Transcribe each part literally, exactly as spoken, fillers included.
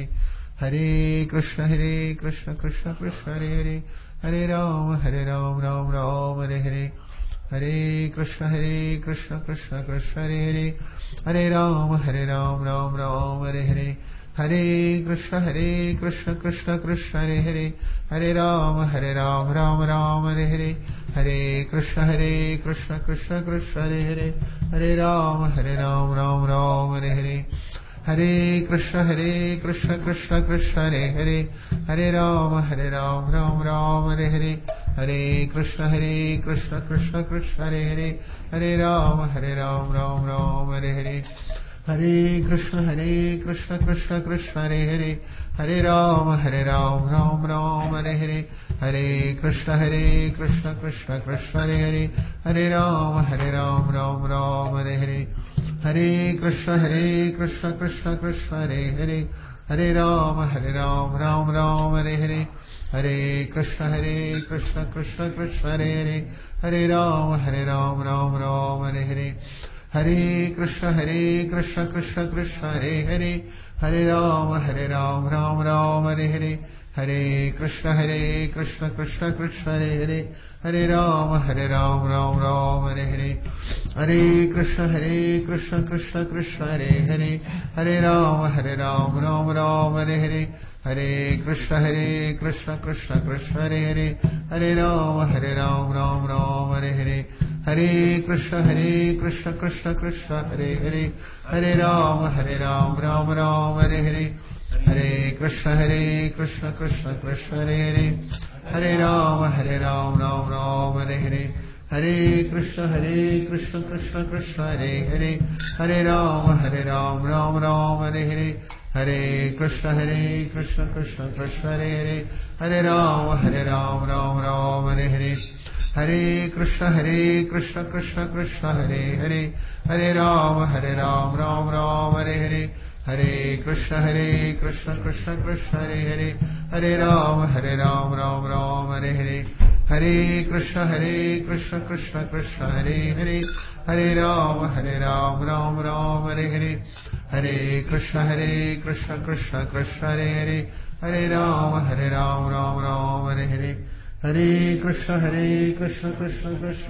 हरे कृष्ण हरे कृष्ण कृष्ण कृष्ण हरे हरे हरे राम हरे राम राम राम हरे हरे हरे कृष्ण हरे कृष्ण कृष्ण कृष्ण हरे हरे हरे राम हरे राम राम राम हरे हरे हरे कृष्ण हरे कृष्ण कृष्ण कृष्ण हरे हरे हरे राम हरे राम राम राम हरे हरे हरे कृष्ण हरे कृष्ण कृष्ण कृष्ण हरे हरे हरे राम हरे राम राम राम हरे हरे हरे कृष्ण हरे कृष्ण कृष्ण कृष्ण हरे हरे हरे राम हरे राम राम राम हरे हरे हरे कृष्ण हरे कृष्ण कृष्ण कृष्ण हरे हरे हरे राम हरे राम राम राम हरे हरे हरे कृष्ण हरे कृष्ण कृष्ण कृष्ण हरे हरे हरे राम हरे राम राम राम हरे हरे हरे कृष्ण हरे कृष्ण कृष्ण कृष्ण हरे हरे हरे राम हरे राम राम राम हरे हरे हरे कृष्ण हरे कृष्ण कृष्ण कृष्ण हरे हरे हरे राम हरे राम राम राम हरे हरे हरे कृष्ण हरे कृष्ण कृष्ण कृष्ण हरे हरे हरे राम हरे राम राम राम हरे हरे हरे कृष्ण हरे कृष्ण कृष्ण कृष्ण हरे हरे हरे राम हरे राम राम राम हरे हरे हरे कृष्ण हरे कृष्ण कृष्ण कृष्ण हरे हरे हरे राम हरे राम राम राम हरे हरे हरे कृष्ण हरे कृष्ण कृष्ण कृष्ण हरे हरे हरे राम हरे राम राम राम हरे हरे हरे कृष्ण हरे कृष्ण कृष्ण कृष्ण हरे हरे हरे राम हरे राम राम राम हरे हरे हरे कृष्ण हरे कृष्ण कृष्ण कृष्ण हरे हरे हरे राम हरे राम राम राम हरे हरे हरे कृष्ण हरे कृष्ण कृष्ण कृष्ण हरे हरे हरे राम हरे राम राम राम हरे हरे हरे कृष्ण हरे कृष्ण कृष्ण कृष्ण हरे हरे हरे राम हरे राम राम राम हरे हरे हरे कृष्ण हरे कृष्ण कृष्ण कृष्ण हरे हरे हरे राम हरे राम राम राम हरे हरे हरे कृष्ण हरे कृष्ण कृष्ण कृष्ण हरे हरे हरे राम हरे राम राम राम हरे हरे हरे कृष्ण हरे कृष्ण कृष्ण कृष्ण हरे हरे हरे राम हरे राम राम राम हरे हरे हरे कृष्ण हरे कृष्ण कृष्ण कृष्ण हरे हरे हरे राम हरे राम राम राम हरे हरे हरे कृष्ण हरे कृष्ण कृष्ण कृष्ण हरे हरे हरे राम हरे राम राम राम हरे हरे हरे कृष्ण हरे कृष्ण कृष्ण कृष्ण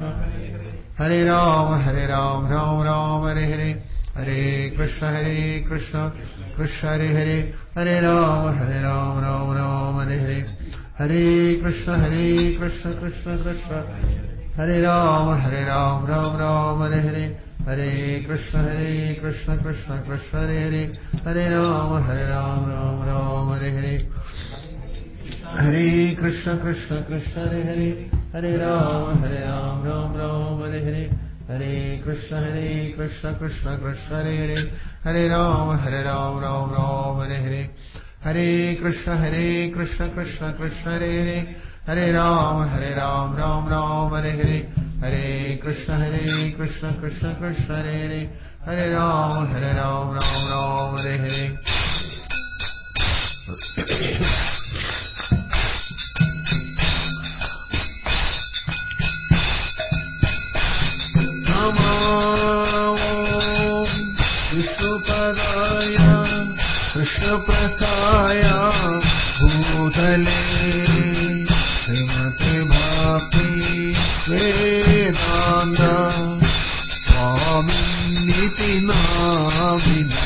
हरे राम हरे राम राम राम हरे हरे हरे कृष्ण हरे कृष्ण कृष्ण हरे हरे हरे राम हरे राम राम राम हरे हरे हरे कृष्ण हरे कृष्ण कृष्ण कृष्ण हरे राम हरे राम राम राम हरे हरे हरे कृष्ण हरे कृष्ण कृष्ण कृष्ण हरे हरे हरे राम हरे राम राम राम हरे हरे हरे कृष्ण कृष्ण कृष्ण हरे हरे हरे राम हरे राम राम राम हरे हरे हरे कृष्ण हरे कृष्ण कृष्ण कृष्ण हरे हरे हरे राम हरे राम राम राम हरे हरे हरे कृष्ण हरे कृष्ण कृष्ण कृष्ण हरे हरे हरे राम हरे राम राम राम हरे हरे हरे कृष्ण हरे कृष्ण कृष्ण कृष्ण हरे हरे हरे राम हरे राम राम राम हरे हरे विष्णुपदाय कृष्णप्रसाय भूतले श्रीमते भक्ति वेदान्त स्वामिनिति नामिने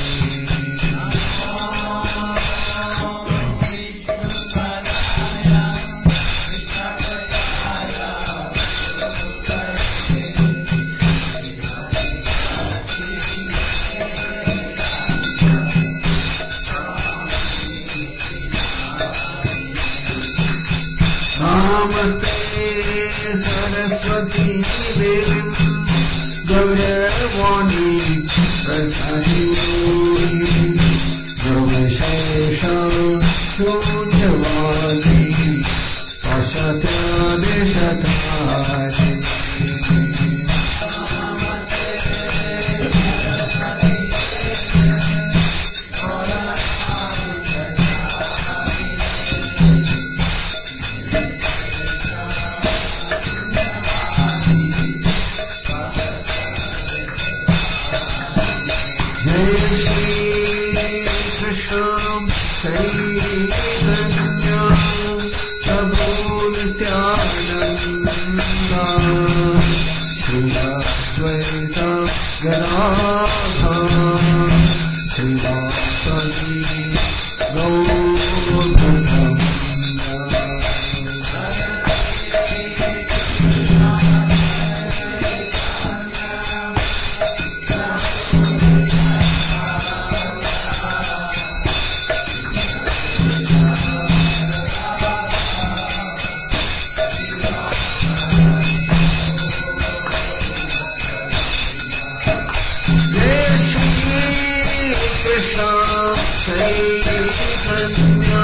चैतन्य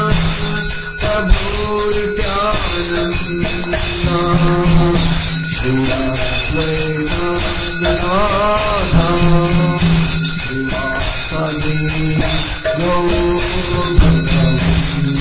प्रभुर्त्यानन्द श्री अद्वैत गदाधर श्रीवासदि गौरभक्तवृन्द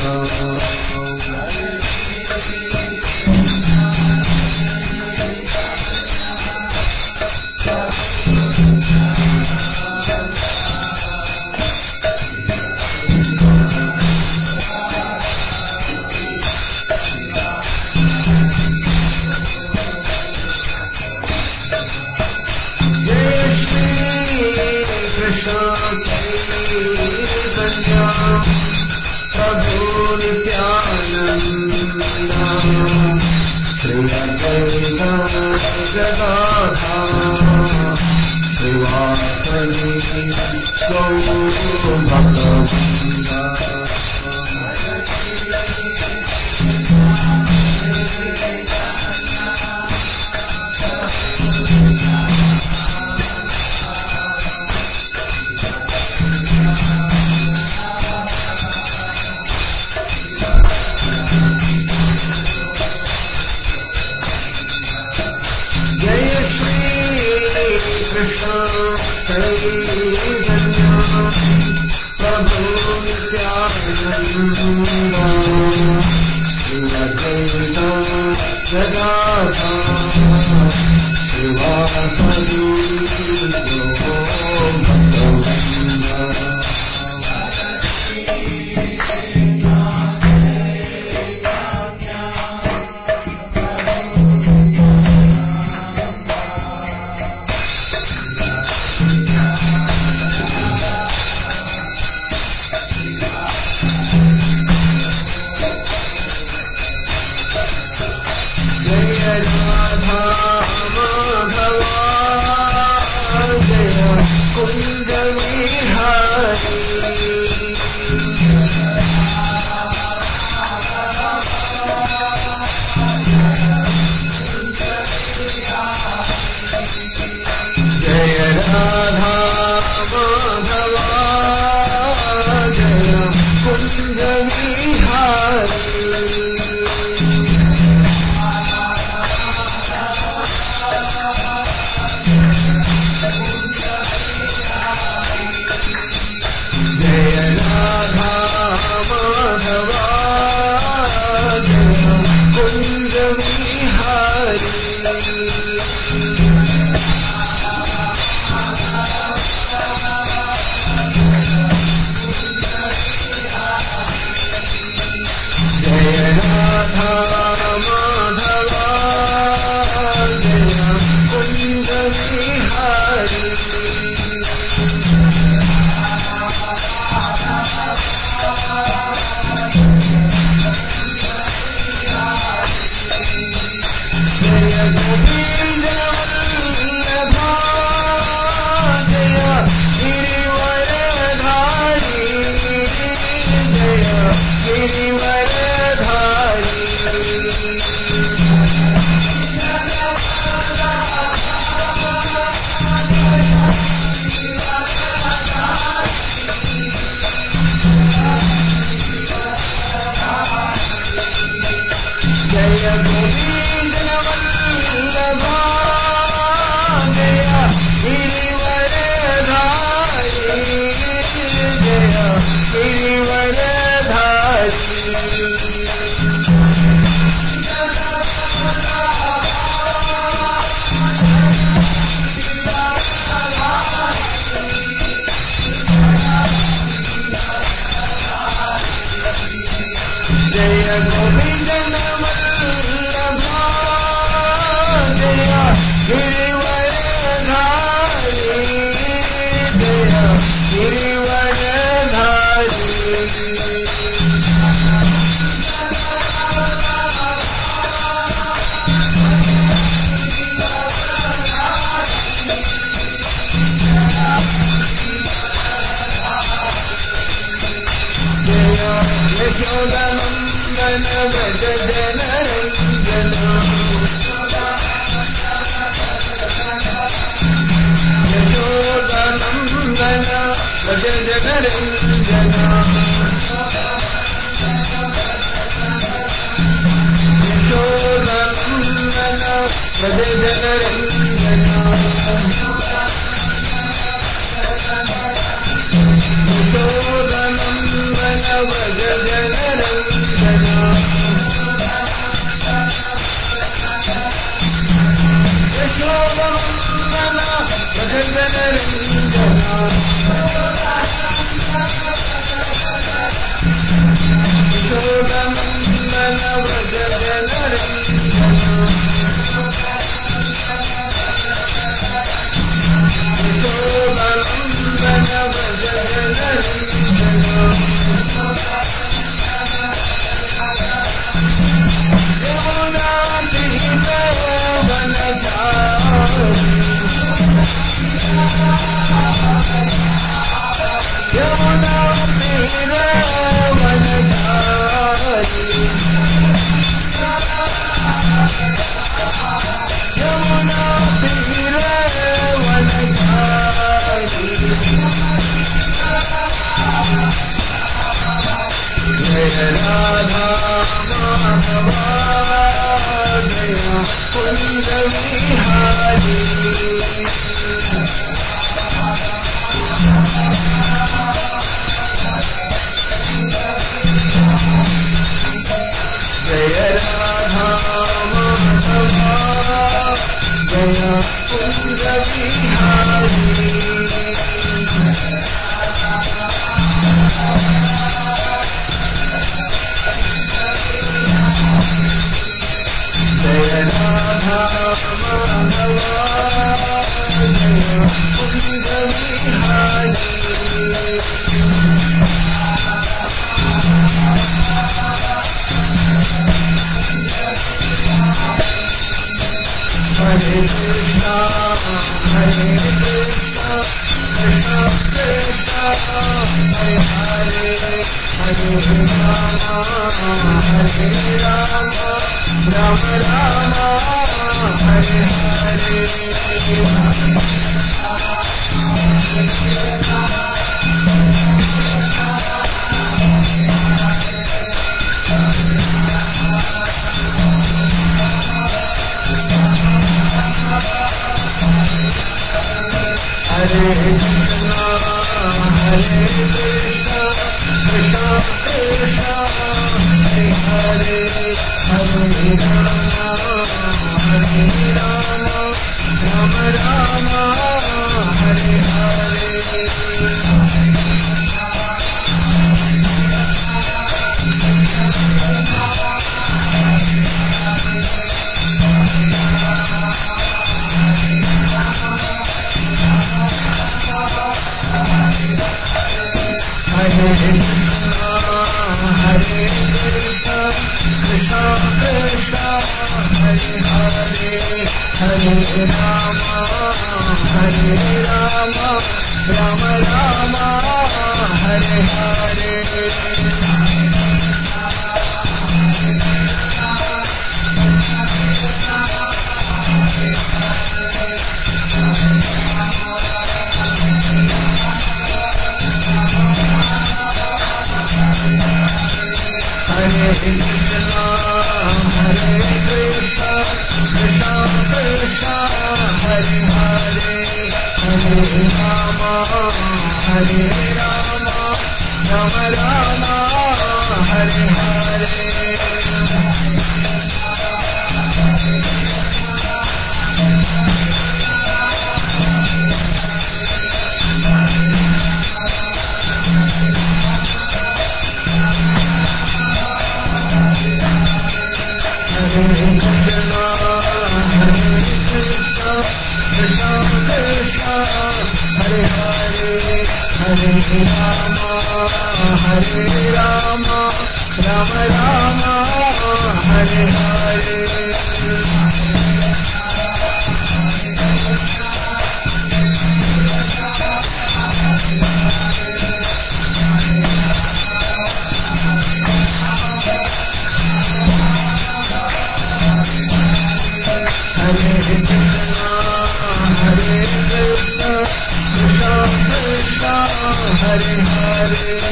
प्रभु नित्यानंद श्री अद्वैत गदाधर श्रीवासदि गौरभक्तवृन्द प्रभु Nityanand Shri Advaita Gadadhar श्रीवासदि गौरभक्तवृन्द Jai Hare Hare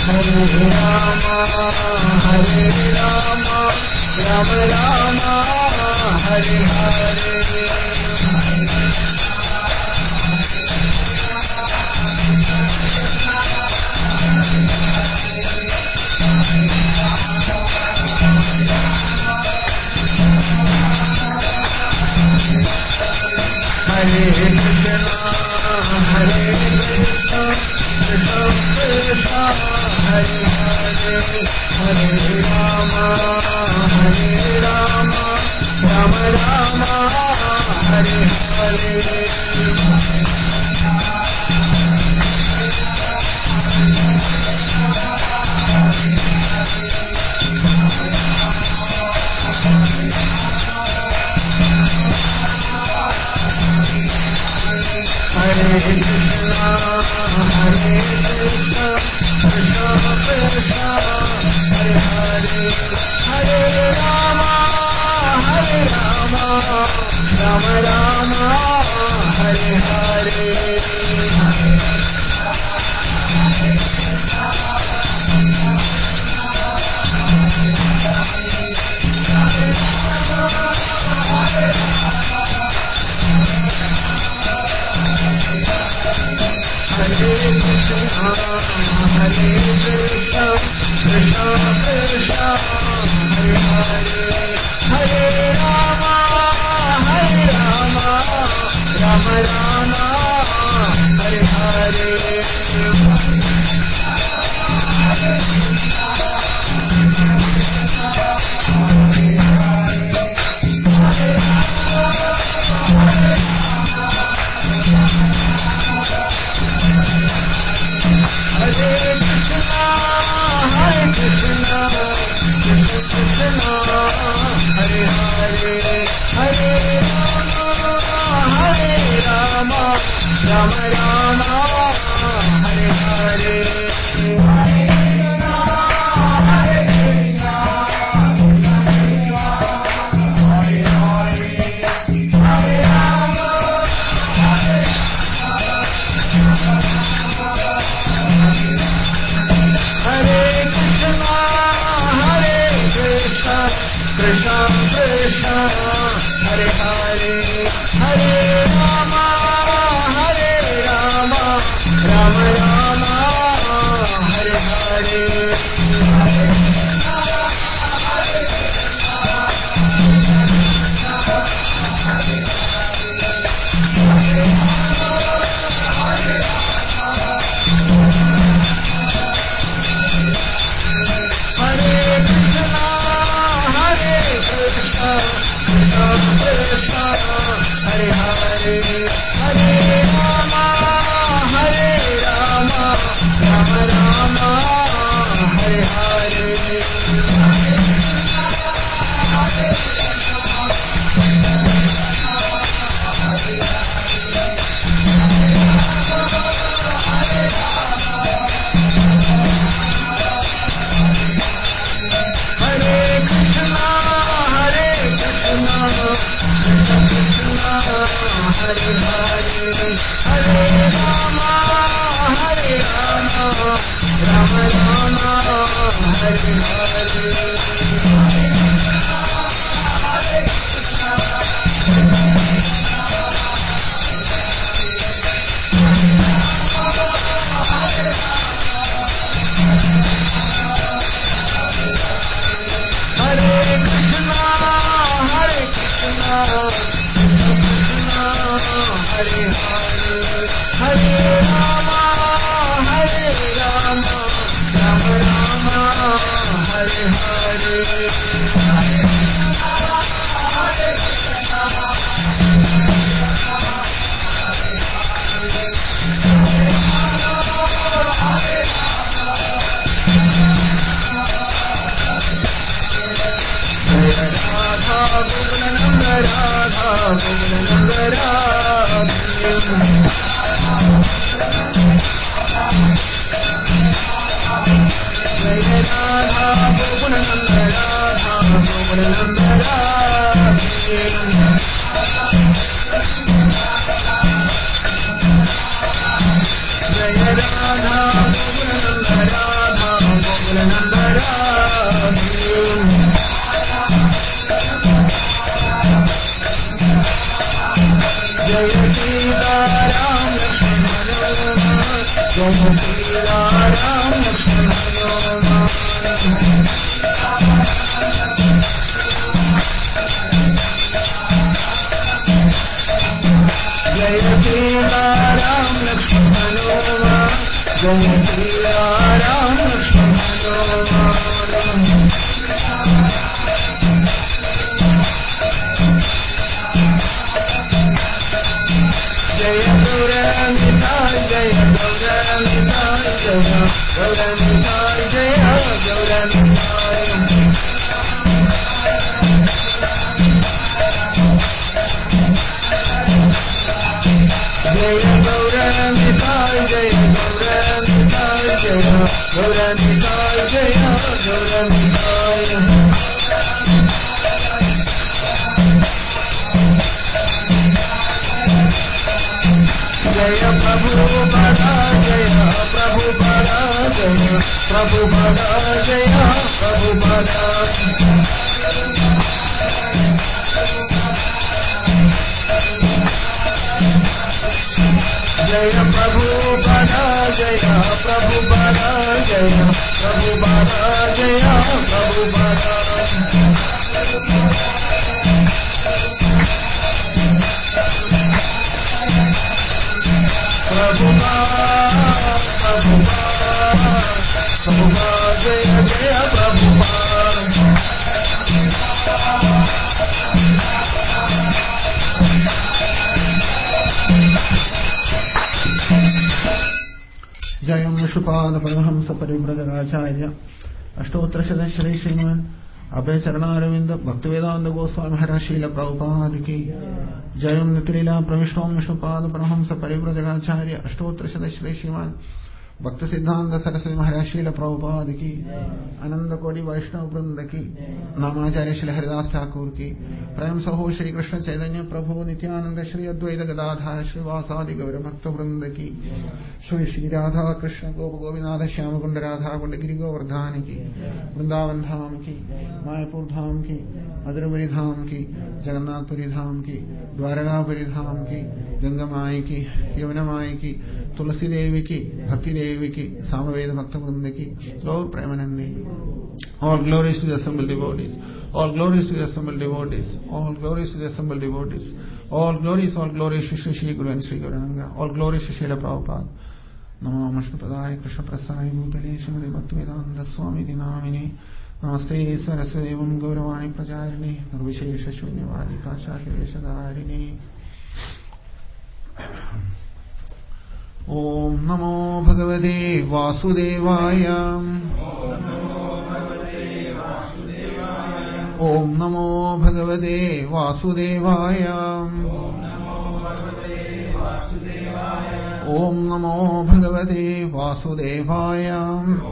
Radha जय सिया राम जय गौरनिताय जय गौरनिताय जय गौरनिताय जय गौरनिताय जय गौरनिताय जय गौरनिताय जय गौरनिताय जय गौरनिताय जय प्रभुपादा जय प्रभुपादा जय प्रभुपादा जय प्रभुपादा जय प्रभुपादा जय प्रभुपादा जय प्रभुपादा जय प्रभुपादा प्रभुपाद प्रभुपाद प्रभुपाद जय जय प्रभुपाद जयं विष्णुपाद परमहंस परिव्रजकाचार्य अष्टोत्तरशत श्री श्रीमान अभय चरणारविंद भक्तिवेदांत गोस्वामी महाराज श्रील प्रभुपाद की जयं नितिलीला प्रविष्टों विष्णुपाद परमहंस परिव्रजकाचार्य अष्टोत्तरशत श्री श्रीमान भक्त सिद्धांत सरस्वती महाराज श्रील प्रभुपाद की आनंद कोटि वैष्णव वृंद की नामाचार्य श्री हरिदास ठाकुर की प्रेम सहो श्री कृष्ण चैतन्य प्रभु नित्यानंद श्री अद्वैत गदाधर श्रीवासादि गौर भक्त वृंद की श्री श्री राधा कृष्ण गोप गोविंदनाथ श्याम कुंड राधा कुंड गिरि गोवर्धन की वृंदावन धाम की मायापुर धाम की मधुरपुरी धाम की जगन्नाथपुरी धाम की द्वारकापुरी धाम की गंगा माई की यमुना माई की तुलसी देवी की भक्ति देवी की सामवेद भक्त वृंद की गौर Premanandi all glories to the assembled devotees all glories to the assembled devotees all glories to the assembled devotees all glories all glories to Shri Shri Guru and Shri Gauranga all glories to Srila Prabhupada Namo Vishnupadaya Krishna Prasthaya Bhutale Srimati Bhaktivedanta Swami Dinamini Namaste Saraswati Devam Gauravani Pracharini Nirvishesha Shunyavadi Prachakya Veshadharini Om Namo Bhagavate Vasudevaya Om Namo Bhagavate Vasudevaya Om Namo Bhagavate Vasudevaya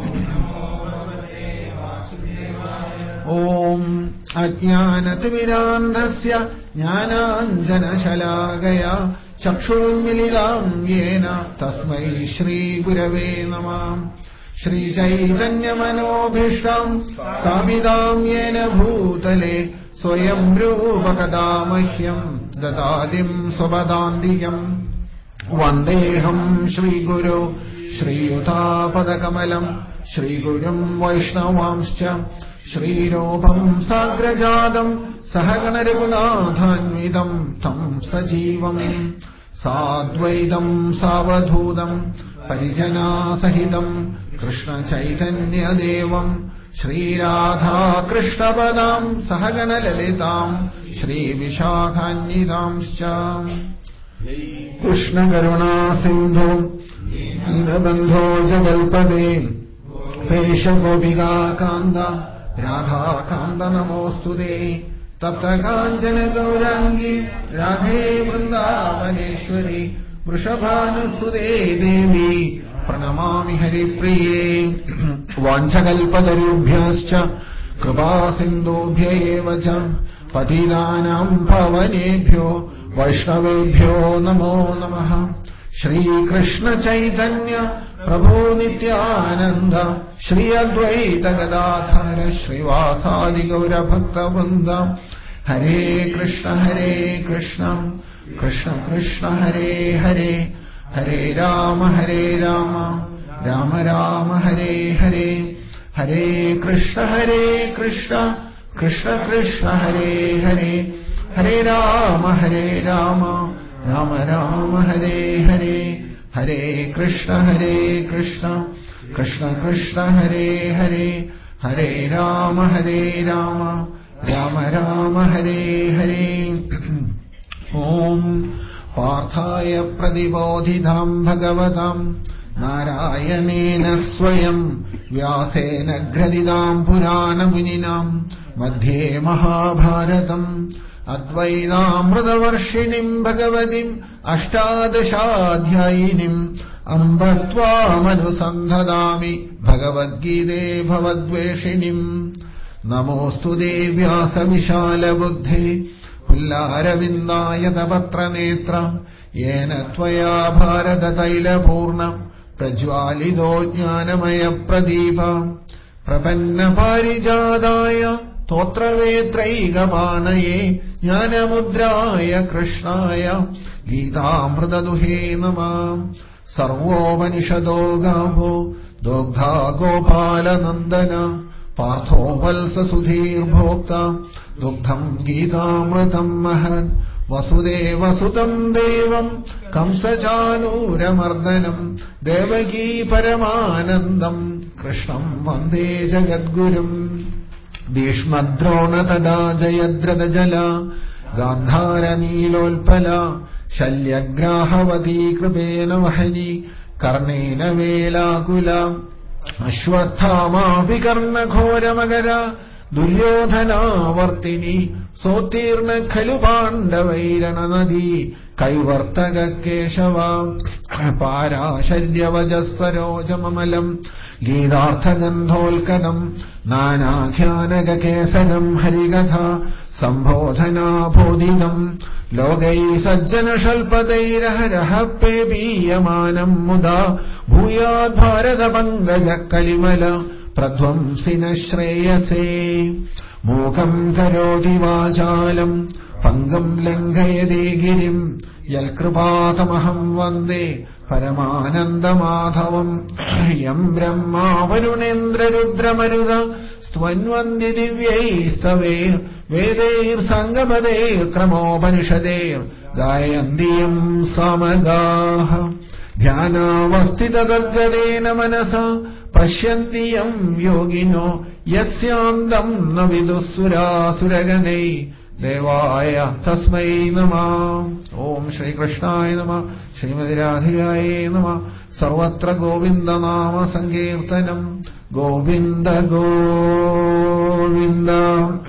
Om Ajnanatimirandhasya Jnananjanashalakaya Chakshurmilidam Yena Tasmai Shri Gurave Namah Shri Chaitanya Manobhishtam Stabidam Yena Bhutale Swayam Rupakadamahyam Dadadim Swabadandiyam Vandeham Shri Guru Shri Yuta-padakamalam Shri Gurum Vaishnavamscha Shri Rupam Sagrajadam Sahagana Raghunathanvidam Tam Sajivam Sadvaidam Savadhudam Parijana Sahidam Krishna Chaitanya Devam Shri Radha Krishna Padam Sahagana Lalitam Shri Vishakhanidamscha Krishna Karuna Sindhu Dinabandho Jagalpade Pesha Gopika Kanda Radha Kanda Namostude Tapta Kanjana Gaurangi Radhe Vrindavaneshwari Vrishabhanusude Devi Pranamami Haripriye Vanchakalpatarubhyascha Kripa Sindhubhya evacha Patidanam Pavanebhyo Vaishnavebhyo Namo Namaha Shri Krishna Chaitanya Prabhu Nityananda Shri Advaita Gadadhara Srivasadi Gaura Bhakta Vrinda Hare Krishna Hare Krishna Krishna Krishna Hare Hare Hare Rama Hare Rama Rama Rama Hare Hare Hare Krishna Hare Krishna Krishna Krishna Hare Hare Hare Rama Hare Rama Rama Rama Hare Hare Hare Krishna, Hare Krishna, Krishna Krishna, Hare Hare, Hare Rama, Hare Rama, Rama Rama, Hare Hare. Om Parthaya Pradibodhidham Bhagavatam Narayanena Swayam Vyasena Gradidam Purana Muninam Madhye Mahabharatam Advaidamritavarshinim Bhagavatim Ashtadashadhyayinim Ambatvam Anusandhadami Bhagavad-gite Bhavadveshinim Namostu Devyasa Vishala Buddhe Pullaravindayata Netra Yena Tvaya Bharata Taila Purna Prajwalido Jnanamaya Pradipa Prapanna Parijadaya Totra Vetraigamanaye Jnanamudraya Krishnaya Gita Duhe Nama Sarvo Manishado Gavo Dogdha Gopala Nandana Partho Valsa Sudhir Bhokta Dugdham Gitamritam Mahad Vasudeva Sutam Devam Kamsachanura Mardanam Devaki Paramanandam Krishnam Vande Jagadgurum Bhishmadrona Tada Jayadrata Jala Gandhara Nilolpala Shalyagrahavati Kripena Vahani Karnena Velakula Ashwathama Vikarna Ghora Magara Duryodhana Vartini Sotirna Khalupandavairana Nadi Kaivartaga Keshava Para Sharyavajasaroja Mamalam Gidartha Gandholkanam Nana Khyanaga Kesaram Harigatha Sambodhana Bodhinam Logai Sajjana Shalpadairaharahappe Biyamanam Muda Bhuyad Bharata Pangaja Kalimala Pradvamsina Shreyase Mukam Karoti Vachalam Pangam Langayade Girim Yalkripatamaham Vande Paramananda Madhavam Yam Brahma Varunendra Rudra Maruda Stvanvandi Divyaistave Vedair Sangamade Kramopanishade Gayandiyam Samagaha Dhyana Vastita Dargadena Manasa Pashyantiyam Yogino Yasyandam Navidusura Suragane Devaya Tasmai Nama Om Shri Krishnaya Nama Srimati Radhikaya Nama Sarvatra Govinda Nama Sankirtanam Govinda Govinda.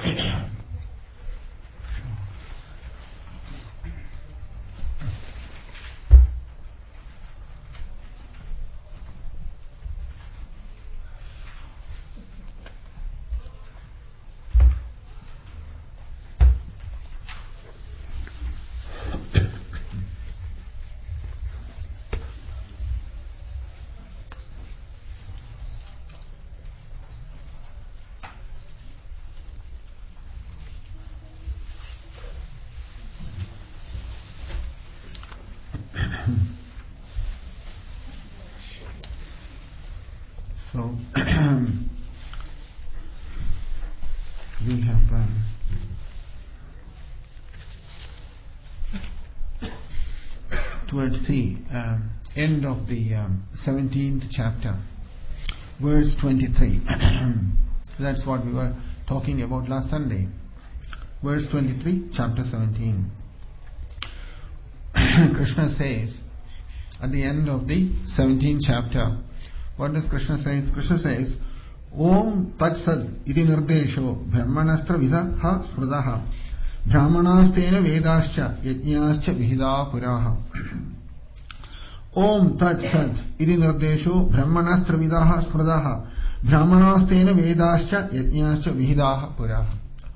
So, we have um, towards the um, end of the um, seventeenth chapter, verse twenty-three. That's what we were talking about last Sunday. Verse twenty-three, chapter seventeen. Krishna says, at the end of the seventeenth chapter, what does Krishna say? Krishna says, Om Tat Sad iti nirdesho brahmanastra vidha ha smrdaha brahmanastena vedascha yajñascha vihida puraha. Om Tat Sad iti nirdesho brahmanastra vidha ha smrdaha brahmanastena vedascha yajñascha vihida puraha.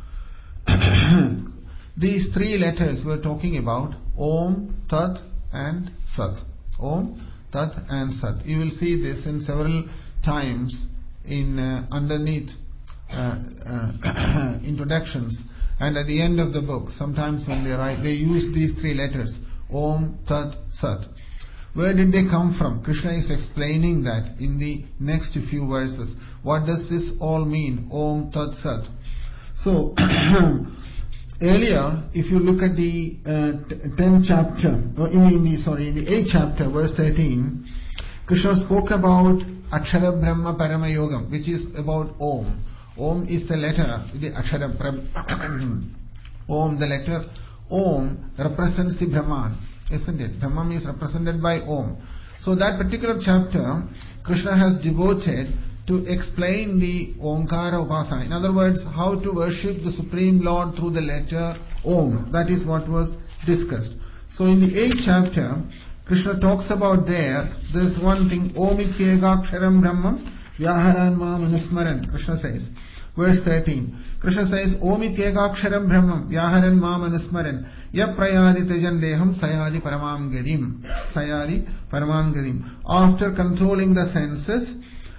These three letters we're talking about, Om, Tat and Sat. Om, Tat and Sat. You will see this in several times in uh, underneath uh, uh, introductions and at the end of the book. Sometimes when they write, they use these three letters, Om, Tat, Sat. Where did they come from? Krishna is explaining that in the next few verses. What does this all mean? Om, Tat, Sat. So, earlier, if you look at the uh, tenth chapter, or in the, in the sorry, in the eighth chapter, verse thirteen, Krishna spoke about Akshara Brahma Parama Yogam, which is about Om. Om is the letter, the Akshara Brahma. Om, the letter Om represents the Brahman, isn't it? Brahman is represented by Om. So that particular chapter, Krishna has devoted to explain the Omkara Upasana. In other words, how to worship the Supreme Lord through the letter Om. That is what was discussed. So in the eighth chapter, Krishna talks about there, there's one thing, Om Ityegaksharam Brahmam Vyaharan Ma Manusmaran, Krishna says. Verse thirteen, Krishna says, Om Ityegaksharam Brahmam Vyaharan Ma Manusmaran Yaprayadi Tejan Deham Sayadi Paramam Gadim. Sayadi Paramam Gadim. After controlling the senses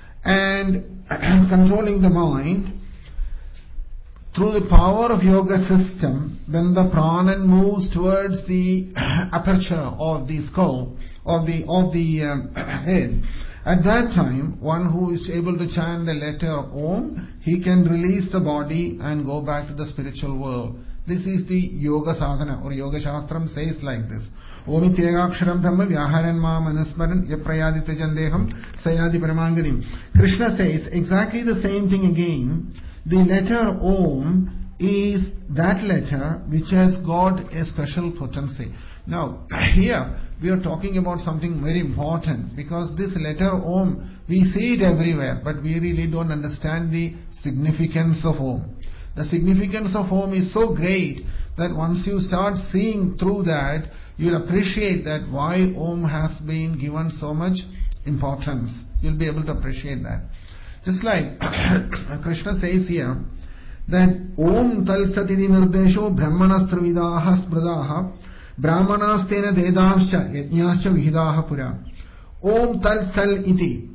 and controlling the mind, through the power of yoga system, when the prana moves towards the aperture of the skull, of the of the um, head, at that time, one who is able to chant the letter Om, he can release the body and go back to the spiritual world. This is the yoga sadhana, or yoga shastram says like this. Om Ityegaksharam Brahma Vyaharan Ma Manusmaran Yaprayadita Jandeham Sayadi Paramangadim. Krishna says exactly the same thing again. The letter Om is that letter which has got a special potency. Now, here we are talking about something very important, because this letter Om, we see it everywhere, but we really don't understand the significance of Om. The significance of Om is so great that once you start seeing through that, you'll appreciate that why Om has been given so much importance. You'll be able to appreciate that. Just like Krishna says here, that Om Tal Satidi Nirdesho Brahmanastravidaha Spradaha Brahmanastena Vedanscha Yajnascha Vihidaha Pura. Om Tal Sal Iti.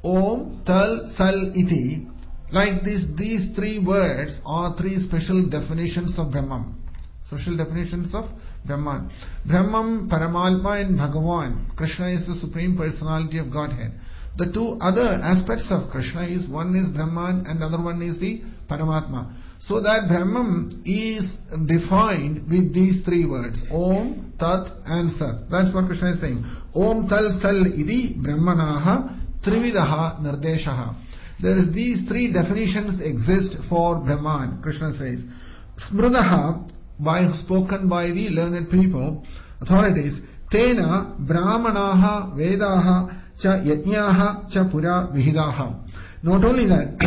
Om Tal Sal Iti. Like this, these three words are three special definitions of Brahman. Special definitions of Brahman. Brahman, Paramatma and Bhagavan. Krishna is the Supreme Personality of Godhead. The two other aspects of Krishna is, one is Brahman and the other one is the Paramatma. So that Brahman is defined with these three words, Om, Tat and Sat. That's what Krishna is saying. Om Tal Sal Idi Brahmanaha Trividaha Nirdeshaha. There is these three definitions exist for Brahman, Krishna says. Smrudaha, by spoken by the learned people, authorities, Tena Brahmanaha Vedaha Cha Yajnaha Cha Pura Vihidaha. Not only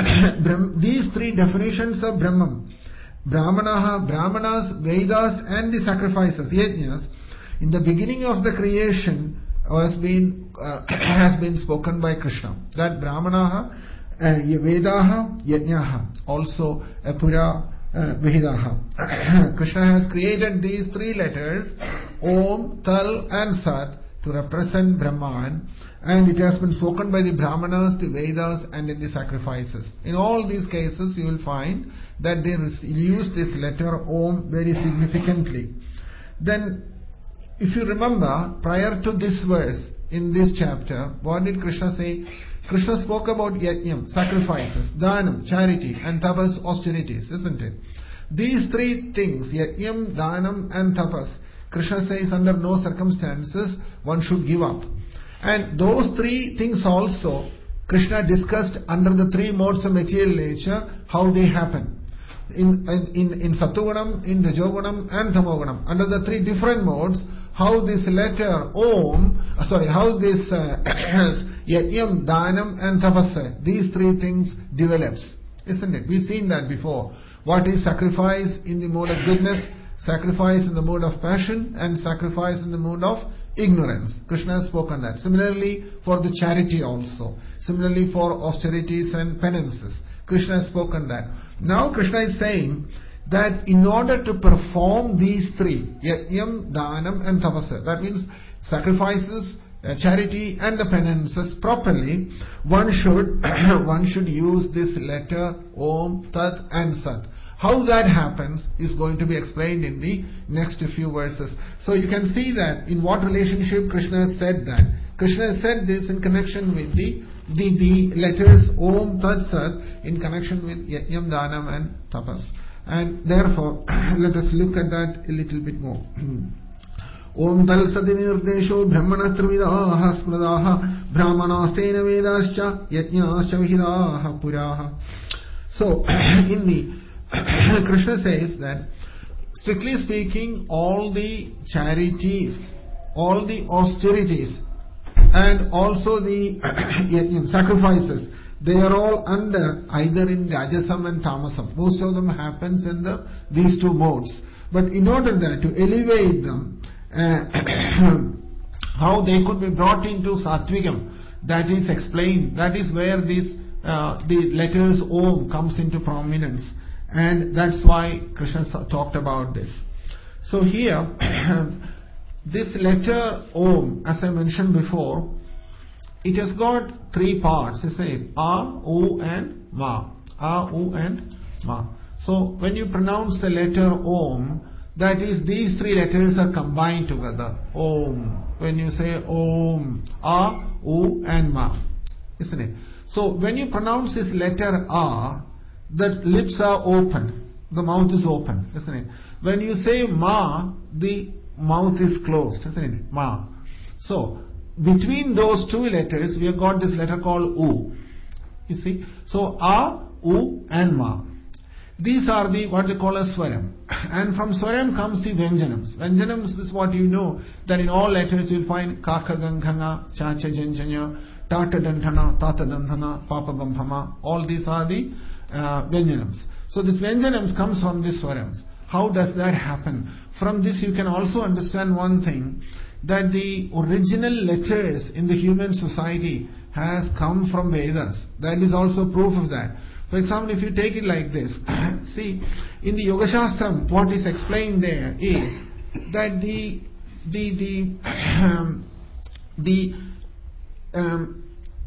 that, these three definitions of Brahman, Brahmanaha, Brahmanas, Vedas and the sacrifices, Yajnas, in the beginning of the creation has been, uh, has been spoken by Krishna. That Brahmanaha, uh, Vedaha, Yajnaha, also uh, Pura uh, Vihidaha. Krishna has created these three letters, Om, Tal and Sat, to represent Brahman, and it has been spoken by the Brahmanas, the Vedas and in the sacrifices. In all these cases you will find that they use this letter Om very significantly. Then if you remember, prior to this verse in this chapter, what did Krishna say? Krishna spoke about Yajnam, sacrifices, Dhanam, charity and Tapas, austerities, isn't it? These three things, Yajnam, Dhanam and Tapas, Krishna says under no circumstances one should give up. And those three things also Krishna discussed under the three modes of material nature, how they happen. In in in Sattvagunam, in Rajogunam and Tamogunam. Under the three different modes, how this letter Om, sorry, how this uh, Yajnam, Dhanam and Tapasya, these three things develops. Isn't it? We've seen that before. What is sacrifice in the mode of goodness, sacrifice in the mode of passion, and sacrifice in the mode of ignorance. Krishna has spoken that. Similarly for the charity also. Similarly for austerities and penances. Krishna has spoken that. Now Krishna is saying that in order to perform these three, Yajnam, Dhanam and Tapasya, that means sacrifices, uh, charity and the penances properly, one should one should use this letter Om, Tat and Sat. How that happens is going to be explained in the next few verses. So you can see that in what relationship Krishna has said that. Krishna has said this in connection with the the, the letters Om, Tat, Sat, in connection with Yajnam, Dhanam and Tapas. And therefore, let us look at that a little bit more. Om Tal Sadinirdesho Brahmanastrividaha Smradaha Brahmanastena Vedascha Yajnascha Vihidaha Puraha. So, in the Krishna says that, strictly speaking, all the charities, all the austerities, and also the sacrifices, they are all under either in Rajasam and Tamasam. Most of them happens in the these two modes. But in order that to elevate them, uh, how they could be brought into Sattvigam, that is explained. That is where this uh, the letters Om comes into prominence, and that's why Krishna talked about this. So here, this letter Om, as I mentioned before, it has got three parts, isn't it? A, U and Ma. A, U and Ma. So when you pronounce the letter Om, that is, these three letters are combined together. Om. When you say Om, A, U and Ma. Isn't it? So when you pronounce this letter A, the lips are open. The mouth is open, isn't it? When you say Ma, the mouth is closed, isn't it? Ma. So between those two letters, we have got this letter called U. You see? So A, U and Ma. These are the, what they call as Swaram. And from Swaram comes the Vyanjanams. Vyanjanams is what you know, that in all letters you will find Kaka Gankanga, Chacha Janjanya, Tata Dantana, Tata Dantana, Papa Bamphama. All these are the uh, Vyanjanams. So this Vyanjanams comes from these Swarams. How does that happen? From this you can also understand one thing, that the original letters in the human society has come from Vedas. That is also proof of that. For example, if you take it like this, see, in the Yoga Shastram, what is explained there is that the the the um, the um,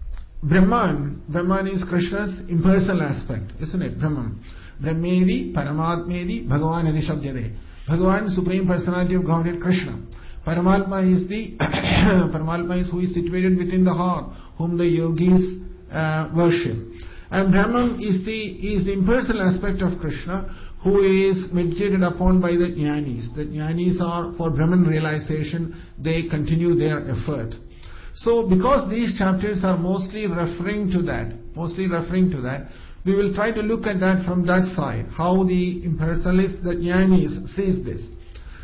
Brahman, Brahman is Krishna's impersonal aspect, isn't it? Brahman, Brahmedi, Paramatmedi, Bhagavan Adi Shabdade. Bhagavan, Supreme Personality of Godhead, Krishna. Paramatma is the Paramatma is who is situated within the heart, whom the yogis uh, worship. And Brahman is the is the impersonal aspect of Krishna, who is meditated upon by the jnanis. The jnanis are for Brahman realization, they continue their effort. So because these chapters are mostly referring to that, mostly referring to that, we will try to look at that from that side, how the impersonalists, the jnanis, sees this.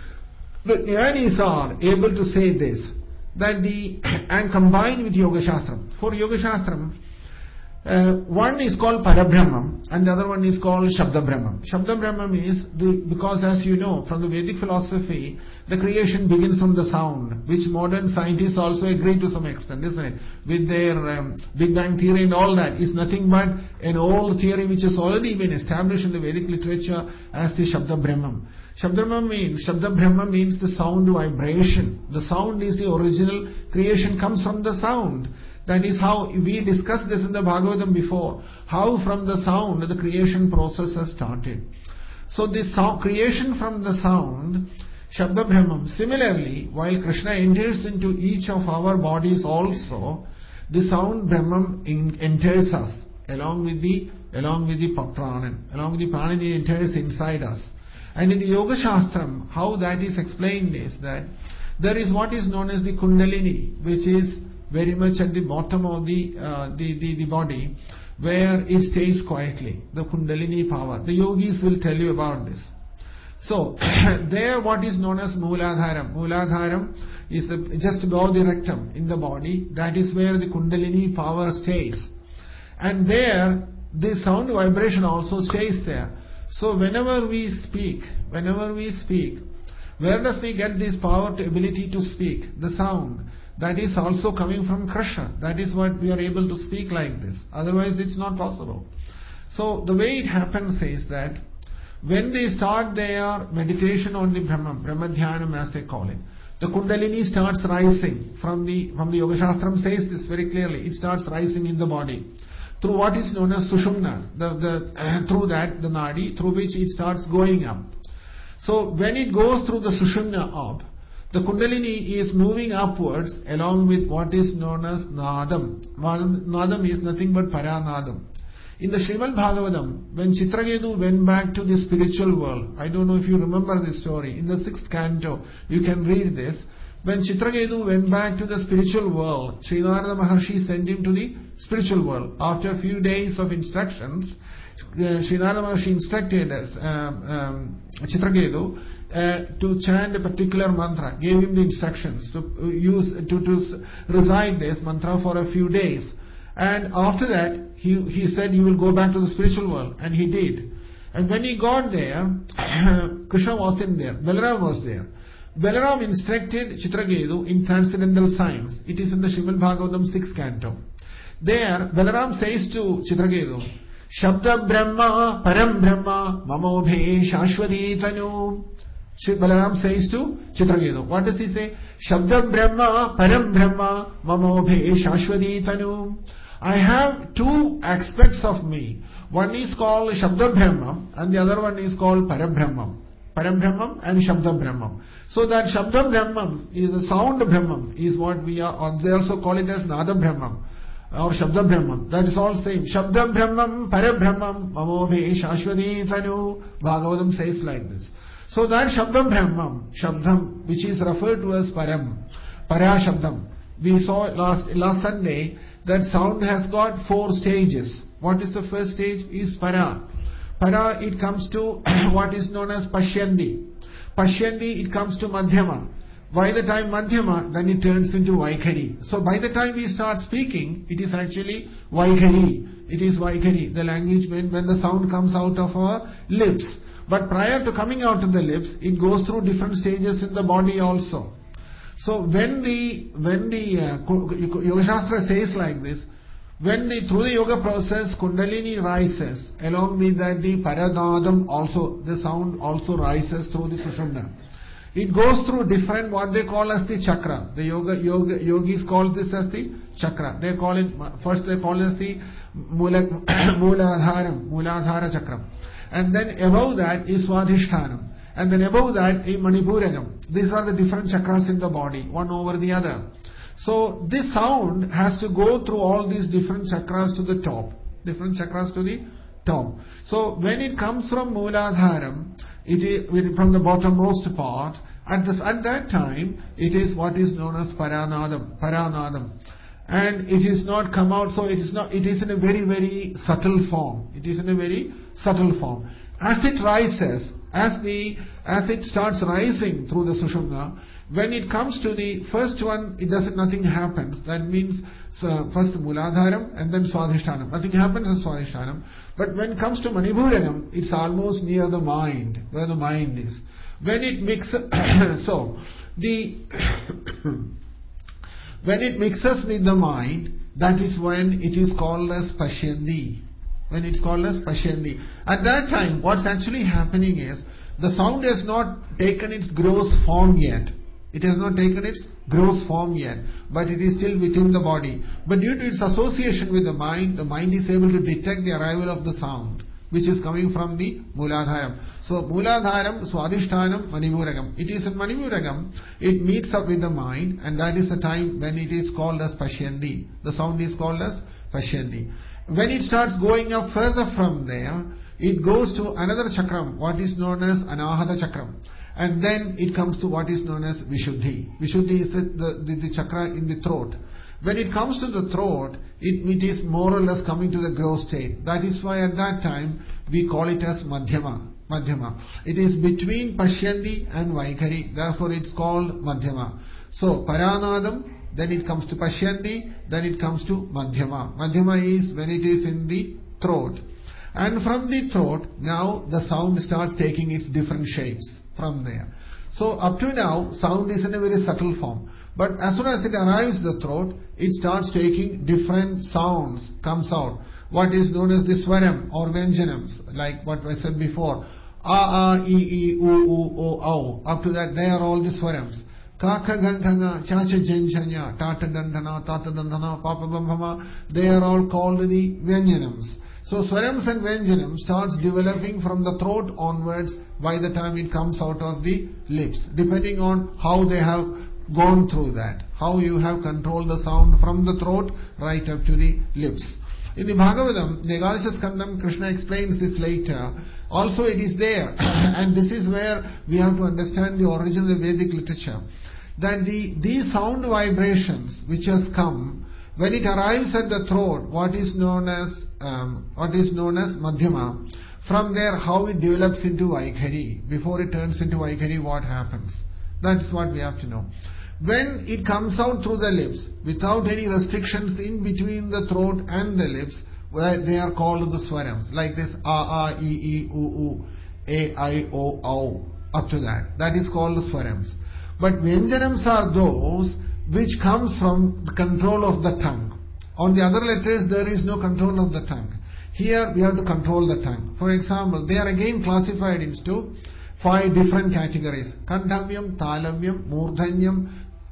The jnanis are able to say this, that the, and combined with Yoga Shastram. For Yoga Shastram, Uh, one is called Parabrahmam and the other one is called Shabda Brahmam. Shabda Brahmam is the, because as you know from the Vedic philosophy, the creation begins from the sound, which modern scientists also agree to some extent, isn't it? With their um, Big Bang theory and all that, is nothing but an old theory which has already been established in the Vedic literature as the Shabda Brahmam. Shabda Brahmam means, Shabda Brahma means the sound vibration. The sound is the original, creation comes from the sound. That is how we discussed this in the Bhagavatam before, how from the sound the creation process has started. So this sound, creation from the sound, Shabda Brahmam. Similarly, while Krishna enters into each of our bodies also, the sound Brahmam in, enters us along with the along with the Pranan. Along with the Pranan it enters inside us. And in the Yoga Shastram, how that is explained is that there is what is known as the Kundalini, which is very much at the bottom of the, uh, the, the, the body, where it stays quietly, the Kundalini power. The yogis will tell you about this. So, there what is known as Mooladharam. Mooladharam is the, just above the rectum in the body. That is where the Kundalini power stays. And there, the sound vibration also stays there. So whenever we speak, whenever we speak, where does we get this power, to ability to speak? The sound. That is also coming from Krishna. That is what we are able to speak like this. Otherwise it's not possible. So the way it happens is that when they start their meditation on the Brahman, Brahma Dhyanam as they call it, the Kundalini starts rising from the, from the Yoga Shastram says this very clearly. It starts rising in the body through what is known as Sushumna, the, the, uh, through that, the Nadi, through which it starts going up. So when it goes through the Sushumna up, the Kundalini is moving upwards along with what is known as Nadam. Nadam is nothing but Paranadam. In the Srimad Bhagavatam, when Chitraketu went back to the spiritual world, I don't know if you remember this story, in the sixth canto, you can read this. When Chitraketu went back to the spiritual world, Sri Narada Maharshi sent him to the spiritual world. After a few days of instructions, uh, Sri Narada Maharshi instructed us, um, um, Chitraketu uh, to chant a particular mantra, gave him the instructions to use to, to recite this mantra for a few days. And after that, he, he said he will go back to the spiritual world, and he did. And when he got there, Krishna wasn't there, Balaram was there. Balaram instructed Chitraketu in transcendental science. It is in the Srimad Bhagavatam sixth canto. There, Balaram says to Chitraketu, Shabda Brahma, Param Brahma, Mamobhe Shashwati Tanu. Balaram says to Chitraketu. What does he say? Shabda Brahma, Param Brahma, Mamobhe Shashwati Tanu. I have two aspects of me. One is called Shabda Brahma and the other one is called Parabrahmam. Parabrahmam and Shabda Brahmam. So that Shabda Brahmam is the sound Brahmam is what we are, or they also call it as Nada Brahmam or Shabda Brahmam. That is all same. Shabda Brahmam, Parabrahmam, Mamobhe Shashwati Tanu. Bhagavatam says like this. So that Shabda Brahmam, Shabdam, which is referred to as Param, Para Shabdam. We saw last, last Sunday that sound has got four stages. What is the first stage? Is Para. Para, it comes to what is known as Pashyandi. Pashyandi, it comes to Madhyama. By the time Madhyama, then it turns into Vaikhari. So by the time we start speaking, it is actually Vaikhari. It is Vaikhari, the language when, when the sound comes out of our lips. But prior to coming out of the lips, it goes through different stages in the body also. So when the when the uh, Yoga Shastra says like this, when the through the yoga process Kundalini rises, along with that the Paranadam also, the sound also rises through the Sushumna. It goes through different what they call as the chakra. The yoga yoga yogis call this as the chakra. They call it first they call it as the Mula Mooladharam, Mooladhara chakra, and then above that is Swadhisthhanam. And then above that is Manipuragam. These are the different chakras in the body, one over the other. So this sound has to go through all these different chakras to the top. Different chakras to the top. So when it comes from Mooladharam, it is from the bottommost part. At this at that time, it is what is known as Paranadam. Paranadam. And it is not come out, so it is not. It is in a very very subtle form. It is in a very subtle form. As it rises, as the as it starts rising through the Sushumna, when it comes to the first one, it doesn't nothing happens. That means so first Mooladharam and then Swadhisthhanam. Nothing happens in Swadhisthhanam. But when it comes to Manipuragam, it's almost near the mind, where the mind is. When it mixes, so the when it mixes with the mind, that is when it is called as Pashyandi. When it's called as Pashyandi. At that time, what's actually happening is, the sound has not taken its gross form yet. It has not taken its gross form yet, but it is still within the body. But due to its association with the mind, the mind is able to detect the arrival of the sound, which is coming from the Mooladharam. So Mooladharam, Swadhisthhanam, Manipuragam. It is in Manipuragam, it meets up with the mind, and that is the time when it is called as Pashyandi. The sound is called as Pashyandi. When it starts going up further from there, it goes to another chakram, what is known as Anahata chakram. And then it comes to what is known as Vishuddhi. Vishuddhi is the, the, the chakra in the throat. When it comes to the throat, it, it is more or less coming to the gross state. That is why at that time we call it as Madhyama. Madhyama. It is between Pashyandi and Vaikhari. Therefore it's called Madhyama. So Paranadam, then it comes to Pashyandi, then it comes to Madhyama. Madhyama is when it is in the throat. And from the throat, now the sound starts taking its different shapes from there. So up to now, sound is in a very subtle form. But as soon as it arrives the throat, it starts taking different sounds, comes out. What is known as the Swaram or Vyanjanams, like what I said before. A, A, E, E, U, U, O, O. Up to that, they are all the Swarams. Kaka, Gankanga, Chacha, Jenchanya, Tata, Dandana, Tata, Dandana, Papa, Bambama, they are all called the Vyanjanams. So Swarams and Vyanjanam starts developing from the throat onwards by the time it comes out of the lips, depending on how they have gone through that, how you have controlled the sound from the throat right up to the lips. In the Bhagavatam, the Egadasha Skandam, Krishna explains this later. Also it is there, and this is where we have to understand the origin of the Vedic literature. That the, these sound vibrations which has come, when it arrives at the throat, what is known as, um, what is known as Madhyama, from there how it develops into Vaikhari. Before it turns into Vaikhari, what happens? That's what we have to know. When it comes out through the lips, without any restrictions in between the throat and the lips, where they are called the swarams, like this a, a, e, e, u, u, a, I, o, au, up to that. That is called the swarams. But vyanjanams are those which comes from the control of the tongue. On the other letters, there is no control of the tongue. Here, we have to control the tongue. For example, they are again classified into five different categories. Kandhavyam, Talavyam, Murdhanyam,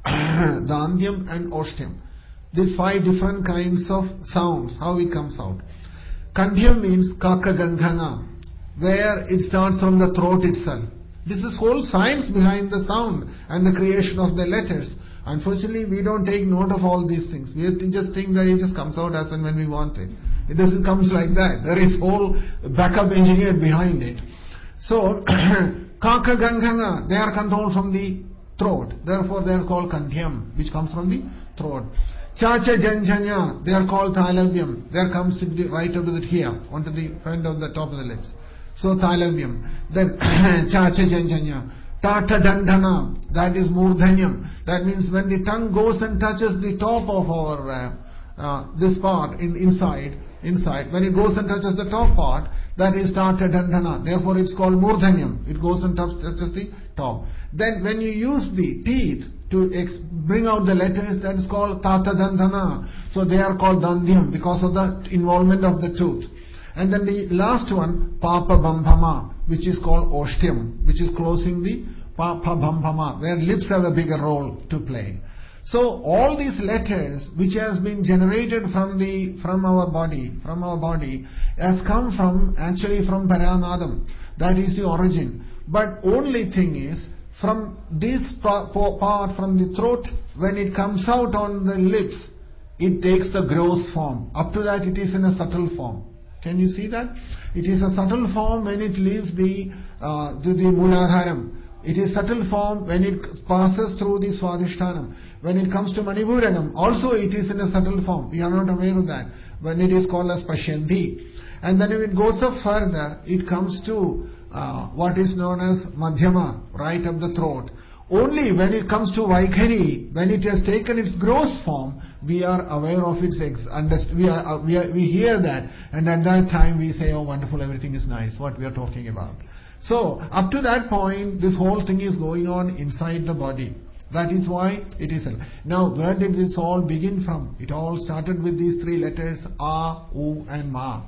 Dandyam and Oshtyam. These five different kinds of sounds, how it comes out. Kandhyam means Kaka Ganghana, where it starts from the throat itself. This is whole science behind the sound and the creation of the letters. Unfortunately, we don't take note of all these things. We just think that it just comes out as and when we want it. It doesn't come like that. There is whole backup engineered behind it. So, Kaka Ganghana, they are controlled from the throat. Therefore, they are called Kandhyam, which comes from the throat. Chacha Janjanya, they are called Talavyam. There comes to the right up to the here, onto the front of the top of the lips. So Talavyam. Then Chacha Janjanya. Tata Dandana, that is Murdhanyam. That means when the tongue goes and touches the top of our uh, uh, this part in inside, inside, when it goes and touches the top part, that is Tata Dandana. Therefore, it's called Murdhanyam. It goes and touches the top. Then, when you use the teeth to ex- bring out the letters, that is called Tata Dandana. So they are called Dandyam because of the involvement of the tooth. And then the last one, Papa Bambhama, which is called Oshtyam, which is closing the Papa Bambhama, where lips have a bigger role to play. So all these letters which has been generated from the from our body, from our body, has come from actually from Paranadam. That is the origin. But only thing is, from this part from the throat, when it comes out on the lips, it takes the gross form. Up to that, it is in a subtle form. Can you see that? It is a subtle form when it leaves the uh, to the Mooladharam. It is subtle form when it passes through the Swadhisthana. When it comes to Manipuragam, also it is in a subtle form. We are not aware of that. When it is called as Pashyanti. And then if it goes up further, it comes to uh, what is known as Madhyama, right up the throat. Only when it comes to Vaikhari, when it has taken its gross form, we are aware of its ex- underst- we are, uh, we are, we hear that, and at that time we say, oh wonderful, everything is nice, what we are talking about. So, up to that point, this whole thing is going on inside the body. That is why it is. Now, where did this all begin from? It all started with these three letters, A, U and Ma,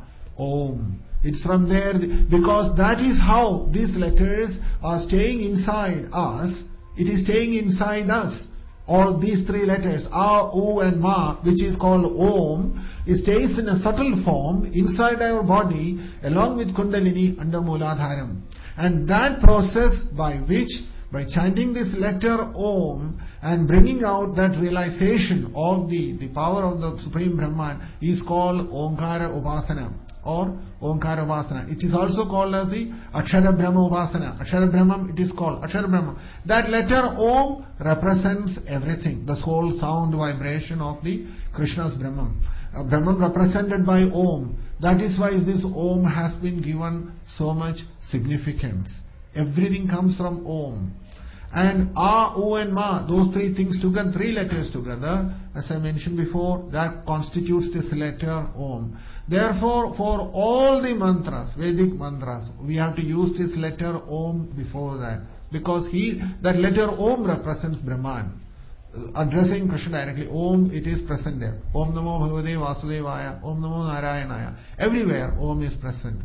Om. It's from there, because that is how these letters are staying inside us. It is staying inside us. All these three letters, A, U and Ma, which is called Om, it stays in a subtle form inside our body along with Kundalini under Mooladharam. And that process by which, by chanting this letter Om and bringing out that realization of the, the power of the Supreme Brahman is called Omkara Upasana or Omkara Upasana. It is also called as the Akshara Brahma Upasana. Akshara Brahma, it is called Akshara Brahma. That letter Om represents everything, the whole sound vibration of the Krishna's Brahman. Uh, Brahman represented by Om. That is why this Om has been given so much significance. Everything comes from Om. And A, U and Ma, those three things together, three letters together, as I mentioned before, that constitutes this letter Om. Therefore, for all the mantras, Vedic mantras, we have to use this letter Om before that. Because he, that letter Om represents Brahman. Addressing Krishna directly, Om, it is present there. Om Namo Bhagavate Vasudevaya, Om Namo Narayanaya. Everywhere Om is present.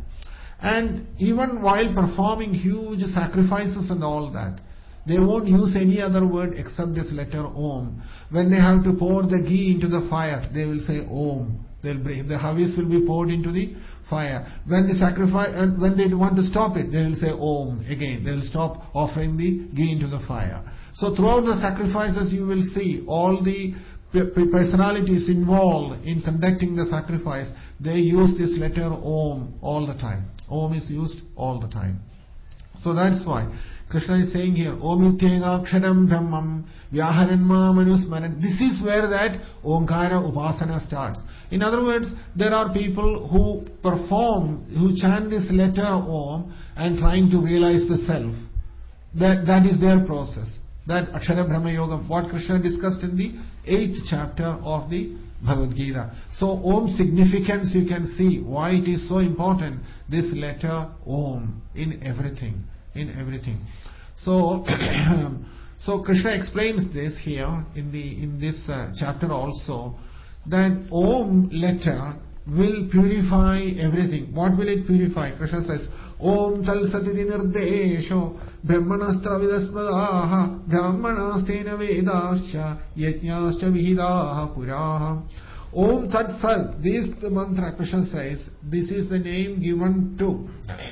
And even while performing huge sacrifices and all that, they won't use any other word except this letter Om. When they have to pour the ghee into the fire, they will say Om. They'll bring, the havis will be poured into the fire. When they sacrifice, and when they want to stop it, they will say Om again. They will stop offering the ghee into the fire. So throughout the sacrifices, you will see all the personalities involved in conducting the sacrifice, they use this letter Om all the time. Om is used all the time. So that's why Krishna is saying here, Om Ityega Aksharam Brahmam Vyaharanma Manusmaran. This is where that Omkara Upasana starts. In other words, there are people who perform, who chant this letter Om and trying to realize the self. That, that is their process. That Akshara Brahma Yoga, what Krishna discussed in the eighth chapter of the Bhagavad Gita. So Om significance, you can see why it is so important, this letter Om in everything, in everything. So, so Krishna explains this here in the in this uh, chapter also, that Om letter will purify everything. What will it purify? Krishna says, Om tal satiti nirdesho brahmanastra vidasmadaha brahmanastena vedascha yajnascha vihidaha puraha. Om tat sat. This the mantra. Krishna says, this is the name given to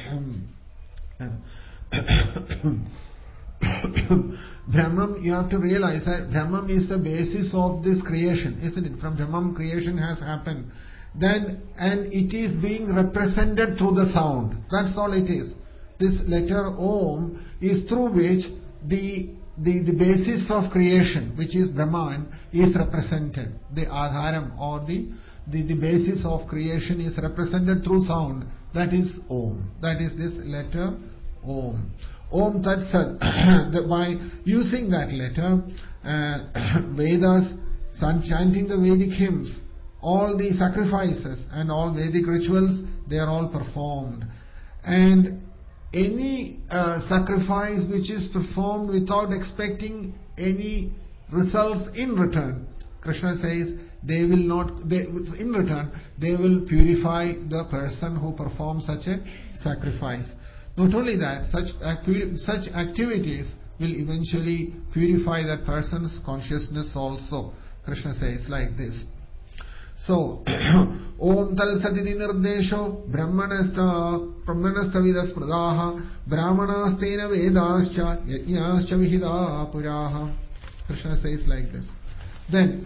Brahman. You have to realize that Brahman is the basis of this creation, isn't it? From Brahman creation has happened. Then, and it is being represented through the sound. That's all it is. This letter Om is through which the, the, the basis of creation, which is Brahman, is represented. The Adharam or the, the, the basis of creation is represented through sound. That is Om. That is this letter Om. Om Tat Sat. By using that letter, uh, Vedas, chanting the Vedic hymns, all the sacrifices and all Vedic rituals, they are all performed. And any uh, sacrifice which is performed without expecting any results in return, Krishna says, they will not, they, in return, they will purify the person who performs such a sacrifice. Not only that, such, acti- such activities will eventually purify that person's consciousness also. Krishna says like this. So, Om tal satiti nirdesho brahmanasta brahmanasta vidas pradaha brahmanastena vedascha yajnascha vihida puraha. Krishna says like this. Then,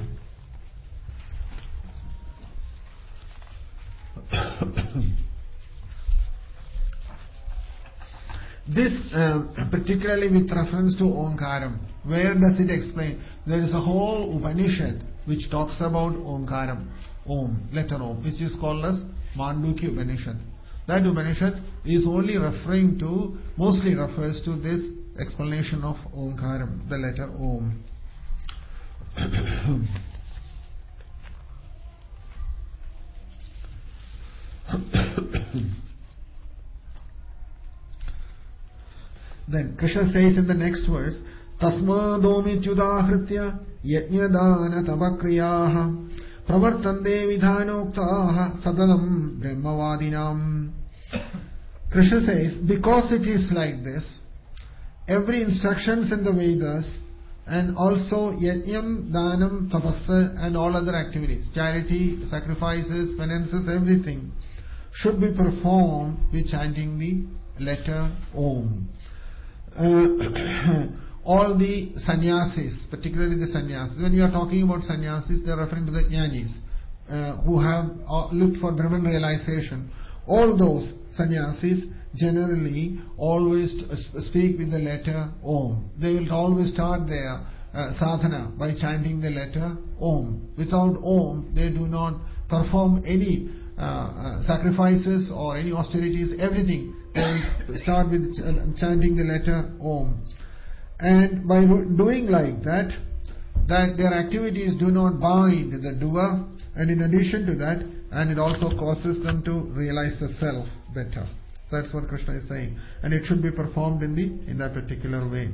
this uh, particularly with reference to Omkaram, where does it explain? There is a whole Upanishad which talks about Omkaram, Om, letter Om, which is called as Mandukya Upanishad. That Upanishad is only referring to, mostly refers to this explanation of Omkaram, the letter Om. Then Krishna says in the next verse, Tasmadomityudahritya yajnadana tabakriyaha pravartande vidhanoktaha sadadam brahmavadinam. Krishna says, because it is like this, every instructions in the Vedas and also yajnam, danam, tapassa and all other activities, charity, sacrifices, penances, everything should be performed with chanting the letter Om. Uh, all the sannyasis, particularly the sannyasis, when we are talking about sannyasis, they are referring to the jnanis, uh, who have uh, looked for Brahman realization. All those sannyasis generally always speak with the letter Om. They will always start their uh, sadhana by chanting the letter Om. Without Om, they do not perform any uh, uh, sacrifices or any austerities, everything. They will start with ch- chanting the letter Om. And by doing like that, that their activities do not bind the doer, and in addition to that, and it also causes them to realize the self better. That's what Krishna is saying. And it should be performed in the in that particular way.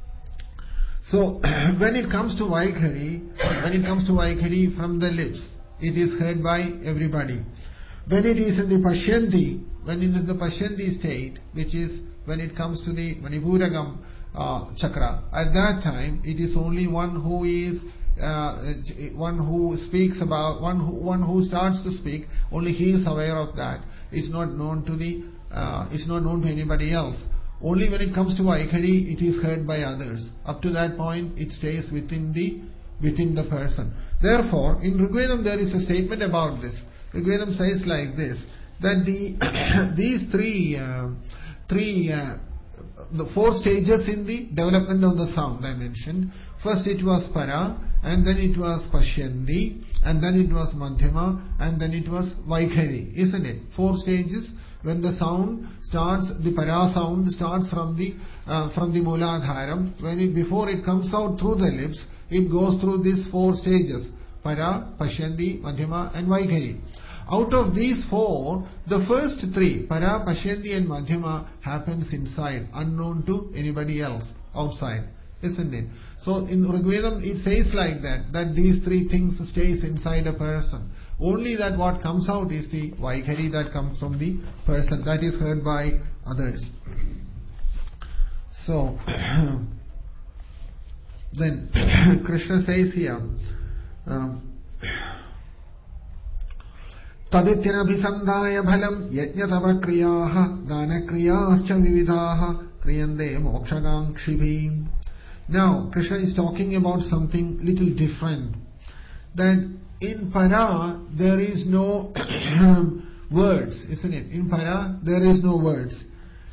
So when it comes to Vaikhari, when it comes to Vaikhari from the lips, it is heard by everybody. When it is in the Pashyanti, when it is the Pashyanti state, which is when it comes to the Manipuragam uh, chakra, at that time it is only one who is uh, one who speaks about one who one who starts to speak. Only he is aware of that. It's not known to the uh, it's not known to anybody else. Only when it comes to Vaikhari, it is heard by others. Up to that point, it stays within the within the person. Therefore, in Rigvedam there is a statement about this. Rigvedam says like this, that the these three, uh, three, uh, the four stages in the development of the sound I mentioned. First it was para, and then it was pashyandi, and then it was madhyama, and then it was vaikhari, isn't it? Four stages. When the sound starts, the para sound starts from the uh, from the Mooladharam. When it before it comes out through the lips, it goes through these four stages: para, pashyandi, madhyama, and vaikhari. Out of these four, the first three, para, pashyandi, and madhyama, happens inside, unknown to anybody else outside, isn't it? So in Rigvedam it says like that, that these three things stays inside a person. Only that what comes out is the vaikhari that comes from the person, that is heard by others. So then Krishna says here, um, Tadityanabhisandhaya bhalam yajnatava kriyaha dana kriyascha vividhaha kriyande mokshagankshibhi. Now Krishna is talking about something little different, that in para there is no words, isn't it? In para there is no words,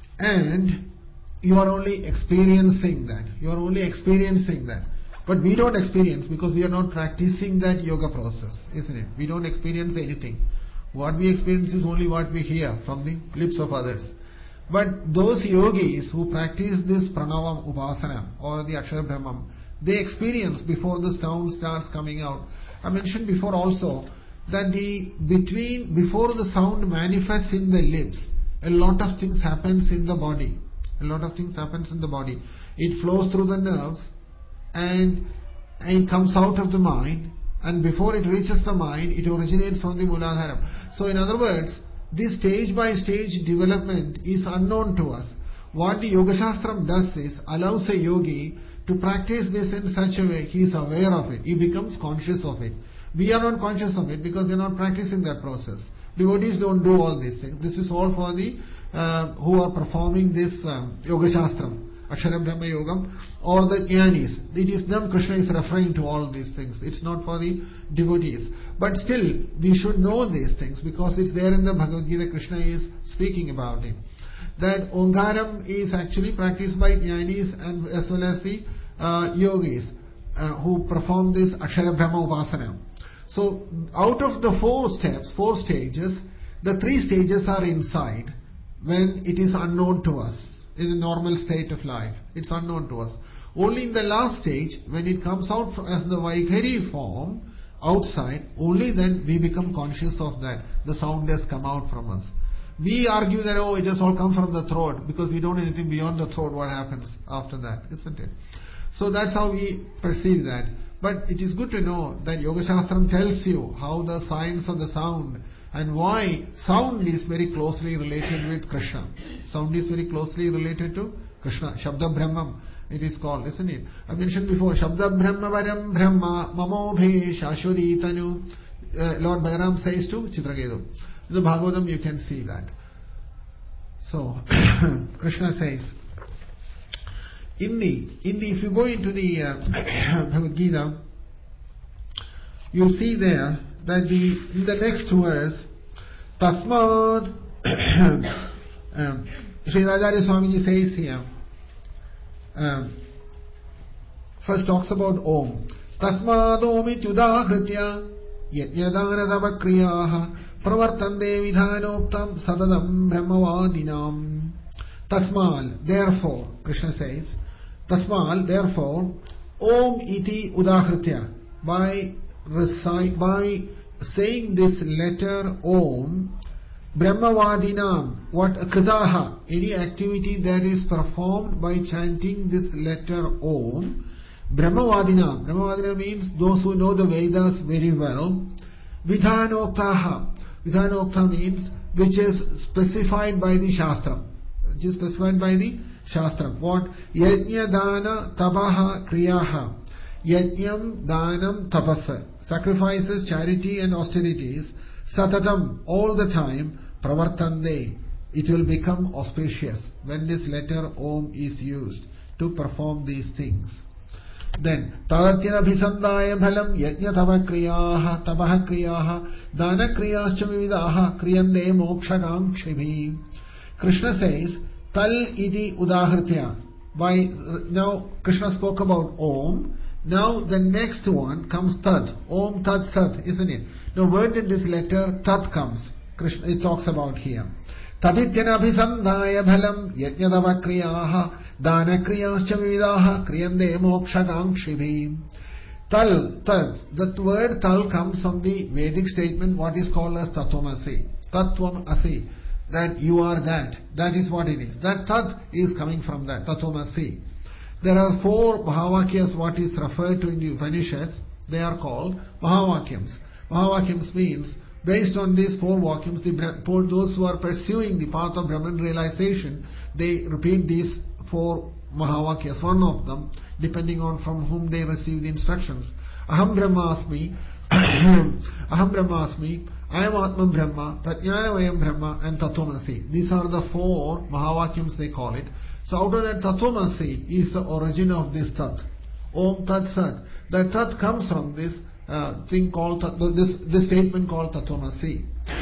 and you are only experiencing that. You are only experiencing that. But we don't experience, because we are not practicing that yoga process, isn't it? We don't experience anything. What we experience is only what we hear from the lips of others. But those yogis who practice this pranavam upasana or the akshara brahmam, they experience before the sound starts coming out. I mentioned before also that the between before the sound manifests in the lips, a lot of things happens in the body. A lot of things happens in the body. It flows through the nerves and, and it comes out of the mind, and before it reaches the mind, it originates from the Mooladharam. So in other words, this stage by stage development is unknown to us. What the Yoga Shastram does is allows a yogi to practice this in such a way, he is aware of it, he becomes conscious of it. We are not conscious of it because we are not practicing that process. Devotees don't do all these things. This is all for the uh, who are performing this um, Yoga Shastram, Akshara Brahma Yogam, or the Jnanis. It is them Krishna is referring to all these things. It's not for the devotees. But still, we should know these things because it's there in the Bhagavad Gita. Krishna is speaking about it. That Omkaram is actually practiced by Jnanis and as well as the uh, yogis uh, who perform this Akshara Brahma Upasana. So, out of the four steps, four stages, the three stages are inside when it is unknown to us. In a normal state of life, it's unknown to us. Only in the last stage, when it comes out as the Vaikhari form, outside, only then we become conscious of that. The sound has come out from us. We argue that, oh, it has all come from the throat, because we don't know anything beyond the throat, what happens after that, isn't it? So that's how we perceive that. But it is good to know that Yoga Shastram tells you how the science of the sound and why sound is very closely related with Krishna. Sound is very closely related to Krishna. Shabda Brahmam, it is called, isn't it? I mentioned before, Shabda Brahma Varam Brahma Mamobhe Shashwadi Tanu. Uh, Lord Balaram says to Chitraketu. In the Bhagavatam you can see that. So, Krishna says, in the, in the, if you go into the uh, Bhagavad Gita, you'll see there that the, in the next verse, Tasmad, um, Sri Rajarya Swamiji says here, um, first talks about Om. Tasmad Omit Yudahritya Yajnadana Zavakriyaha Pravartande Vidhanoktam Sadadam Brahmavadinam. Tasmal, therefore, Krishna says, Tasmal, therefore, Om iti udahritya, by recite, by saying this letter Om, Brahmavadinam, what kritaha, any activity that is performed by chanting this letter Om, Brahmavadinam, Brahmavadinam means those who know the Vedas very well, Vidhanoktaha, Vidhanokta means which is specified by the Shastram. Which is specified by the Shastram. What? Yajna dana tabaha kriyaha. Yajnam danam tapasa. Sacrifices, charity and austerities. Satatam, all the time. Pravartande. It will become auspicious when this letter Om is used to perform these things. Then, Tadatyana Bhisandaya Bhalam Yajna Tava Kriyaha Tabaha Kriyaha Dana Kriyascha Vividaha Kriyande Mokshagam Kshibhi. Krishna says, Tal Idi Udahritya. By, now, Krishna spoke about Om. Now, the next one comes Tad. Om Tad Sat, isn't it? Now, where did this letter Tad comes? Krishna, it talks about here. Tadityana Bhisandaya Bhalam Yajna Tava Kriyaha Dana Kriyascha Vividaha Kriyande Mokshagam Kshibhi. Tal, Tal. That word Tal comes from the Vedic statement, what is called as Tatvamasi. Tattvam Asi. That you are that. That is what it is. That Tat is coming from that. Tatvamasi. There are four Mahavakyas, what is referred to in the Upanishads. They are called Mahavakyams. Mahavakyams means, based on these four vacuums, the, for those who are pursuing the path of Brahman realization, they repeat these four Mahavakyas, one of them, depending on from whom they receive the instructions. Aham Brahmasmi, Aham Brahmasmi, I am Atman Brahma, Tatjnanavayam Brahma, and Tatvamasi. These are the four Mahavakyams they call it. So out of that Tatvamasi is the origin of this Tat. Om Tat Sat. The Tat comes from this uh, thing called, this, this statement called Tatvamasi.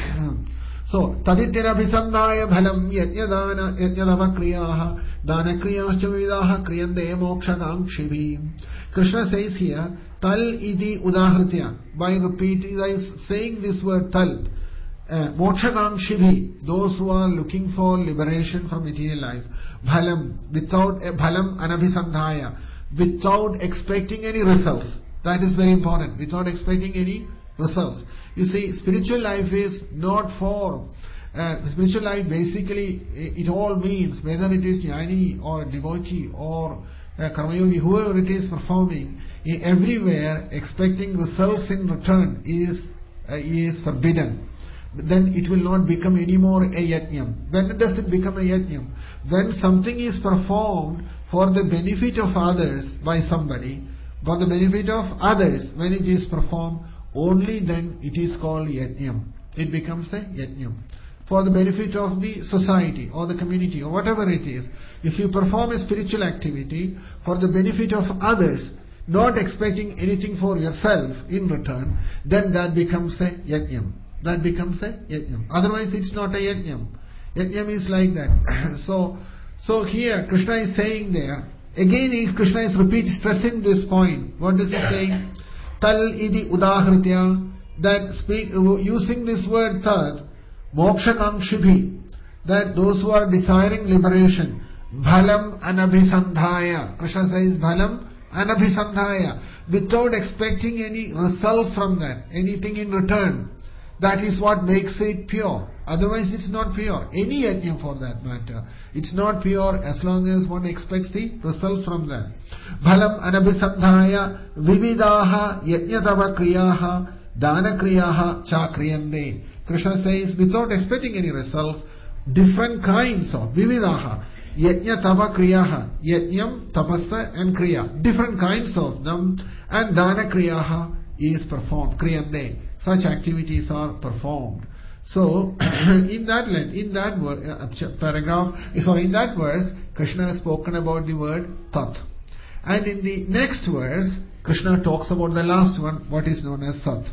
So, Tadityana Bhisandaya Bhalam Yajnadana Yajnadava Kriyaha Dana Kriyascha Vividaha Kriyande Mokshagam Kshibhi. Krishna says here, Tal Idi Udahritya. By repeating, by saying this word Tal, uh, Mokshagam Kshibhi, those who are looking for liberation from material life, Bhalam, without uh, Bhalam Anabhisandhaya, without expecting any results. That is very important, without expecting any results. You see, spiritual life is not for, uh, spiritual life basically, it all means, whether it is jnani or devotee or uh, karmayogi, whoever it is performing, everywhere expecting results in return is, uh, is forbidden. Then it will not become anymore a yajnam. When does it become a yajnam? When something is performed for the benefit of others by somebody, for the benefit of others, when it is performed, only then it is called yajnam. It becomes a yajnam. For the benefit of the society or the community or whatever it is, if you perform a spiritual activity for the benefit of others, not expecting anything for yourself in return, then that becomes a yajnam. That becomes a yajnam. Otherwise it's not a yajnam. Yajnam is like that. so, so here Krishna is saying there, again Krishna is repeating, stressing this point. What does he say? Tal idi udahritya, that speak, using this word Tad, mokshakamshibhi, that those who are desiring liberation, bhalam anabhisandhaya. Krishna says bhalam anabhisandhaya, without expecting any results from that, anything in return. That is what makes it pure. Otherwise it's not pure. Any yajna for that matter, it's not pure as long as one expects the results from that. Bhalam anabhisandhaya vividaha yajnatava kriyaha dana kriyaha cha kriyande. Krishna says, without expecting any results, different kinds of vividaha yajnatava kriyaha, yajnam, tapassa and kriya, different kinds of them, and dana kriyaha is performed, kriyande. Such activities are performed. So, in that in that uh, paragraph, sorry, in that verse, Krishna has spoken about the word Tat. And in the next verse, Krishna talks about the last one, what is known as Sat.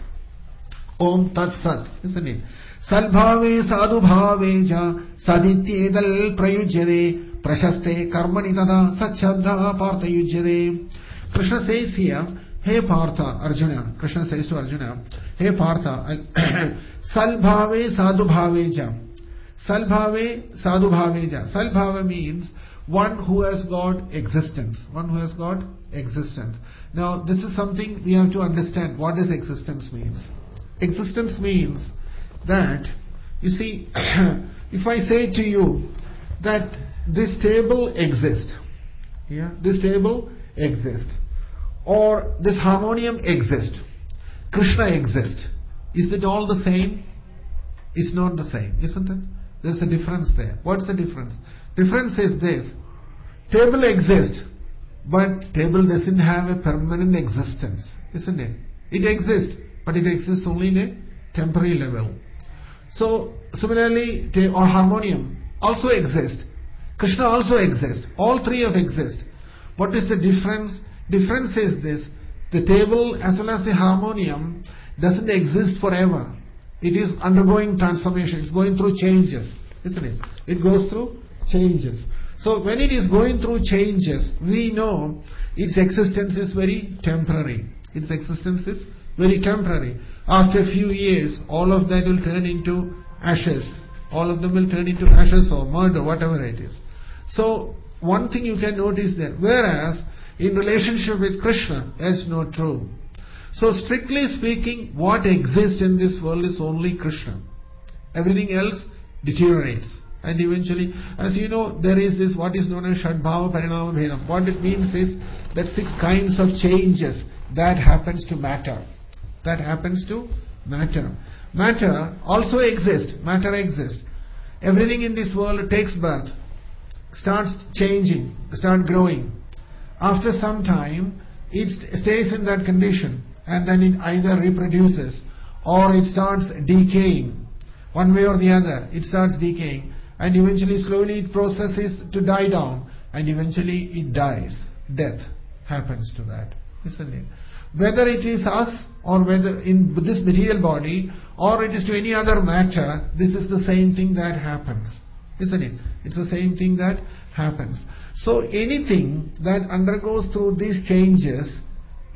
Om Tat Sat, isn't it? Salbhave sadhu bhave ja sadityedal prayujyade prashaste karmani tada sachabda partha yujyade. Krishna says here, Hey Partha, Arjuna, Krishna says to Arjuna, Hey Partha, Salbhave sadhu bhaveja. Salbhave sadhu bhaveja. Salbhava means one who has got existence. One who has got existence. Now this is something we have to understand. What does existence means? Existence means that, you see, if I say to you that this table exists, yeah, this table exists, or this harmonium exists, Krishna exists, is it all the same? It's not the same, isn't it? There's a difference there. What's the difference? Difference is this: table exists, but table doesn't have a permanent existence, isn't it? It exists, but it exists only in a temporary level. So similarly, or harmonium also exists. Krishna also exists. All three of exist. What is the difference? Difference is this: the table as well as the harmonium doesn't exist forever. It is undergoing transformation. It's going through changes, isn't it? It goes through changes. So when it is going through changes, we know its existence is very temporary. Its existence is very temporary. After a few years, all of that will turn into ashes. All of them will turn into ashes or mud or whatever it is. So one thing you can notice there, whereas in relationship with Krishna, that's not true. So strictly speaking, what exists in this world is only Krishna. Everything else deteriorates. And eventually, as you know, there is this what is known as Shadbhava Parinama Bhedam. What it means is that six kinds of changes that happens to matter. That happens to matter. Matter also exists. Matter exists. Everything in this world takes birth, starts changing, starts growing. After some time, it stays in that condition and then it either reproduces or it starts decaying. One way or the other, it starts decaying. And eventually, slowly it processes to die down, and eventually it dies. Death happens to that, isn't it? Whether it is us or whether in this material body or it is to any other matter, this is the same thing that happens, isn't it? It's the same thing that happens. So anything that undergoes through these changes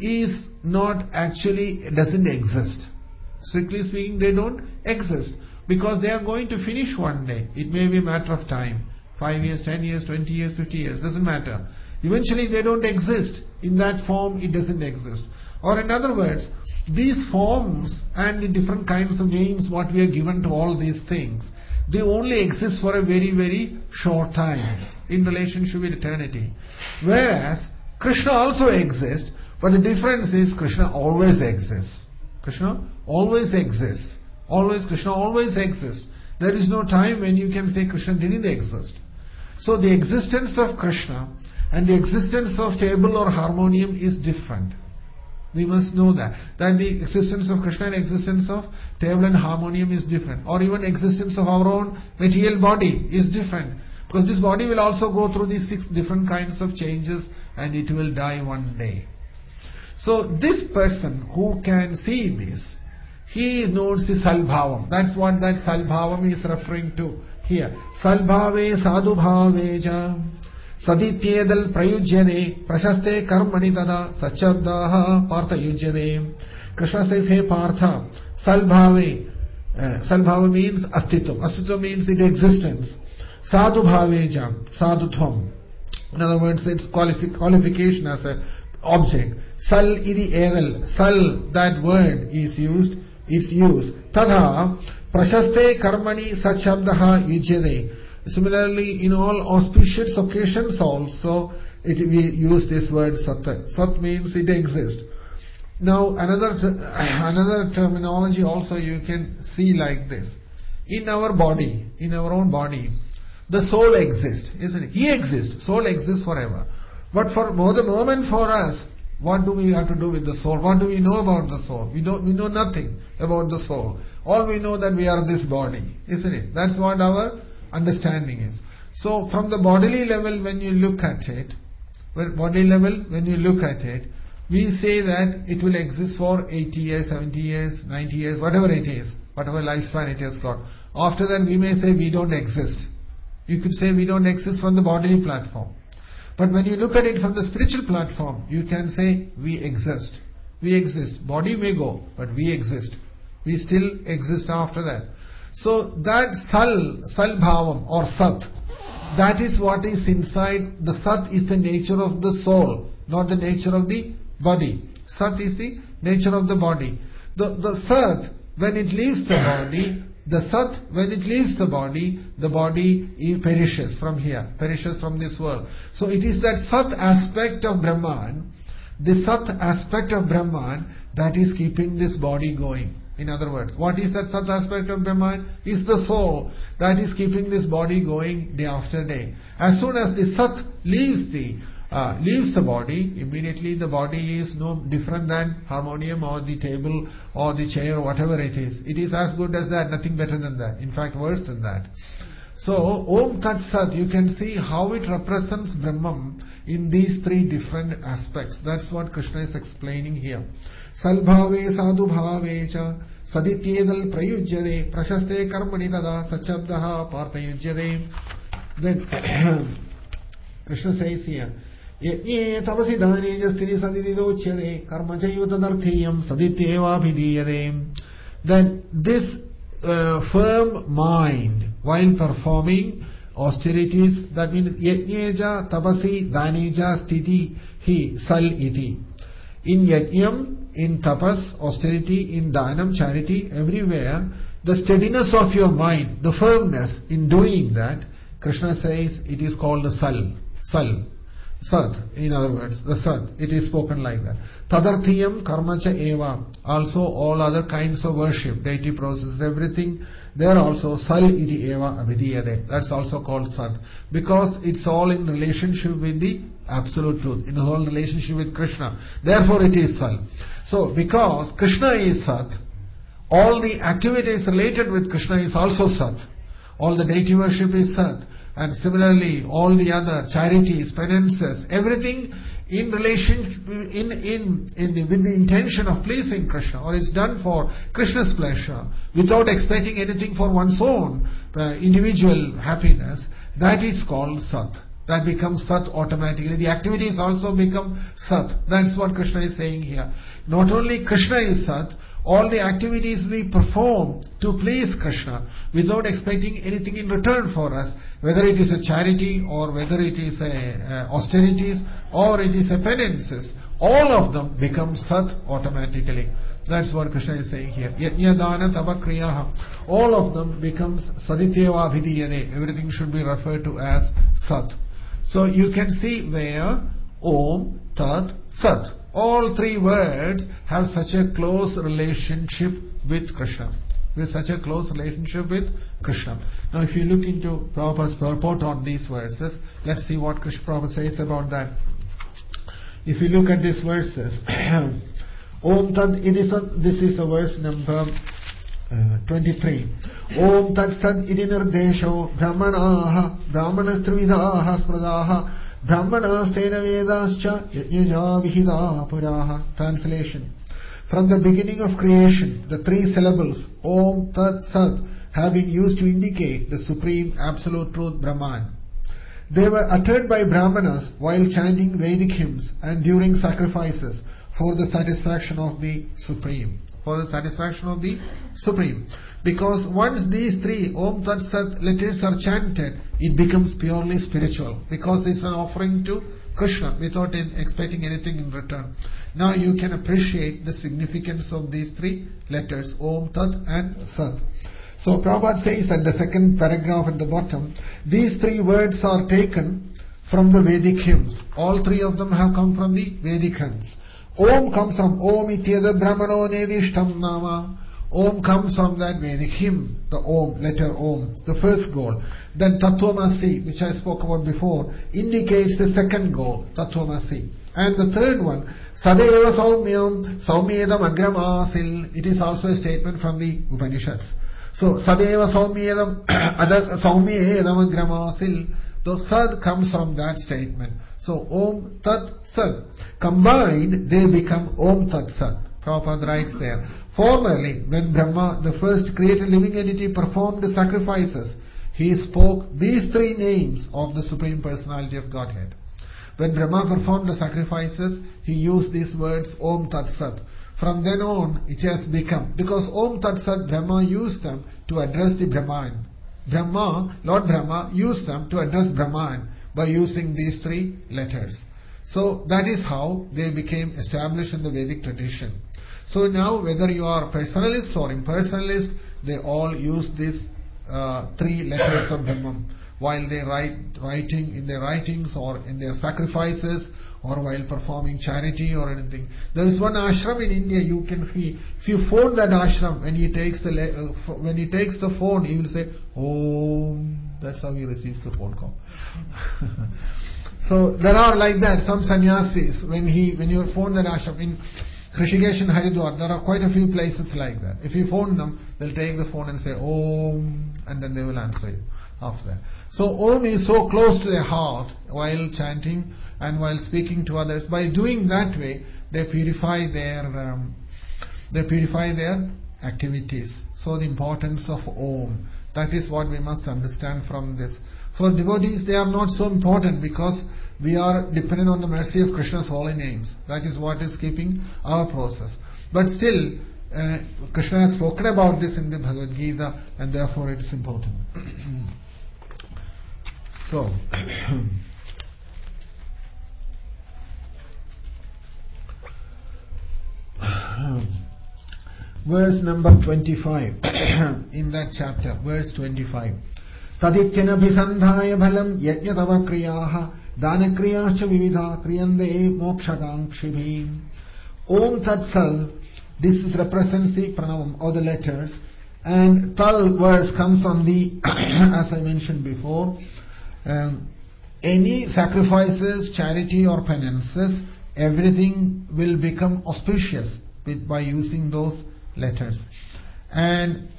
is not actually, doesn't exist. Strictly speaking, they don't exist. Because they are going to finish one day. It may be a matter of time. Five years, ten years, twenty years, fifty years. Doesn't matter. Eventually they don't exist. In that form it doesn't exist. Or in other words, these forms and the different kinds of names what we are given to all these things, they only exist for a very, very short time in relationship with eternity. Whereas Krishna also exists, but the difference is Krishna always exists. Krishna always exists. Always, Krishna always exists. There is no time when you can say Krishna didn't exist. So the existence of Krishna and the existence of table or harmonium is different. We must know that. That the existence of Krishna and existence of table and harmonium is different. Or even existence of our own material body is different. Because this body will also go through these six different kinds of changes and it will die one day. So this person who can see this, he knows the Salbhavam. That's what that Salbhavam is referring to here. Salbhave sadhubhaveja sadityedal prayujyane prashaste karmani tada sachabdaha partha yujyane. Krishna says, hey Partha, Salbhave. Uh, Salbhava means astitvam. Astitvam means its existence. Sadhubhaveja, sadhutvam. In other words, it's qualifi- qualification as an object. Sal idi edal. Sal, that word is used. Its use. Tadha prashaste karmani sachabdaha yujyade. Similarly, in all auspicious occasions also, it, we use this word sat. Sat means it exists. Now, another another terminology also you can see like this. In our body, in our own body, the soul exists, isn't it? He exists. Soul exists forever. But for more the moment for us, what do we have to do with the soul? What do we know about the soul? We don't, we know nothing about the soul. All we know that we are this body, isn't it? That's what our understanding is. So from the bodily level when you look at it, well, body level when you look at it, we say that it will exist for eighty years, seventy years, ninety years, whatever it is, whatever lifespan it has got. After that we may say we don't exist. You could say we don't exist from the bodily platform. But when you look at it from the spiritual platform, you can say we exist. We exist. Body may go, but we exist. We still exist after that. So that sal, sal bhavam or sat, that is what is inside. The sat is the nature of the soul, not the nature of the body. Sat is the nature of the body. The, the sat, when it leaves the body, the sat, when it leaves the body, the body perishes from here, perishes from this world. So it is that sat aspect of Brahman, the sat aspect of Brahman that is keeping this body going. In other words, what is that sat aspect of Brahman? Is the soul that is keeping this body going day after day. As soon as the sat leaves the Uh, leaves the body, immediately the body is no different than harmonium or the table or the chair or whatever it is. It is as good as that, nothing better than that. In fact, worse than that. So, Om Tat Sat, you can see how it represents Brahman in these three different aspects. That's what Krishna is explaining here. Salbhave sadhu bhavecha sadityedal prayujyade prashaste karmani tada sachabdaha partayujyade. Then Krishna says here, Yajne tapasi dane jastini sadididochyade karma chaiva tadarthiyam sadityeva abhidiyade. Then this uh, firm mind while performing austerities, that means yajneja tapasi daneja sthiti hi sal iti. In yajnam, in tapas, austerity, in dhanam, charity, everywhere, the steadiness of your mind, the firmness in doing that, Krishna says it is called the sal. Sal. Sat, in other words, the sat. It is spoken like that. Tadarthiyam karmacha eva. Also all other kinds of worship, deity process, everything, they are also sal iti eva abhidiyade. That's also called sat. Because it's all in relationship with the absolute truth, in whole relationship with Krishna. Therefore it is sal. So because Krishna is sat, all the activities related with Krishna is also sat. All the deity worship is sat. And similarly, all the other charities, penances, everything in relation, in, in, in the, with the intention of pleasing Krishna, or it's done for Krishna's pleasure, without expecting anything for one's own uh, individual happiness, that is called sat. That becomes sat automatically. The activities also become sat. That's what Krishna is saying here. Not only Krishna is sat, all the activities we perform to please Krishna without expecting anything in return for us, whether it is a charity or whether it is a uh, austerities or it is a penances, all of them become sat automatically. That's what Krishna is saying here. Yajna dana tava kriyaha. All of them becomes sadityeva abhidiyade. Everything should be referred to as sat. So you can see where Om, Tat, Sat. All three words have such a close relationship with Krishna. With such a close relationship with Krishna. Now if you look into Prabhupada's purport on these verses, let's see what Krishna Prabhupada says about that. If you look at these verses, Om Tad, it is a, this is the verse number uh, twenty-three. Om Tad Sad Idinirdesho Brahmanaha Brahmanastrividaha Spradaha Brahmanastena Vedascha Yajna Vihida Puraha. Translation. From the beginning of creation, the three syllables Om Tat Sat have been used to indicate the supreme absolute truth Brahman. They were uttered by Brahmanas while chanting Vedic hymns and during sacrifices for the satisfaction of the Supreme. For the satisfaction of the Supreme. Because once these three Om Tat Sat letters are chanted, it becomes purely spiritual. Because it's an offering to Krishna without expecting anything in return. Now you can appreciate the significance of these three letters, Om, Tat and Sat. So Prabhupada says at the second paragraph at the bottom, these three words are taken from the Vedic hymns. All three of them have come from the Vedic hymns. Om comes from Om ityada brahmano nedishtam nama. Om comes from that Vedic hymn, the Om, letter Om, the first goal. Then Tattvamasi, which I spoke about before, indicates the second goal, Tattvamasi. And the third one, Sadeva Saumyam, Saumyedam Agramasil. It is also a statement from the Upanishads. So, Sadeva Saumyedam, Saumyedam Agramasil. The Sad comes from that statement. So, Om Tat Sad. Combined, they become Om Tat Sat. Prabhupada writes there. Formerly, when Brahma, the first created living entity, performed the sacrifices, he spoke these three names of the Supreme Personality of Godhead. When Brahma performed the sacrifices, he used these words Om Tat Sat. From then on, it has become, because Om Tat Sat, Brahma used them to address the Brahman. Brahma, Lord Brahma, used them to address Brahman by using these three letters. So that is how they became established in the Vedic tradition. So now whether you are personalist or impersonalist, they all use these uh, three letters of Brahman while they write writing in their writings or in their sacrifices or while performing charity or anything. There is one ashram in India. You can see, if you phone that ashram, when he takes the uh, when he takes the phone, he will say Om. That's how he receives the phone call. So there are like that some sannyasis. When he when you phone that ashram in Rishikesh and Haridwar, there are quite a few places like that. If you phone them, they'll take the phone and say Om, and then they will answer you. of that. So Om is so close to their heart while chanting and while speaking to others. By doing that way, they purify their um, they purify their activities. So the importance of Om, that is what we must understand from this. For devotees, they are not so important because we are dependent on the mercy of Krishna's holy names. That is what is keeping our process. But still, uh, Krishna has spoken about this in the Bhagavad Gita, and therefore it is important. So, verse number twenty-five in that chapter, verse twenty-five. Tadityanabhisandhaya bhalam yajnatava kriyaha danakriyascha vividha kriyande mokshakankshibi. Om Tat Sat, this is represents the pranavam or the letters, and Tal verse comes on the, as I mentioned before, um, any sacrifices, charity or penances, everything will become auspicious with, by using those letters. And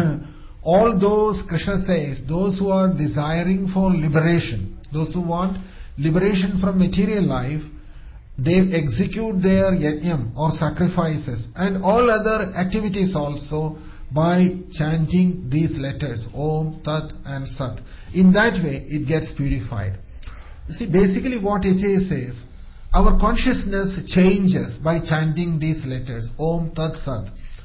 all those, Krishna says, those who are desiring for liberation, those who want liberation from material life, they execute their yajnam or sacrifices and all other activities also by chanting these letters, Om, Tat and Sat. In that way, it gets purified. You see, basically what it is is, our consciousness changes by chanting these letters, Om, Tat, Sat.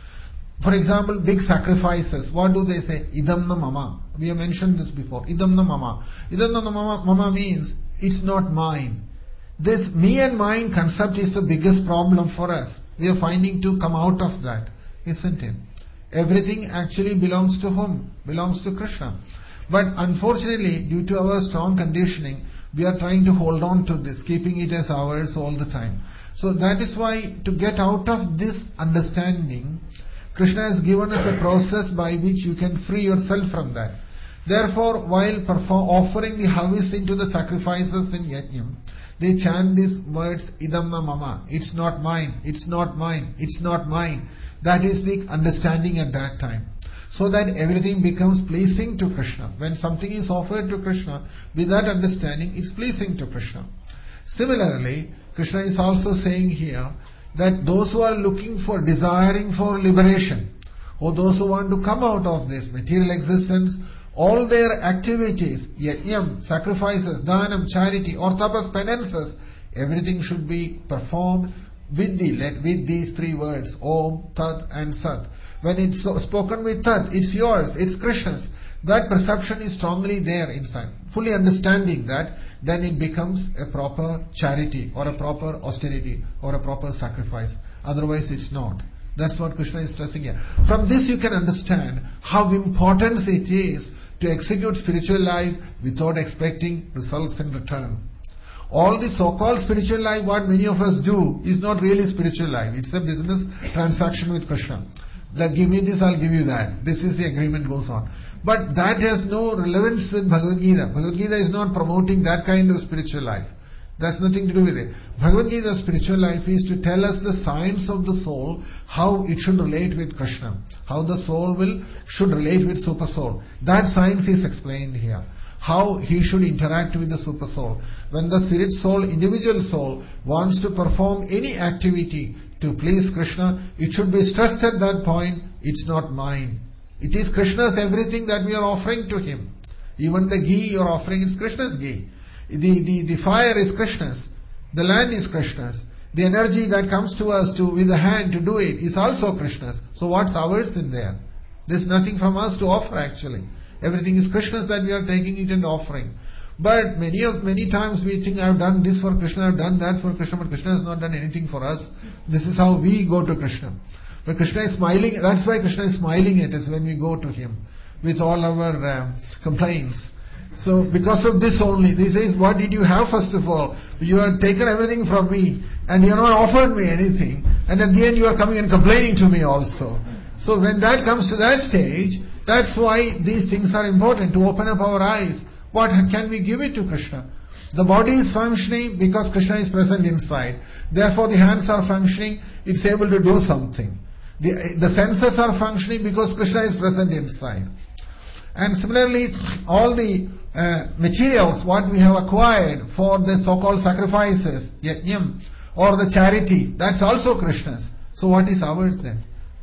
For example, big sacrifices, what do they say? Idam na mama. We have mentioned this before. Idam na mama. Idam na mama, mama means, it's not mine. This me and mine concept is the biggest problem for us. We are finding to come out of that, isn't it? Everything actually belongs to whom? Belongs to Krishna. But unfortunately, due to our strong conditioning, we are trying to hold on to this, keeping it as ours all the time. So that is why, to get out of this understanding, Krishna has given us a process by which you can free yourself from that. Therefore, while perform, offering the harvest into the sacrifices in Yajnam, they chant these words, Idam na mama, it's not mine, it's not mine, it's not mine. That is the understanding at that time. So that everything becomes pleasing to Krishna. When something is offered to Krishna, with that understanding, it's pleasing to Krishna. Similarly, Krishna is also saying here that those who are looking for, desiring for liberation, or those who want to come out of this material existence, all their activities, yajnam, sacrifices, dhanam, charity, or tapas, penances, everything should be performed with the with these three words, Om, Tat and Sat. When it's so, spoken with Tat, it's yours, it's Krishna's. That perception is strongly there inside. Fully understanding that, then it becomes a proper charity or a proper austerity or a proper sacrifice. Otherwise it's not. That's what Krishna is stressing here. From this you can understand how important it is to execute spiritual life without expecting results in return. All the so-called spiritual life, what many of us do, is not really spiritual life. It's a business transaction with Krishna. Like, give me this, I'll give you that. This is the agreement goes on. But that has no relevance with Bhagavad Gita. Bhagavad Gita is not promoting that kind of spiritual life. That's nothing to do with it. Bhagavad Gita's spiritual life is to tell us the science of the soul, how it should relate with Krishna, how the soul will should relate with Super Soul. That science is explained here. How he should interact with the Super Soul. When the spirit soul, individual soul, wants to perform any activity to please Krishna, it should be stressed at that point, it's not mine. It is Krishna's everything that we are offering to him. Even the ghee you are offering is Krishna's ghee. The, the, the fire is Krishna's. The land is Krishna's. The energy that comes to us to with the hand to do it is also Krishna's. So what's ours in there? There's nothing from us to offer actually. Everything is Krishna's that we are taking it and offering. But many of many times we think, I have done this for Krishna, I have done that for Krishna, but Krishna has not done anything for us. This is how we go to Krishna. But Krishna is smiling, that's why Krishna is smiling at us when we go to him with all our uh, complaints. So because of this only, he says, what did you have first of all? You have taken everything from me and you have not offered me anything. And at the end you are coming and complaining to me also. So when that comes to that stage, that's why these things are important, to open up our eyes. What can we give it to Krishna? The body is functioning because Krishna is present inside. Therefore the hands are functioning, it's able to do something. The, the senses are functioning because Krishna is present inside. And similarly, all the uh, materials what we have acquired for the so-called sacrifices, yajnam, or the charity, that's also Krishna's. So what is ours then?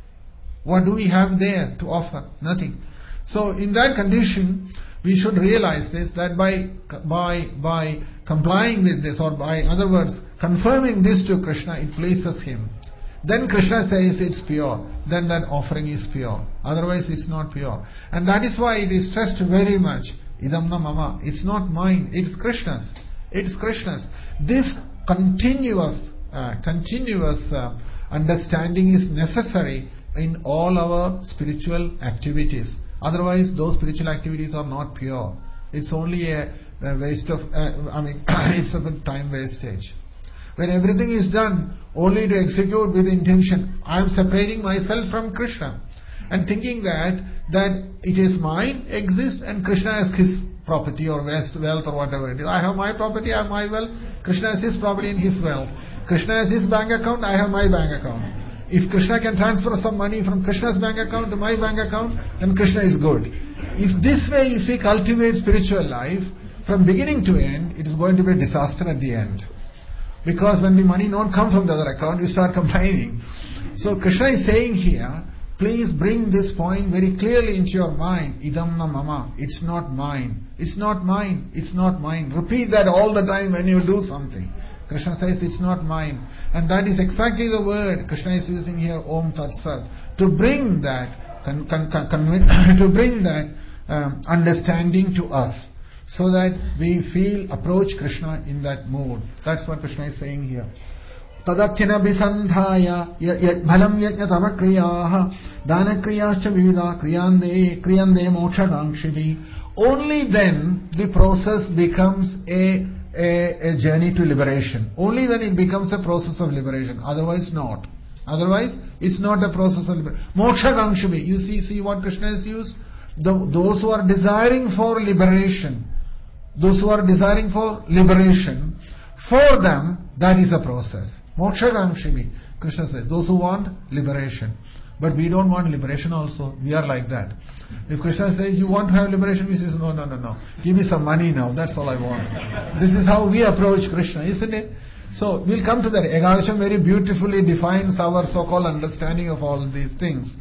What do we have there to offer? Nothing. So in that condition, we should realize this, that by by by complying with this, or by, in other words, confirming this to Krishna, it pleases him. Then Krishna says it's pure. Then that offering is pure. Otherwise it's not pure. And that is why it is stressed very much. Idam na mama. It's not mine. It's Krishna's. It's Krishna's. This continuous, uh, continuous uh, understanding is necessary in all our spiritual activities. Otherwise, those spiritual activities are not pure. It's only a, a waste of, uh, I mean, it's a time wastage. When everything is done only to execute with intention, I am separating myself from Krishna and thinking that that it is mine, exists, and Krishna has his property or wealth or whatever it is. I have my property, I have my wealth. Krishna has his property and his wealth. Krishna has his bank account, I have my bank account. If Krishna can transfer some money from Krishna's bank account to my bank account, then Krishna is good. If this way, if we cultivate spiritual life, from beginning to end, it is going to be a disaster at the end. Because when the money not come from the other account, you start complaining. So Krishna is saying here, please bring this point very clearly into your mind. Idam na mama. It's not mine. It's not mine. It's not mine. Repeat that all the time when you do something. Krishna says it's not mine. And that is exactly the word Krishna is using here, Om Tat Sat, to bring that, con, con, con, con, to bring that um, understanding to us. So that we feel, approach Krishna in that mood. That's what Krishna is saying here. Tadatyana bisandhaya bhalam yajnatama kriyaha dana kriyascha vivida kriyande kriyande mokshakangshivi. Only then the process becomes a, a, a journey to liberation. Only then it becomes a process of liberation. Otherwise not. Otherwise it's not a process of liberation. Mokshakangshivi. You see, see what Krishna has used? The, those who are desiring for liberation, those who are desiring for liberation, for them, that is a process. Mokshakangshivi. Krishna says, those who want liberation. But we don't want liberation also. We are like that. If Krishna says, you want to have liberation, we say, no, no, no, no. Give me some money now. That's all I want. This is how we approach Krishna, isn't it? So, we'll come to that. Ekadasham very beautifully defines our so-called understanding of all these things.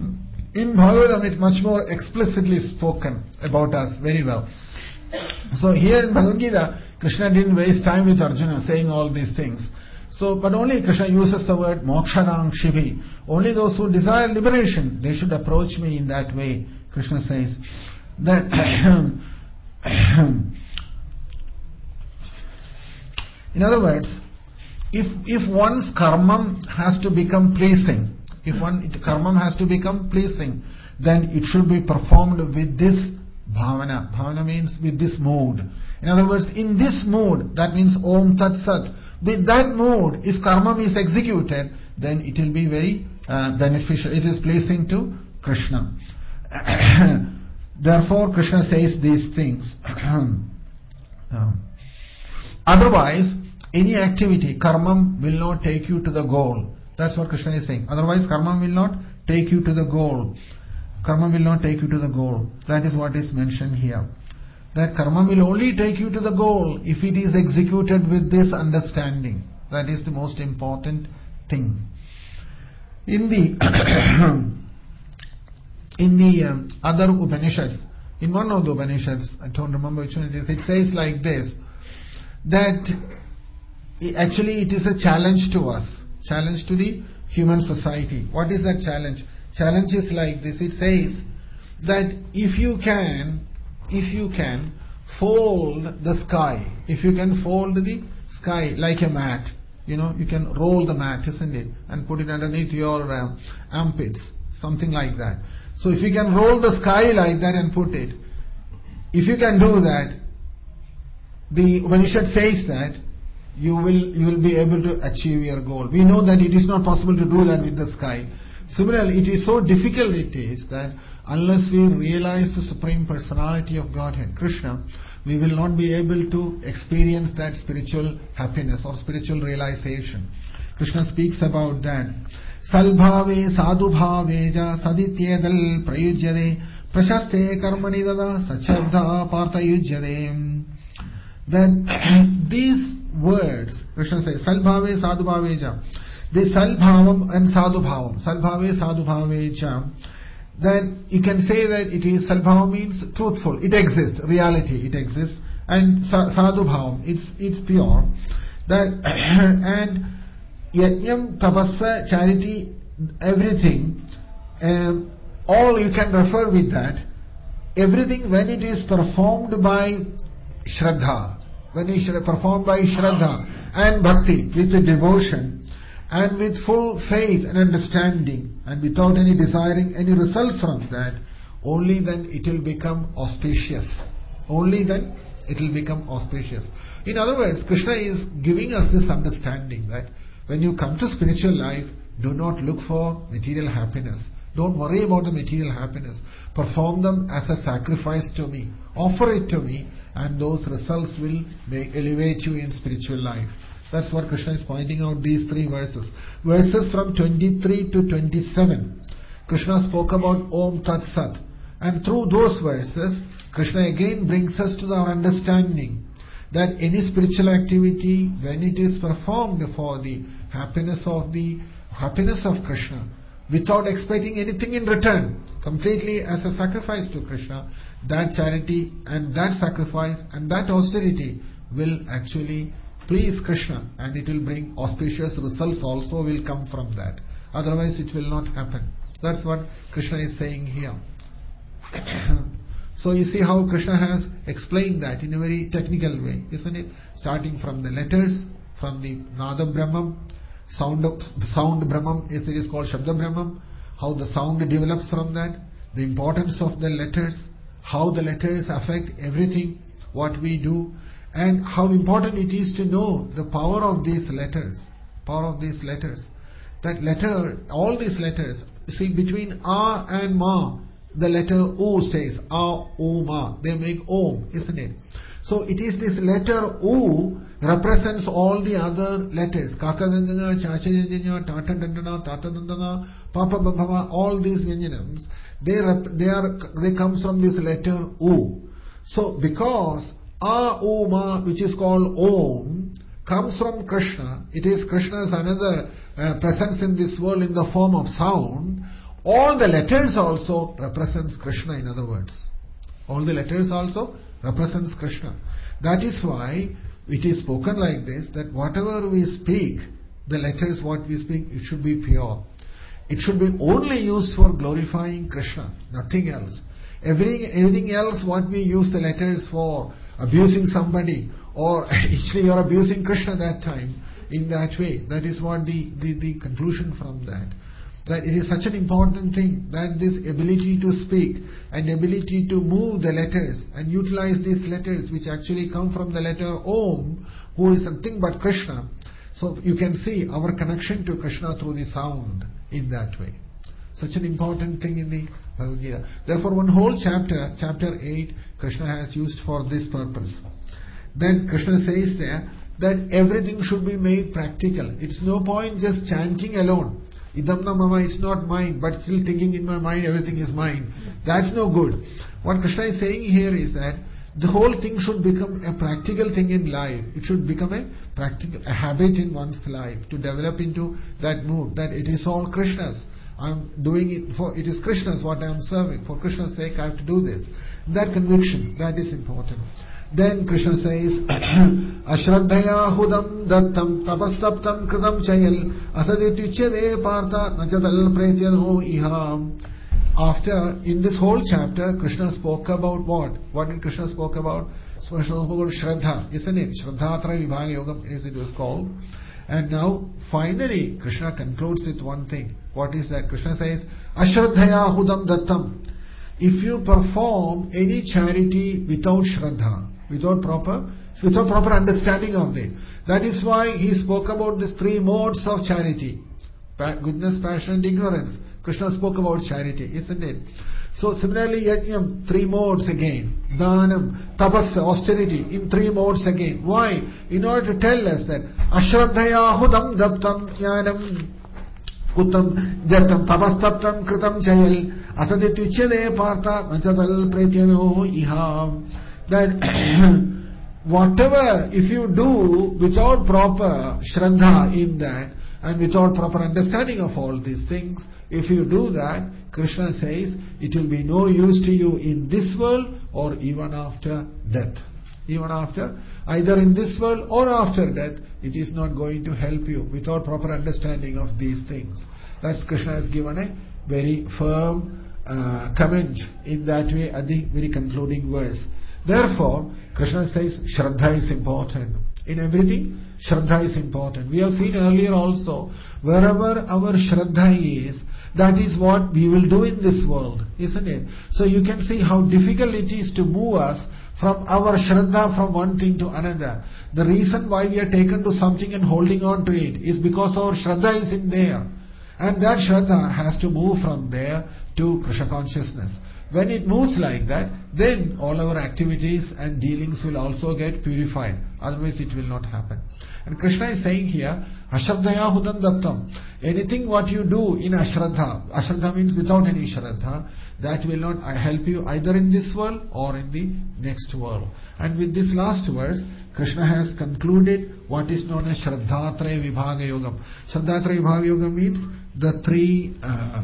In Bhagavatam, it much more explicitly spoken about us very well. So here in Bhagavad Gita, Krishna didn't waste time with Arjuna saying all these things. So, but only Krishna uses the word mokshakangshivi. Only those who desire liberation, they should approach me in that way. Krishna says that in other words, if if one's karma has to become pleasing, if one karma has to become pleasing, then it should be performed with this bhavana. Bhavana means with this mood. In other words, in this mood, that means Om Tat Sat. With that mood, if karma is executed, then it will be very uh, beneficial. It is pleasing to Krishna. Therefore, Krishna says these things. um, otherwise, any activity, karma will not take you to the goal. That's what Krishna is saying. Otherwise, karma will not take you to the goal. Karma will not take you to the goal. That is what is mentioned here. That karma will only take you to the goal if it is executed with this understanding. That is the most important thing. In the in the um, other Upanishads, in one of the Upanishads, I don't remember which one it is, it says like this, that actually it is a challenge to us, challenge to the human society. What is that challenge? Challenge is like this. It says that if you can, if you can fold the sky, if you can fold the sky like a mat, you know, you can roll the mat, isn't it, and put it underneath your uh, armpits, something like that. So if you can roll the sky like that and put it, if you can do that, the Upanishad says that you will you will be able to achieve your goal. We know that it is not possible to do that with the sky. Similarly, it is so difficult it is that unless we realize the Supreme Personality of Godhead, Krishna, we will not be able to experience that spiritual happiness or spiritual realization. Krishna speaks about that. Salbhave sadhubhaveja sadityedal prayujyade Prashaste karmani dada sachabda partayujyade. Then these words, Krishna says, salbhave sadhubhaveja. The salbhavam and sadhubhavam. Salbhave sadhubhaveja. Then you can say that it is salbhava means truthful. It exists, reality, it exists. And sadhubhavam, it's it's pure. That and yajnam, tapassa, charity, everything, um, all you can refer with that. Everything when it is performed by Shraddha, when it is performed by Shraddha and Bhakti, with devotion and with full faith and understanding and without any desiring any result from that, only then it will become auspicious. Only then it will become auspicious. In other words, Krishna is giving us this understanding that when you come to spiritual life, do not look for material happiness. Don't worry about the material happiness. Perform them as a sacrifice to me. Offer it to me, and those results will make, elevate you in spiritual life. That's what Krishna is pointing out, these three verses. Verses from twenty-three to twenty-seven. Krishna spoke about Om Tat Sat. And through those verses, Krishna again brings us to our understanding that any spiritual activity, when it is performed for the happiness of the happiness of Krishna, without expecting anything in return, completely as a sacrifice to Krishna, that charity and that sacrifice and that austerity will actually please Krishna, and it will bring auspicious results also will come from that. Otherwise it will not happen. That's what Krishna is saying here. So you see how Krishna has explained that in a very technical way, isn't it? Starting from the letters, from the Nada Brahmam, sound of, sound Brahmam, is it is called Shabda Brahmam, how the sound develops from that, the importance of the letters, how the letters affect everything, what we do, and how important it is to know the power of these letters, power of these letters. That letter, all these letters, see between A and Ma, the letter U stays, A, U, Ma, they make Om, isn't it? So it is this letter U represents all the other letters, Kaka Ganganga, Chacha Janjanya, Tata Dandana, Tata Dandana, Papa Bhava, all these Vyanjanams, they, rep, they are, they come from this letter U. So because A, U, Ma, which is called Om, comes from Krishna, it is Krishna's another uh, presence in this world in the form of sound, all the letters also represents Krishna, in other words. All the letters also represents Krishna. That is why it is spoken like this, that whatever we speak, the letters what we speak, it should be pure. It should be only used for glorifying Krishna, nothing else. Everything, anything else what we use the letters for, abusing somebody, or actually you are abusing Krishna that time, in that way. That is what the, the, the conclusion from that. That it is such an important thing, that this ability to speak and ability to move the letters and utilize these letters which actually come from the letter Om, who is nothing but Krishna. So you can see our connection to Krishna through the sound in that way. Such an important thing in the Bhagavad Gita. Therefore one whole chapter, chapter eight, Krishna has used for this purpose. Then Krishna says there that everything should be made practical. It's no point just chanting alone. Idamna mama, it's not mine, but still thinking in my mind everything is mine. That's no good. What Krishna is saying here is that the whole thing should become a practical thing in life. It should become a practical, a habit in one's life, to develop into that mood, that it is all Krishna's. I'm doing it for, it is Krishna's what I am serving. For Krishna's sake I have to do this. That conviction, that is important. Then Krishna says, Ashraddhaya hudam dattam tapastaptam kritam chayal asadityuchyade partha nachadal pretyadho iham. After, in this whole chapter, Krishna spoke about what? What did Krishna spoke about? Krishna spoke about Shraddha, isn't it? Shraddhatra Vibhaga Yogam, as it was called. And now, finally, Krishna concludes with one thing. What is that? Krishna says, Ashraddhaya hudam dattam. If you perform any charity without Shraddha, without proper, without proper understanding of it. That is why he spoke about these three modes of charity. Goodness, passion and ignorance. Krishna spoke about charity, isn't it? So similarly, yajnam, three modes again. Dhanam, tapasya, austerity, in three modes again. Why? In order to tell us that Ashraddhaya hudam daptam jnanam kutam jatam tapastaptam kritam chayal Asadityuchyade partha nachatal pretyano iha. That whatever, if you do without proper shraddha in that, and without proper understanding of all these things, if you do that, Krishna says, it will be no use to you in this world or even after death. Even after, either in this world or after death, it is not going to help you without proper understanding of these things. That's Krishna has given a very firm uh, comment in that way at the very concluding verse. Therefore, Krishna says Shraddha is important. In everything, Shraddha is important. We have seen earlier also, wherever our Shraddha is, that is what we will do in this world, isn't it? So you can see how difficult it is to move us from our Shraddha from one thing to another. The reason why we are taken to something and holding on to it is because our Shraddha is in there. And that Shraddha has to move from there to Krishna consciousness. When it moves like that, then all our activities and dealings will also get purified. Otherwise it will not happen. And Krishna is saying here, Ashraddhaya Hudan Daptam. Anything what you do in Ashraddha, Ashraddha means without any Shraddha, that will not help you either in this world or in the next world. And with this last verse, Krishna has concluded what is known as Shraddhatraya Vibhaga Yogam. Shraddhatraya Vibhaga Yogam means the three, uh,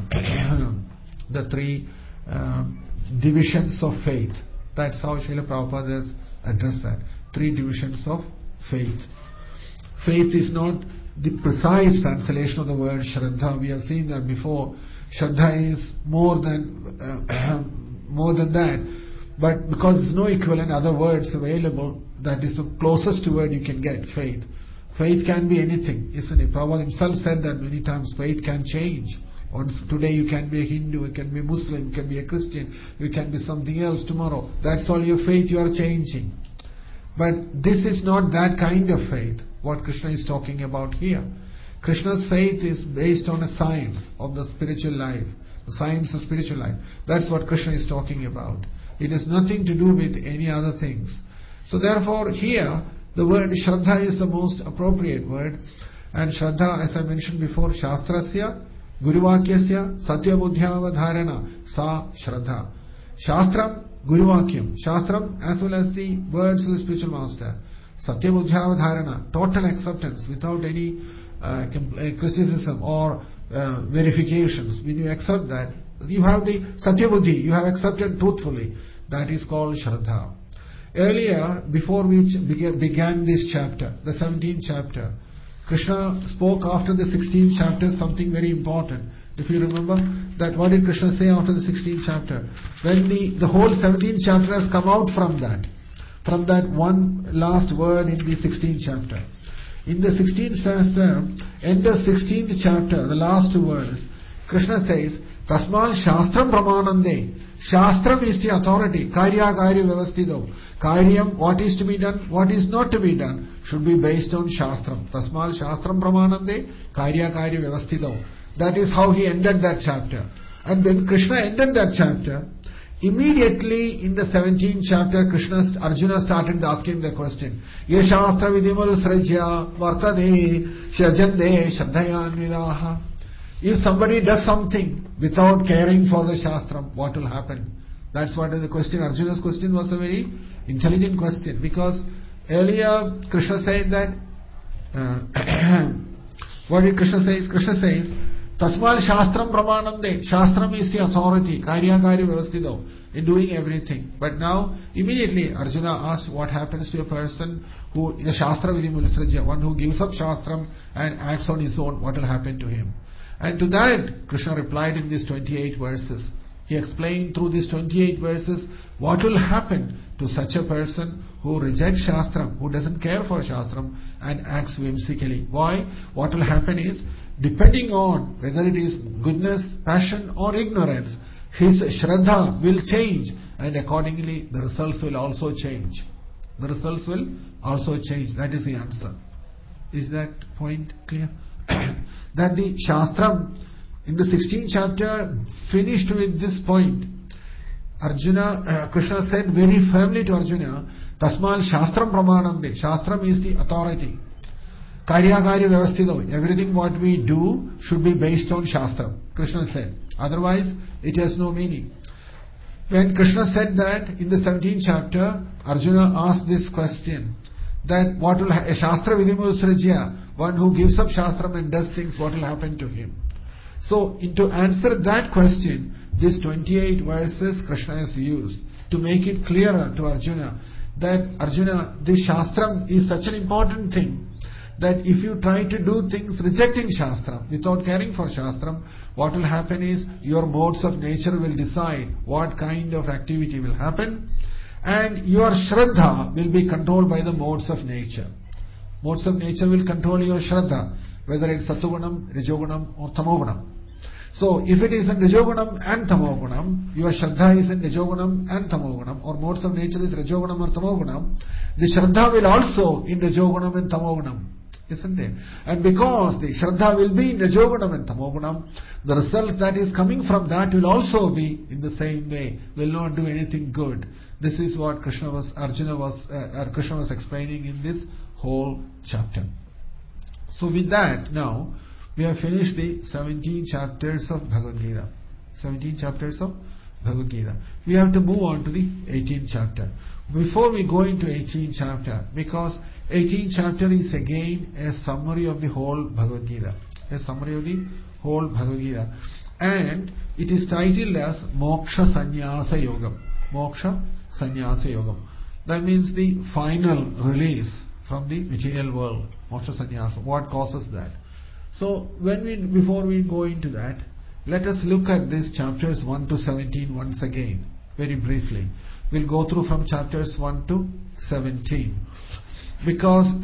the three uh, divisions of faith. That's how Srila Prabhupada has addressed that. Three divisions of faith. Faith is not the precise translation of the word Shraddha. We have seen that before. Shraddha is more than uh, more than that. But because there's no equivalent other words available, that is the closest word you can get, faith. Faith can be anything, isn't it? Prabhupada himself said that many times, faith can change. Once today you can be a Hindu, you can be a Muslim, you can be a Christian, you can be something else tomorrow. That's all your faith, you are changing. But this is not that kind of faith, what Krishna is talking about here. Krishna's faith is based on a science of the spiritual life, the science of spiritual life. That's what Krishna is talking about. It has nothing to do with any other things. So therefore here, the word Shraddha is the most appropriate word. And Shraddha, as I mentioned before, Shastrasya, Guruvakyasya, Satyabudhyavadharana, Sa Shraddha. Shastram, Guruvakyam. Shastram as well as the words of the spiritual master. Satyabudhyavadharana, total acceptance without any uh, criticism or uh, verifications. When you accept that, you have the Satyabuddhi, you have accepted truthfully. That is called Shraddha. Earlier, before we began this chapter, the seventeenth chapter, Krishna spoke after the sixteenth chapter something very important. If you remember, that what did Krishna say after the sixteenth chapter? When the, the whole seventeenth chapter has come out from that, from that one last word in the sixteenth chapter. In the sixteenth chapter, end of sixteenth chapter, the last two words, Krishna says, Tasmal Shastram Pramanande. Shastram is the authority. Karya Karya Vyavasthido. Karyam, what is to be done, what is not to be done, should be based on Shastram. Tasmal Shastram Pramanande, Karya Karya Vyavasthido. That is how he ended that chapter. And when Krishna ended that chapter, immediately in the seventeenth chapter, Krishna, Arjuna started asking the question, Ye Shastra Vidimal Srajya Vartade Shajande Shraddhayan Vidaha. If somebody does something without caring for the Shastram, what will happen? That's what the question. Arjuna's question was a very intelligent question, because earlier Krishna said that, uh, what did Krishna say? Krishna says, Tasmal Shastram Pramanande. Shastram is the authority, Karya Karya Vyavasthido, in doing everything. But now, immediately Arjuna asked what happens to a person who, the Shastra Vidimulisraja, one who gives up Shastram and acts on his own, what will happen to him? And to that, Krishna replied in these twenty-eight verses. He explained through these twenty-eight verses what will happen to such a person who rejects Shastram, who doesn't care for Shastram and acts whimsically. Why? What will happen is, depending on whether it is goodness, passion or ignorance, his Shraddha will change, and accordingly the results will also change. The results will also change. That is the answer. Is that point clear? That the Shastram in the sixteenth chapter finished with this point. Arjuna, uh, Krishna said very firmly to Arjuna, Tasmal Shastram Pramanande. Shastram is the authority. Karyakarya vyavasthito. Everything what we do should be based on Shastra. Krishna said. Otherwise, it has no meaning. When Krishna said that in the seventeenth chapter, Arjuna asked this question, that what will ha- a Shastra Vidhimusrajya, one who gives up Shastram and does things, what will happen to him? So, in, to answer that question, these twenty-eight verses Krishna has used to make it clearer to Arjuna that Arjuna, this Shastram is such an important thing that if you try to do things rejecting Shastram, without caring for Shastram, what will happen is your modes of nature will decide what kind of activity will happen, and your Shraddha will be controlled by the modes of nature. Modes of nature will control your Shraddha, whether it's Sattvagunam, Rajogunam or Tamogunam. So, if it is in Rajogunam and Tamogunam, your Shraddha is in Rajogunam and Tamogunam, or modes of nature is Rajogunam or Tamogunam, the Shraddha will also in Rajogunam and Tamogunam. Isn't it? And because the Shraddha will be in Rajogunam and Tamogunam, the results that is coming from that will also be in the same way, will not do anything good. This is what Krishna was, Arjuna was, uh, Krishna was explaining in this whole chapter. So with that, now, we have finished the seventeen chapters of Bhagavad Gita. seventeen chapters of Bhagavad Gita. We have to move on to the eighteenth chapter. Before we go into eighteenth chapter, because eighteenth chapter is again a summary of the whole Bhagavad Gita. A summary of the whole Bhagavad Gita. And it is titled as Moksha Sannyasa Yogam. Moksha Sannyasa Yogam. That means the final release from the material world. Moksha Sannyasa. What causes that? So, when we, before we go into that, let us look at these chapters one to seventeen once again, very briefly. We'll go through from chapters one to seventeen. Because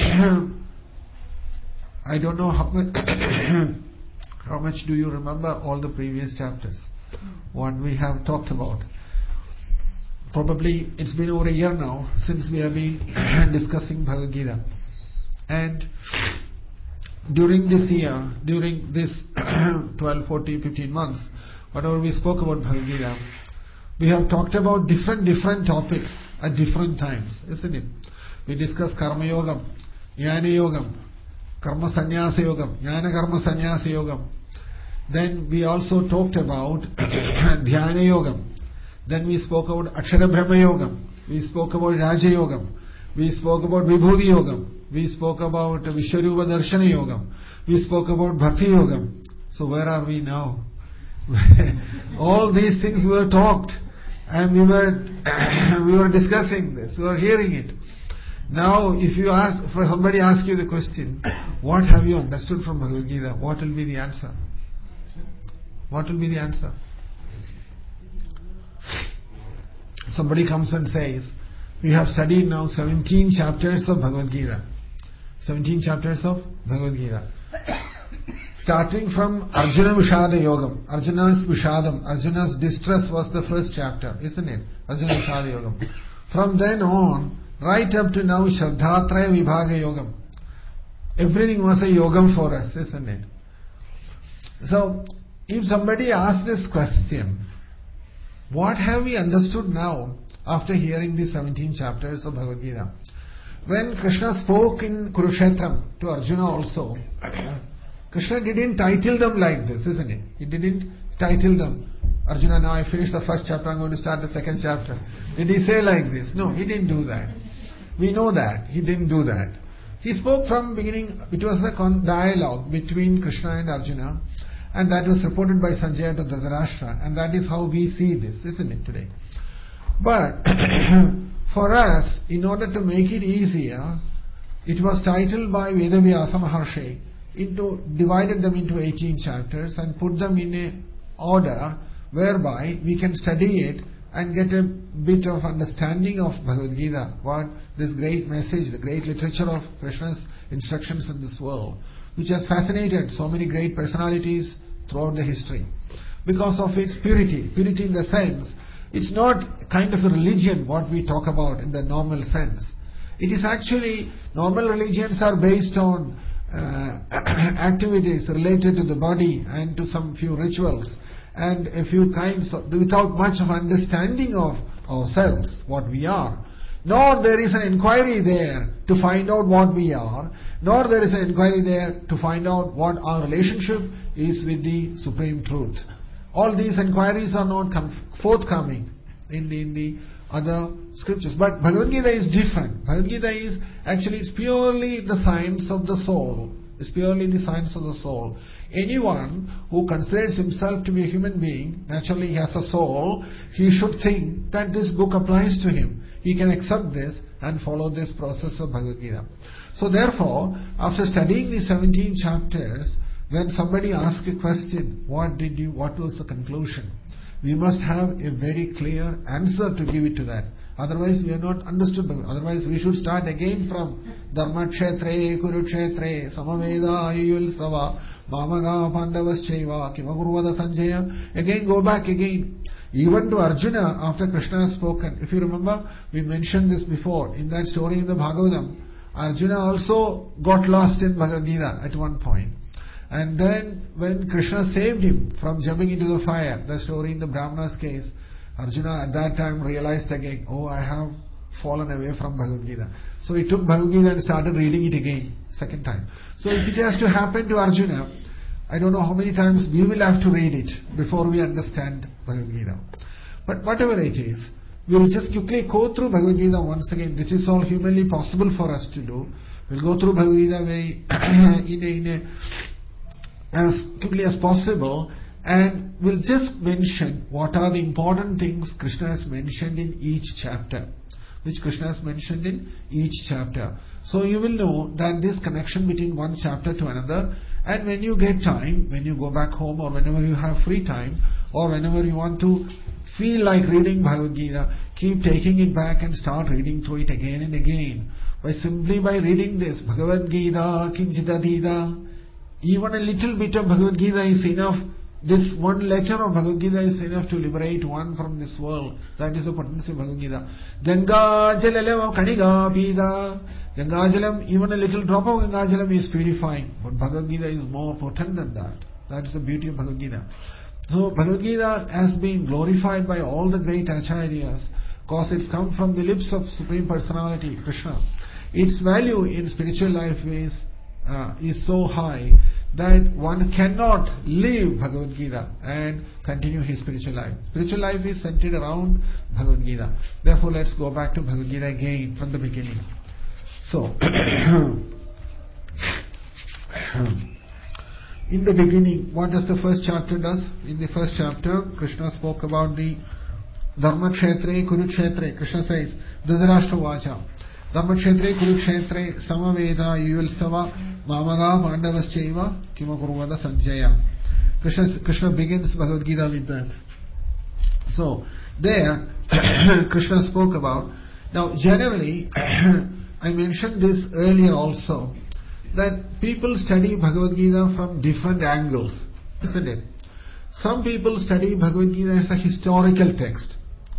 I don't know how much, how much do you remember all the previous chapters, what we have talked about. Probably it's been over a year now since we have been discussing Bhagavad Gita. And during this year, during this twelve, fourteen, fifteen months, whatever we spoke about Bhagavad Gita, we have talked about different, different topics at different times, isn't it? We discussed Karma Yogam, Jnana Yogam, Karma Sannyasa Yogam, Jnana Karma Sannyasa Yogam. Then we also talked about Dhyana Yogam. Then we spoke about Akshara Brahma Yogam. We spoke about Raja Yogam. We spoke about Vibhuti Yogam. We spoke about Vishwarupa Darshana Yogam. We spoke about Bhakti Yogam. So where are we now? All these things were talked, and we were we were discussing this. We were hearing it. Now, if you ask, for somebody asks you the question, what have you understood from Bhagavad Gita? What will be the answer? What will be the answer? Somebody comes and says, we have studied now seventeen chapters of Bhagavad Gita. seventeen chapters of Bhagavad Gita. Starting from Arjuna Vishada Yogam. Arjuna's Vishadam, Arjuna's distress was the first chapter, isn't it? Arjuna Vishada Yogam. From then on, right up to now, Shraddhatraya Vibhaga Yogam. Everything was a yogam for us, isn't it? So, if somebody asks this question, what have we understood now after hearing the seventeen chapters of Bhagavad Gita? When Krishna spoke in Kurukshetra to Arjuna also, Krishna didn't title them like this, isn't it? He didn't title them. Arjuna, now I finished the first chapter, I'm going to start the second chapter. Did he say like this? No, he didn't do that. We know that. He didn't do that. He spoke from beginning, it was a dialogue between Krishna and Arjuna, and that was reported by Sanjaya to Dhritarashtra, and that is how we see this, isn't it, today? But for us, in order to make it easier, it was titled by Vedavyasa Maharshi, into, divided them into eighteen chapters and put them in a order whereby we can study it and get a bit of understanding of Bhagavad Gita, what this great message, the great literature of Krishna's instructions in this world, which has fascinated so many great personalities throughout the history. Because of its purity, purity in the sense, it's not kind of a religion what we talk about in the normal sense. It is actually, normal religions are based on uh, activities related to the body and to some few rituals and a few kinds of, without much of understanding of ourselves, what we are. Nor there is an inquiry there to find out what we are, nor there is an inquiry there to find out what our relationship is with the Supreme Truth. All these inquiries are not com- forthcoming in the, in the other scriptures. But Bhagavad Gita is different. Bhagavad Gita is actually, it's purely the science of the soul. It's purely the science of the soul. Anyone who considers himself to be a human being, naturally he has a soul, he should think that this book applies to him. He can accept this and follow this process of Bhagavad Gita. So therefore, after studying the seventeen chapters, when somebody asks a question, what did you, what was the conclusion? We must have a very clear answer to give it to that. Otherwise we are not understood. Otherwise we should start again from Dharma Kshetre, Kurukshetre, Samaveda, Ayuyulsava, Mamaga, Pandavaschaiva, Kimakurvada Sanjaya. Again go back again. Even to Arjuna, after Krishna has spoken. If you remember, we mentioned this before. In that story in the Bhagavatam, Arjuna also got lost in Bhagavad Gita at one point. And then when Krishna saved him from jumping into the fire, the story in the Brahmana's case, Arjuna at that time realized again, oh, I have fallen away from Bhagavad Gita. So he took Bhagavad Gita and started reading it again, second time. So if it has to happen to Arjuna, I don't know how many times we will have to read it before we understand Bhagavad Gita. But whatever it is, we will just quickly go through Bhagavad Gita once again. This is all humanly possible for us to do. We'll go through Bhagavad Gita very in a, in a as quickly as possible, and we'll just mention what are the important things Krishna has mentioned in each chapter, which Krishna has mentioned in each chapter. So you will know that this connection between one chapter to another, and when you get time, when you go back home or whenever you have free time, or whenever you want to feel like reading Bhagavad Gita, keep taking it back and start reading through it again and again. By simply by reading this, Bhagavad Gita, Kinchitadida, even a little bit of Bhagavad Gita is enough. This one letter of Bhagavad Gita is enough to liberate one from this world. That is the potency of Bhagavad Gita. Ganga Jalalam Kaniga Pida. Ganga Jalam, even a little drop of Ganga Jalam is purifying. But Bhagavad Gita is more potent than that. That is the beauty of Bhagavad Gita. So Bhagavad Gita has been glorified by all the great acharyas because it's come from the lips of Supreme Personality, Krishna. Its value in spiritual life is uh, is so high that one cannot leave Bhagavad Gita and continue his spiritual life. Spiritual life is centered around Bhagavad Gita. Therefore, let's go back to Bhagavad Gita again from the beginning. So, in the beginning, what does the first chapter does? In the first chapter, Krishna spoke about the Dharma Kshetre, Kurukshetre. Krishna says, Dhritarashtra Vacha. Dharma Kshetre, Kurukshetre, Samaveda, Yuyulsava, Mamaga, Pandavaschaiva, Kimakurvada Sanjaya. Krishna, Krishna begins Bhagavad Gita with that. So, there, Krishna spoke about. Now, generally, I mentioned this earlier also, that people study Bhagavad Gita from different angles, isn't it? Some people study Bhagavad Gita as a historical text.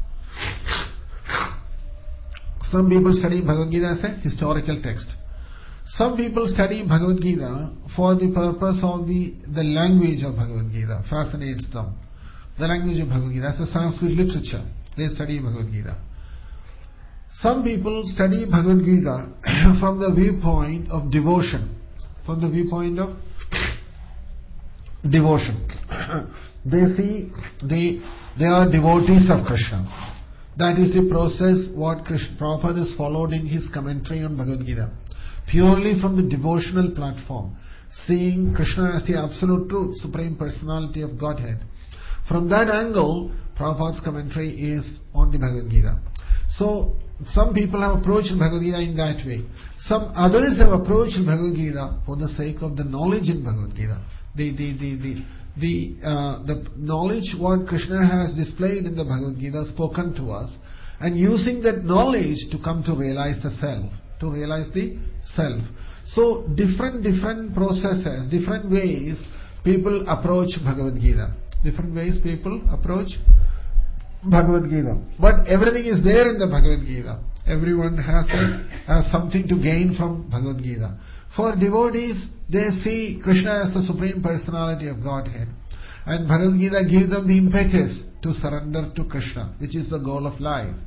Some people study Bhagavad Gita as a historical text. Some people study Bhagavad Gita for the purpose of the, the language of Bhagavad Gita, fascinates them. The language of Bhagavad Gita as a Sanskrit literature. They study Bhagavad Gita. Some people study Bhagavad Gita from the viewpoint of devotion. From the viewpoint of devotion. They see, they, they are devotees of Krishna. That is the process what Krishna Prabhupada has followed in his commentary on Bhagavad Gita. Purely from the devotional platform. Seeing Krishna as the absolute truth, Supreme Personality of Godhead. From that angle, Prabhupada's commentary is on the Bhagavad Gita. So, some people have approached Bhagavad Gita in that way. Some others have approached Bhagavad Gita for the sake of the knowledge in Bhagavad Gita. The the the the the, uh, the knowledge what Krishna has displayed in the Bhagavad Gita, spoken to us, and using that knowledge to come to realize the self, to realize the self. So different different processes, different ways people approach Bhagavad Gita. Different ways people approach Bhagavad Gita. But everything is there in the Bhagavad Gita. Everyone has a, has something to gain from Bhagavad Gita. For devotees, they see Krishna as the Supreme Personality of Godhead. And Bhagavad Gita gives them the impetus to surrender to Krishna, which is the goal of life.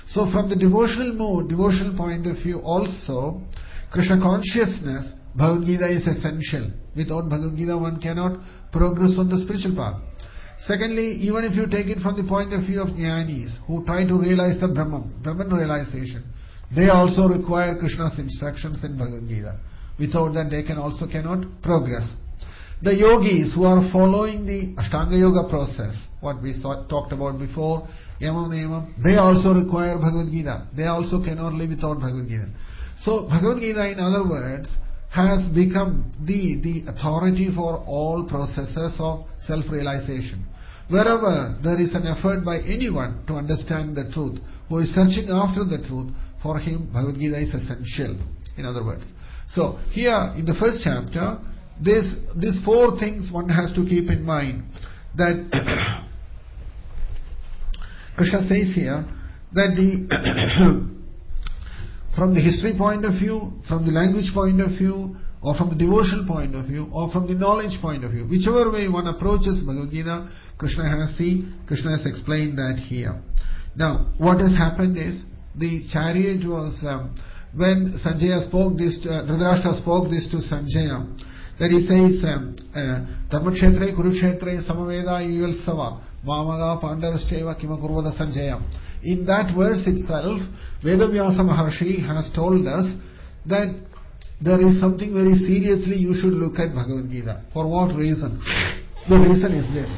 So from the devotional mood, devotional point of view also, Krishna consciousness, Bhagavad Gita is essential. Without Bhagavad Gita one cannot progress on the spiritual path. Secondly, even if you take it from the point of view of jnanis, who try to realize the Brahman, Brahman realization, they also require Krishna's instructions in Bhagavad Gita. Without that they can also cannot progress. The yogis who are following the Ashtanga Yoga process, what we saw, talked about before, Yamam Niyamam, they also require Bhagavad Gita. They also cannot live without Bhagavad Gita. So Bhagavad Gita, in other words, has become the, the authority for all processes of self-realization. Wherever there is an effort by anyone to understand the truth, who is searching after the truth, for him Bhagavad Gita is essential, in other words. So here in the first chapter, this, these four things one has to keep in mind. That Krishna says here that the from the history point of view, from the language point of view, or from the devotional point of view, or from the knowledge point of view, whichever way one approaches Bhagavad Gita, Krishna has see, Krishna has explained that here. Now, what has happened is, the chariot was, um, when Sanjaya spoke this, to, uh, Dhritarashtra spoke this to Sanjaya, that he says, um, uh, Dharmakshetre Kurukshetre Samaveda Yuvalsava Mamaga Pandavascheva Kimakurvada Sanjaya. In that verse itself, Vedavyasa Maharshi has told us that there is something very seriously you should look at Bhagavad Gita. For what reason? The reason is this.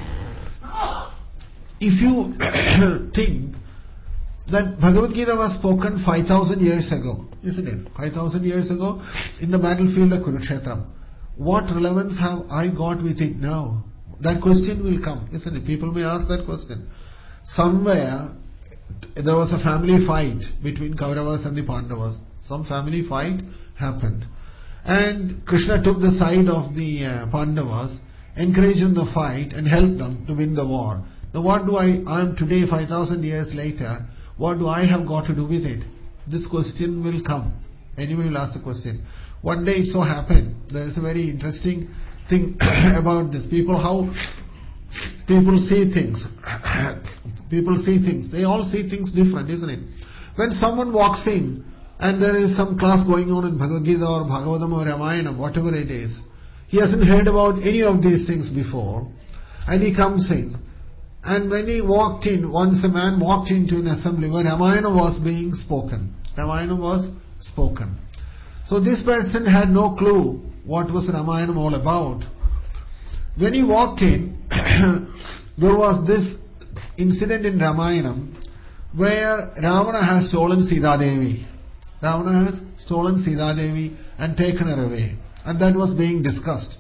If you think that Bhagavad Gita was spoken five thousand years ago, isn't it? five thousand years ago in the battlefield of Kurukshetra, what relevance have I got with it now? That question will come, isn't it? People may ask that question. Somewhere there was a family fight between Kauravas and the Pandavas. Some family fight happened. And Krishna took the side of the uh, Pandavas, encouraged them to fight and helped them to win the war. Now what do I, I am today five thousand years later, what do I have got to do with it? This question will come. Anyone will ask the question. One day it so happened, there is a very interesting thing about this. People, how people see things. People see things. They all see things different, isn't it? When someone walks in and there is some class going on in Bhagavad Gita or Bhagavatam or Ramayana, whatever it is, he hasn't heard about any of these things before, and he comes in. And when he walked in, once a man walked into an assembly where Ramayana was being spoken. Ramayana was spoken. So this person had no clue what was Ramayana all about. When he walked in, there was this incident in Ramayana where Ravana has stolen Sita Devi. Ravana has stolen Sita Devi and taken her away. And that was being discussed.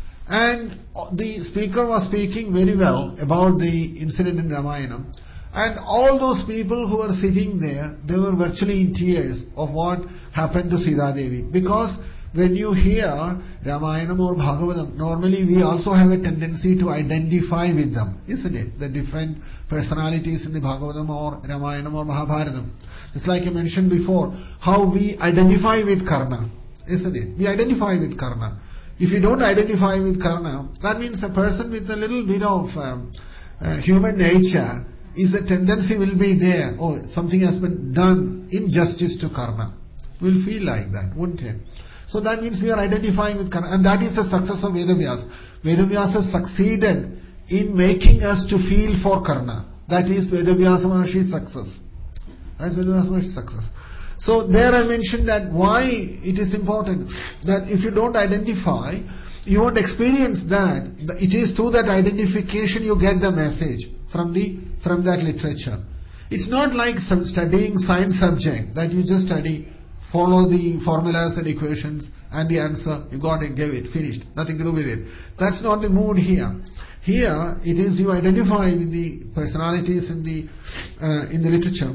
And the speaker was speaking very well about the incident in Ramayana. And all those people who were sitting there, they were virtually in tears of what happened to Sita Devi. Because when you hear Ramayana or Bhagavatam, normally we also have a tendency to identify with them, isn't it? The different personalities in the Bhagavatam or Ramayana or Mahabharatam. Just like I mentioned before, how we identify with Karna, isn't it? We identify with Karna. If you don't identify with Karna, that means a person with a little bit of um, uh, human nature, is a tendency will be there. Oh, something has been done injustice to Karna. We'll feel like that, wouldn't it? So that means we are identifying with Karna. And that is the success of Vedavyas. Vedavyas succeeded in making us to feel for Karna. That is Vedavyasa Maharshi's success. That is Vedavyasa Maharshi's success. So there I mentioned that why it is important that if you don't identify, you won't experience that. It is through that identification you get the message from the from that literature. It's not like some studying science subject that you just study, follow the formulas and equations and the answer, you got it, gave it, finished, nothing to do with it. That's not the mood here. Here it is you identify with the personalities in the uh, in the literature.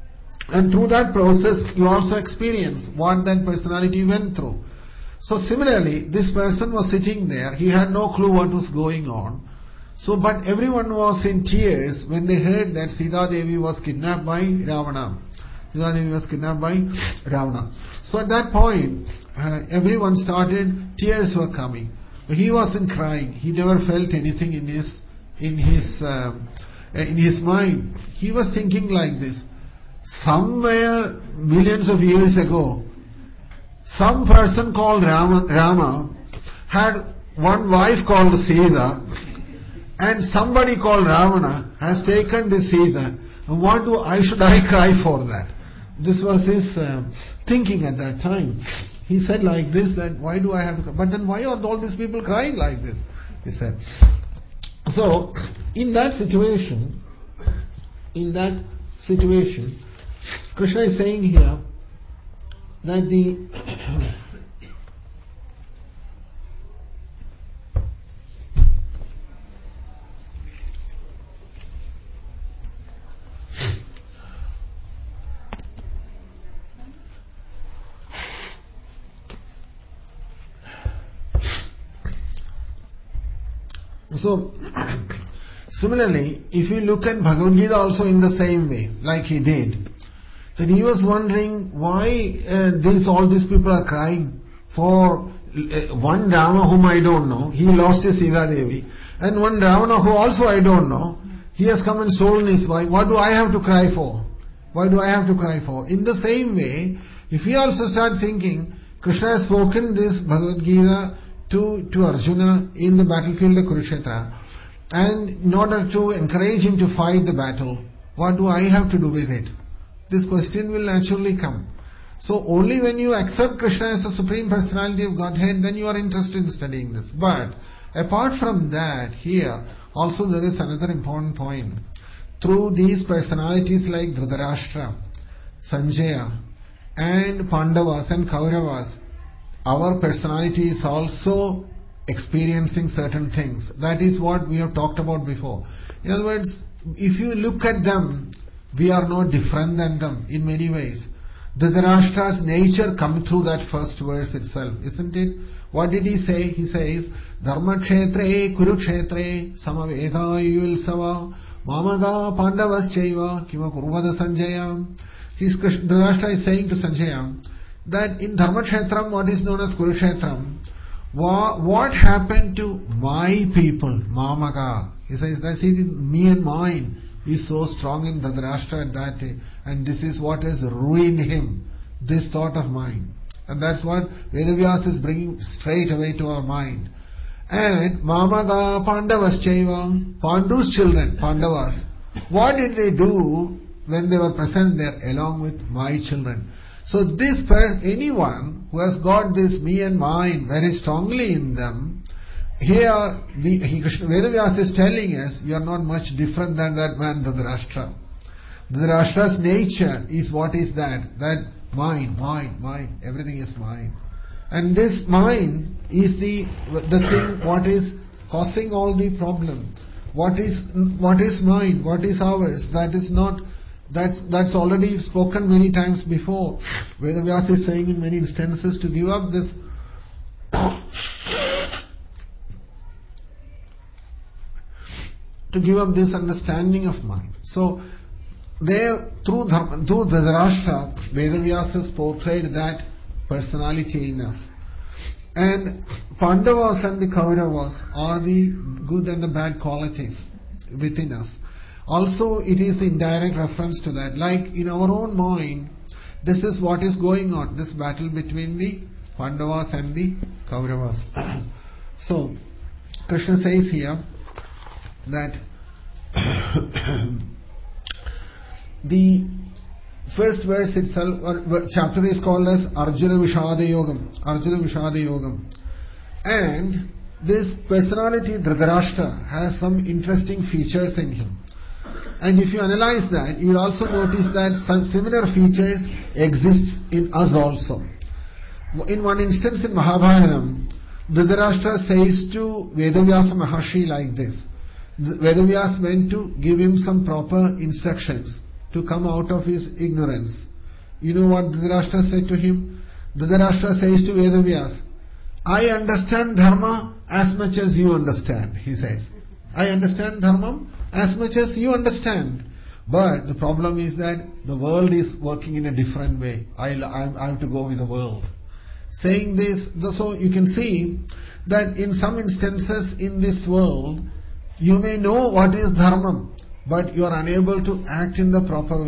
And through that process, you also experience what that personality went through. So similarly, this person was sitting there, he had no clue what was going on. So, but everyone was in tears when they heard that Sita Devi was kidnapped by Ravana. Sita Devi was kidnapped by Ravana. So at that point, uh, everyone started, tears were coming. But he wasn't crying. He never felt anything in his, in his, um, in his mind. He was thinking like this. somewhere millions of years ago, some person called Rama, Rama had one wife called Sita, and somebody called Ravana has taken this Sita. And what do I should I cry for that? This was his uh, thinking at that time. He said like this, that why do I have to cry? But then why are all these people crying like this? He said. So, in that situation, in that situation, Krishna is saying here that the So, similarly, if you look at Bhagavad Gita also in the same way, like he did, then he was wondering why uh, these all these people are crying for uh, one Rama whom I don't know. He lost his Sita Devi, and one Ravana who also I don't know. He has come and stolen his wife. What do I have to cry for? Why do I have to cry for? In the same way, if we also start thinking, Krishna has spoken this Bhagavad Gita to, to Arjuna in the battlefield of Kurukshetra, and in order to encourage him to fight the battle, what do I have to do with it? This question will naturally come. So only when you accept Krishna as the Supreme Personality of Godhead, then you are interested in studying this. But apart from that, here also there is another important point. Through these personalities like Dhritarashtra, Sanjaya, and Pandavas and Kauravas, our personality is also experiencing certain things. That is what we have talked about before. In other words, if you look at them, we are not different than them in many ways. Dhritarashtra's nature comes through that first verse itself, isn't it? What did he say? He says, Dharma kshetre kurukshetre samaveda yulsava mamaga pandavas chaiva kima kurvada sanjaya. Dhritarashtra is saying to Sanjaya that in Dharma kshetram, what is known as Kurukshetram, what happened to my people, mamaga? He says, that's it, me and mine is so strong in Dhritarashtra at that day, and this is what has ruined him, this thought of mine. And that's what Vedavyasa is bringing straight away to our mind. And Mamaga Pandavas Chaiva, Pandu's children, Pandavas, what did they do when they were present there along with my children? So this person, anyone who has got this me and mine very strongly in them, here we, he, Vedavyasa is telling us, we are not much different than that man Dhritarashtra. Dhritarashtra's nature is what is that? That mine, mine, mine, everything is mine. And this mine is the the thing what is causing all the problem. What is what is mine? What is ours? That is not, that's that's already spoken many times before. Vedavyasa is saying in many instances to give up this to give up this understanding of mind. So there, through Dharma, through Dhritarashtra, Vedavyasa has portrayed that personality in us. And Pandavas and the Kauravas are the good and the bad qualities within us. Also, it is indirect reference to that. Like in our own mind, this is what is going on, this battle between the Pandavas and the Kauravas. So, Krishna says here that the first verse itself, or chapter is called as Arjuna Vishada Yogam. Arjuna Vishada Yogam. And this personality, Dhritarashtra, has some interesting features in him. And if you analyze that, you will also notice that some similar features exist in us also. In one instance in Mahabharatam, Dhritarashtra says to Vedavyasa Maharshi like this. Vedavyasa went to give him some proper instructions to come out of his ignorance. You know what Dhritarashtra said to him? Dhritarashtra says to Vedavyasa, I understand dharma as much as you understand, he says. I understand dharma as much as you understand. But the problem is that the world is working in a different way. I, I, I have to go with the world. Saying this, so you can see that in some instances in this world, you may know what is dharma, but you are unable to act in the proper way.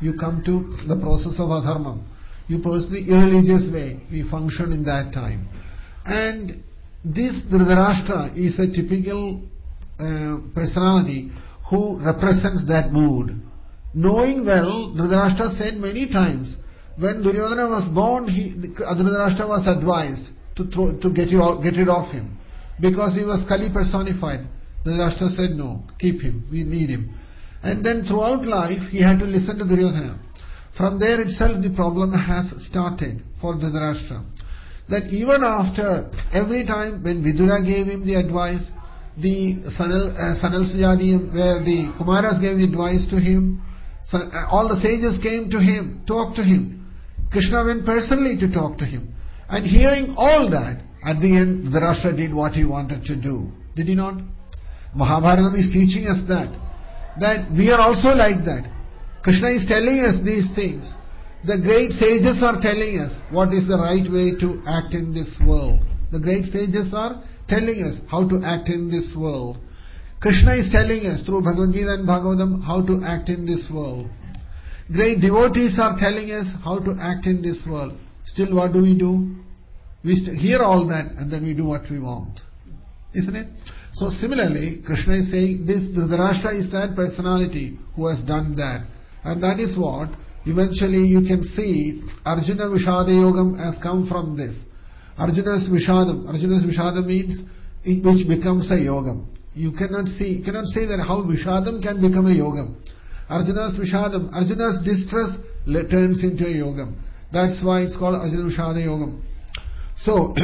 you come to the process of adharma. You process the irreligious way. We function in that time. And this Dhritarashtra is a typical uh, personality who represents that mood. Knowing well, Dhritarashtra said many times, when Duryodhana was born, he, Dhritarashtra was advised to throw, to get you out, get rid of him, because he was Kali personified. Dhritarashtra said, no, keep him, we need him. And then throughout life, he had to listen to Duryodhana. From there itself, the problem has started for Dhritarashtra. That even after, every time when Vidura gave him the advice, the Sanal, uh, Sanal Sujadiyam, where the Kumaras gave the advice to him, so, uh, all the sages came to him, talked to him. Krishna went personally to talk to him. And hearing all that, at the end, Dhritarashtra did what he wanted to do. Did he not? Mahabharata is teaching us that. That we are also like that. Krishna is telling us these things. The great sages are telling us what is the right way to act in this world. The great sages are telling us how to act in this world. Krishna is telling us through Bhagavad Gita and Bhagavatam how to act in this world. Great devotees are telling us how to act in this world. Still, what do we do? We st- hear all that and then we do what we want. Isn't it? So similarly, Krishna is saying this Dhritarashtra is that personality who has done that. And that is what eventually you can see Arjuna Vishada Yogam has come from this. Arjuna's Vishadam. Arjuna's Vishadam means it, which becomes a yogam. You cannot see, you cannot say that how Vishadam can become a yogam. Arjuna's Vishadam, Arjuna's distress turns into a yogam. That's why it's called Arjuna Vishada Yogam. So,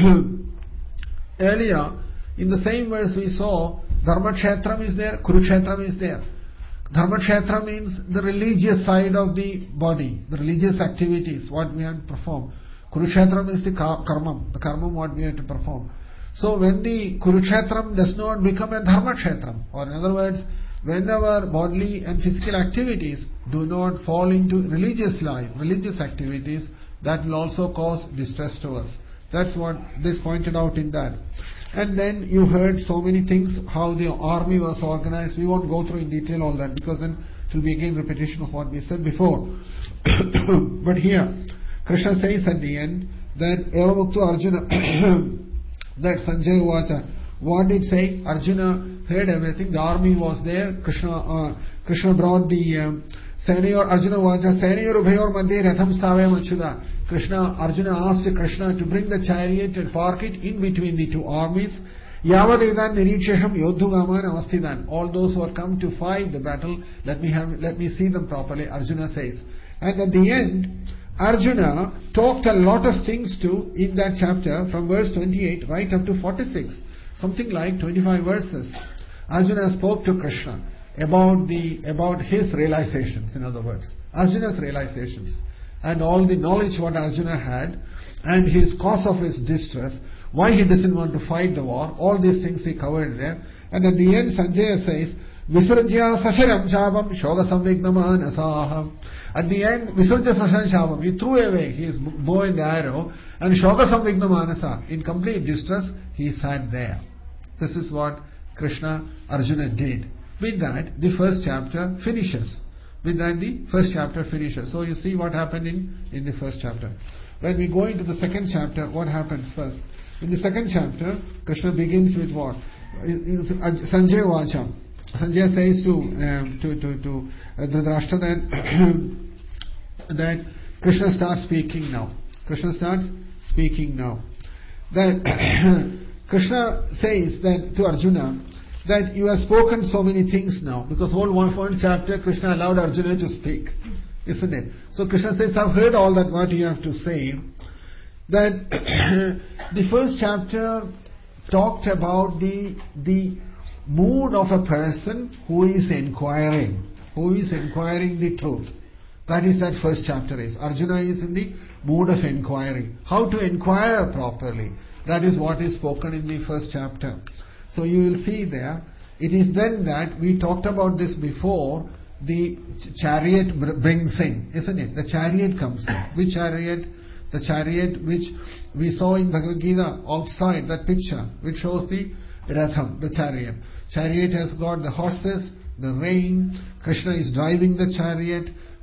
earlier, in the same verse we saw, Dharma Kshetram is there, Kurukshetram is there. Dharma Kshetra means the religious side of the body, the religious activities, what we have to perform. Kurukshetram is the karma, the karma what we have to perform. So when the Kurukshetram does not become a Dharma Kshetram, or in other words, when our bodily and physical activities do not fall into religious life, religious activities, that will also cause distress to us. That's what this pointed out in that. And then you heard so many things, how the army was organized. We won't go through in detail all that, because then it will be again repetition of what we said before. But here, Krishna says at the end that Evamuktu Arjuna, that Sanjaya Vacha, what did it say? Arjuna heard everything. The army was there. Krishna, uh, Krishna brought the um, Senayor Arjuna Vacha, Senayor Ubhayor Madhye Ratham Stave Machuda. Krishna, Arjuna asked Krishna to bring the chariot and park it in between the two armies. Yavadedan Niriksheham Yodhugaman Avastidan. All those who have come to fight the battle, let me have, let me see them properly, Arjuna says. And at the end, Arjuna talked a lot of things too in that chapter from verse twenty-eight right up to forty-six. Something like twenty-five verses. Arjuna spoke to Krishna about the, about his realizations, in other words. Arjuna's realizations. And all the knowledge what Arjuna had, and his cause of his distress, why he doesn't want to fight the war, all these things he covered there. And at the end, Sanjaya says, Visrajya Sasharam Shabam Shoga Samvignaman Asaham. At the end, Visrajya Sasharam Shabam, he threw away his bow and arrow, and Shoga Samvignaman Asaham, in complete distress, he sat there. This is what Krishna, Arjuna did. With that, the first chapter finishes. With that, the first chapter finishes. So you see what happened in, in the first chapter. When we go into the second chapter, what happens first? In the second chapter, Krishna begins with what? Sanjaya Vacha. Sanjaya says to um, to to to uh, Dhritarashtra that that Krishna starts speaking now. Krishna starts speaking now. That Krishna says that to Arjuna, that you have spoken so many things now, because whole one one chapter Krishna allowed Arjuna to speak, isn't it? So Krishna says, I've heard all that what you have to say. That the first chapter talked about the the mood of a person who is inquiring, who is inquiring the truth. That is that first chapter is. Arjuna is in the mood of inquiring. How to inquire properly. That is what is spoken in the first chapter. So you will see there, it is then that we talked about this before, the chariot brings in, isn't it? The chariot comes in. Which chariot? The chariot which we saw in Bhagavad Gita outside, that picture, which shows the Ratham, the chariot. Chariot has got the horses, the rein, Krishna is driving the chariot,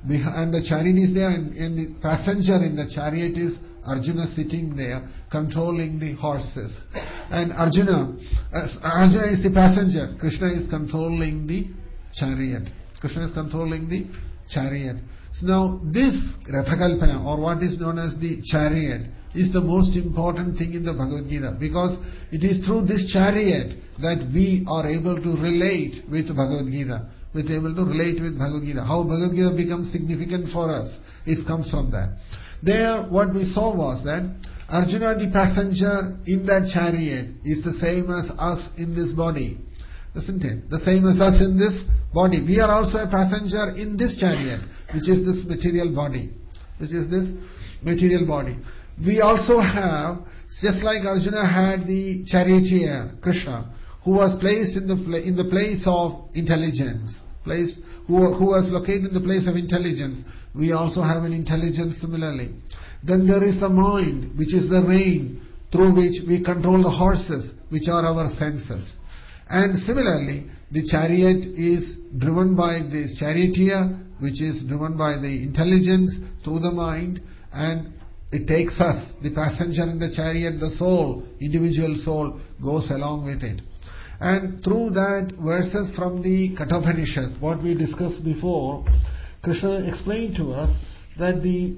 and the chariot is there, and, and the passenger in the chariot is Arjuna sitting there controlling the horses. And Arjuna, uh, Arjuna is the passenger. Krishna is controlling the chariot. Krishna is controlling the chariot. So now this Rathakalpana, or what is known as the chariot, is the most important thing in the Bhagavad Gita, because it is through this chariot that we are able to relate with Bhagavad Gita. We are able to relate with Bhagavad Gita. How Bhagavad Gita becomes significant for us, it comes from that. There, what we saw was that Arjuna, the passenger in that chariot, is the same as us in this body. Isn't it? The same as us in this body. We are also a passenger in this chariot, which is this material body. Which is this material body. We also have, just like Arjuna had the charioteer, Krishna, who was placed in the pla- in the place of intelligence, placed who who was located in the place of intelligence. We also have an intelligence similarly. Then there is the mind, which is the rein through which we control the horses, which are our senses. And similarly, the chariot is driven by this charioteer, which is driven by the intelligence through the mind, and it takes us, the passenger in the chariot, the soul, individual soul, goes along with it. And through that, verses from the Kathopanishad, what we discussed before, Krishna explained to us that the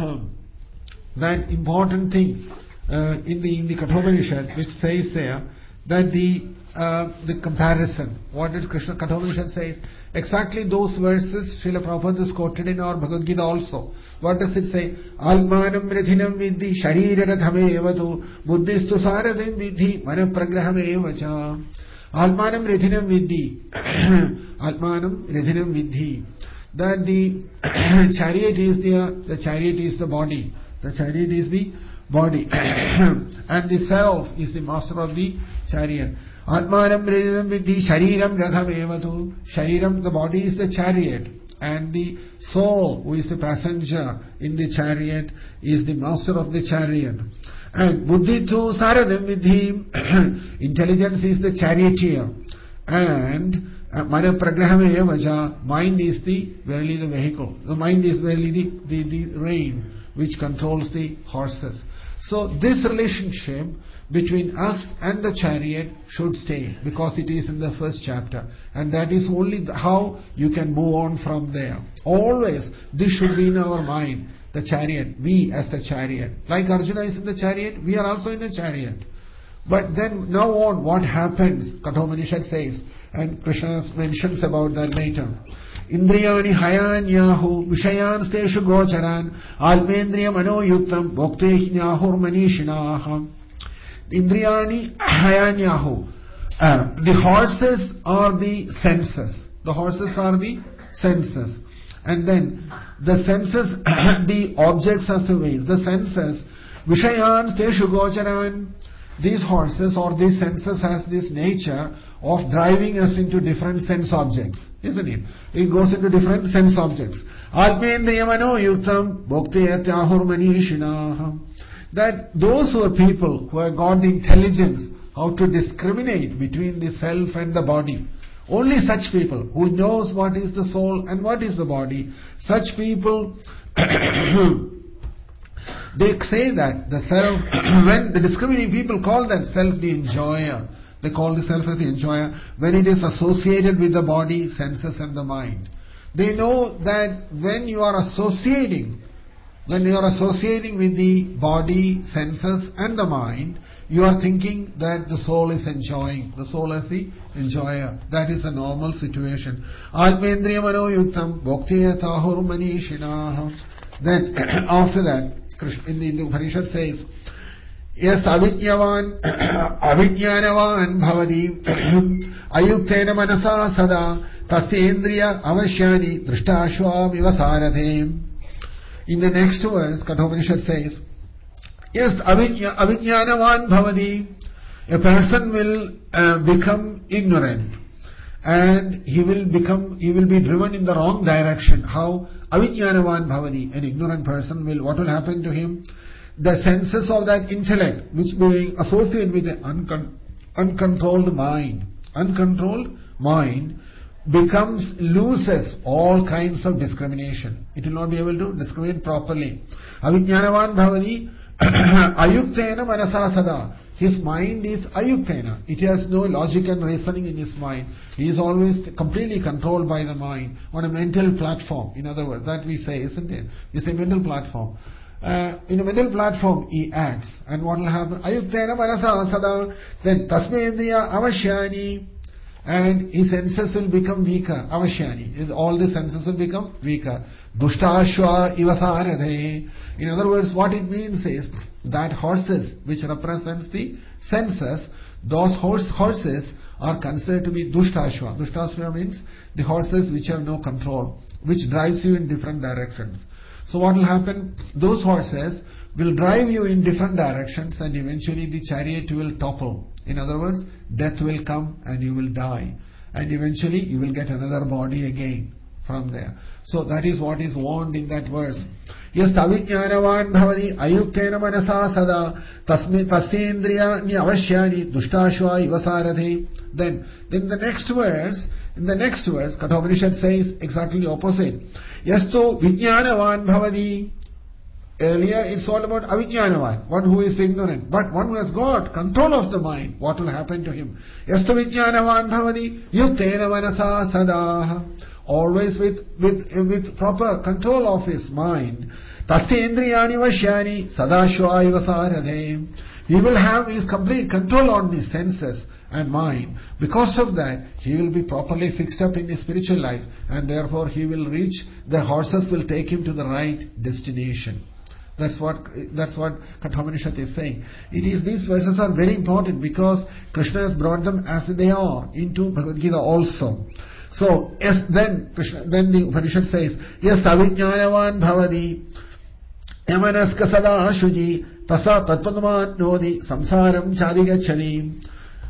that important thing uh, in the in the Kathopanishad, which says there that the uh, the comparison. What did Krishna Kathopanishad says? Exactly those verses Srila Prabhupada is quoted in our Bhagavad Gita also. What does it say? Almanam ridhinam vidhi sharirarathame evatu buddhistu saradhim vidhi manapragrahame evacha. Almanam ridhinam vidhi. Almanam ridhinam vidhi. That the chariot is the, the chariot is the body. The chariot is the body. And the self is the master of the chariot. Atmanam ridhinam vidhi shariram ratham evatu. Shariram, the body is the chariot. And the soul, who is the passenger in the chariot, is the master of the chariot. And buddhi tu saradam vidhi. Intelligence is the charioteer. And mana pragraham evaja. Mind is the, verily the vehicle. The mind is verily the, the, the rein, which controls the horses. So this relationship between us and the chariot should stay, because it is in the first chapter, and that is only how you can move on from there. Always this should be in our mind, the chariot, we as the chariot. Like Arjuna is in the chariot, we are also in the chariot. But then now on, what happens? Kathopanishad says, and Krishna mentions about that later. Indriyani hayanyahu vishayan steshu gocharan almendriya manoyuktam bhoktehnyahu manishinaha. Indriyani hayanyahu. Uh, the horses are the senses. The horses are the senses. And then the senses, the objects are the ways. The senses, vishayan steshu gocharan. These horses or these senses has this nature of driving us into different sense objects, isn't it? It goes into different sense objects. Almendriyamano yuktam bhokteyatyahur manishinaha. That those who are people who have got the intelligence how to discriminate between the self and the body, only such people who knows what is the soul and what is the body, such people they say that the self, when the discriminating people call that self the enjoyer, they call the self as the enjoyer, when it is associated with the body, senses and the mind. They know that when you are associating, when you are associating with the body, senses and the mind, you are thinking that the soul is enjoying, the soul as the enjoyer. That is a normal situation. Almendriya mano yuktam bhoktiyatahur manishinaha. Then after that, in the Upanishad says, yes, avidyavan, avidnyanavan bhavadi, ayuktena manasa sada, tasyendriya avashyani, drishtashvam ivasarathe. In the next verse, Kathopanishad says, yes, avidnyanavan bhavadi, a person will uh, become ignorant, and he will become, he will be driven in the wrong direction. How? Avidnyanavan bhavadi, an ignorant person will, what will happen to him? The senses of that intellect, which being associated with the uncon- uncontrolled mind, uncontrolled mind, becomes, loses all kinds of discrimination. It will not be able to discriminate properly. Avijnanavan bhavati ayuktena manasa sada. His mind is ayuktena. It has no logic and reasoning in his mind. He is always completely controlled by the mind on a mental platform. In other words, that we say, isn't it? We say mental platform. Uh, in a mental platform, he acts. And what will happen? Ayuktena manasa sada. Then tasmendriya avashyani. And his senses will become weaker. Avashyani. All the senses will become weaker. Dushtashva ivasaradhe. In other words, what it means is that horses, which represents the senses, those horse, horses are considered to be Dushtashva. Dushtashva means the horses which have no control, which drives you in different directions. So what will happen? Those horses will drive you in different directions and eventually the chariot will topple. In other words, death will come and you will die. And eventually you will get another body again from there. So that is what is warned in that verse. Yes, avijnanavan bhavati ayuktena manasa sada tasme tasendriya ni avashyani dushtashva ivasaradhe. Then, then the next verse, in the next verse, Kathopanishad says exactly the opposite. Yasto vijnanavan bhavati. Earlier it's all about avijnanavan, one who is ignorant. But one who has got control of the mind, what will happen to him? Yasto vijnanavan bhavati yuktena manasa sada. Always with, with, with proper control of his mind. Tasendriyani vashyani sadashva ivasaradhe. He will have his complete control on his senses and mind. Because of that, he will be properly fixed up in his spiritual life, and therefore he will reach, the horses will take him to the right destination. That's what, that's what Kathopanishad is saying. It is, these verses are very important because Krishna has brought them as they are into Bhagavad Gita also. So, yes, then Krishna, then the Upanishad says, yes, avijnanavan bhavati yamanaska sada shuji tasa tatpadman nodi samsaram chadigachani.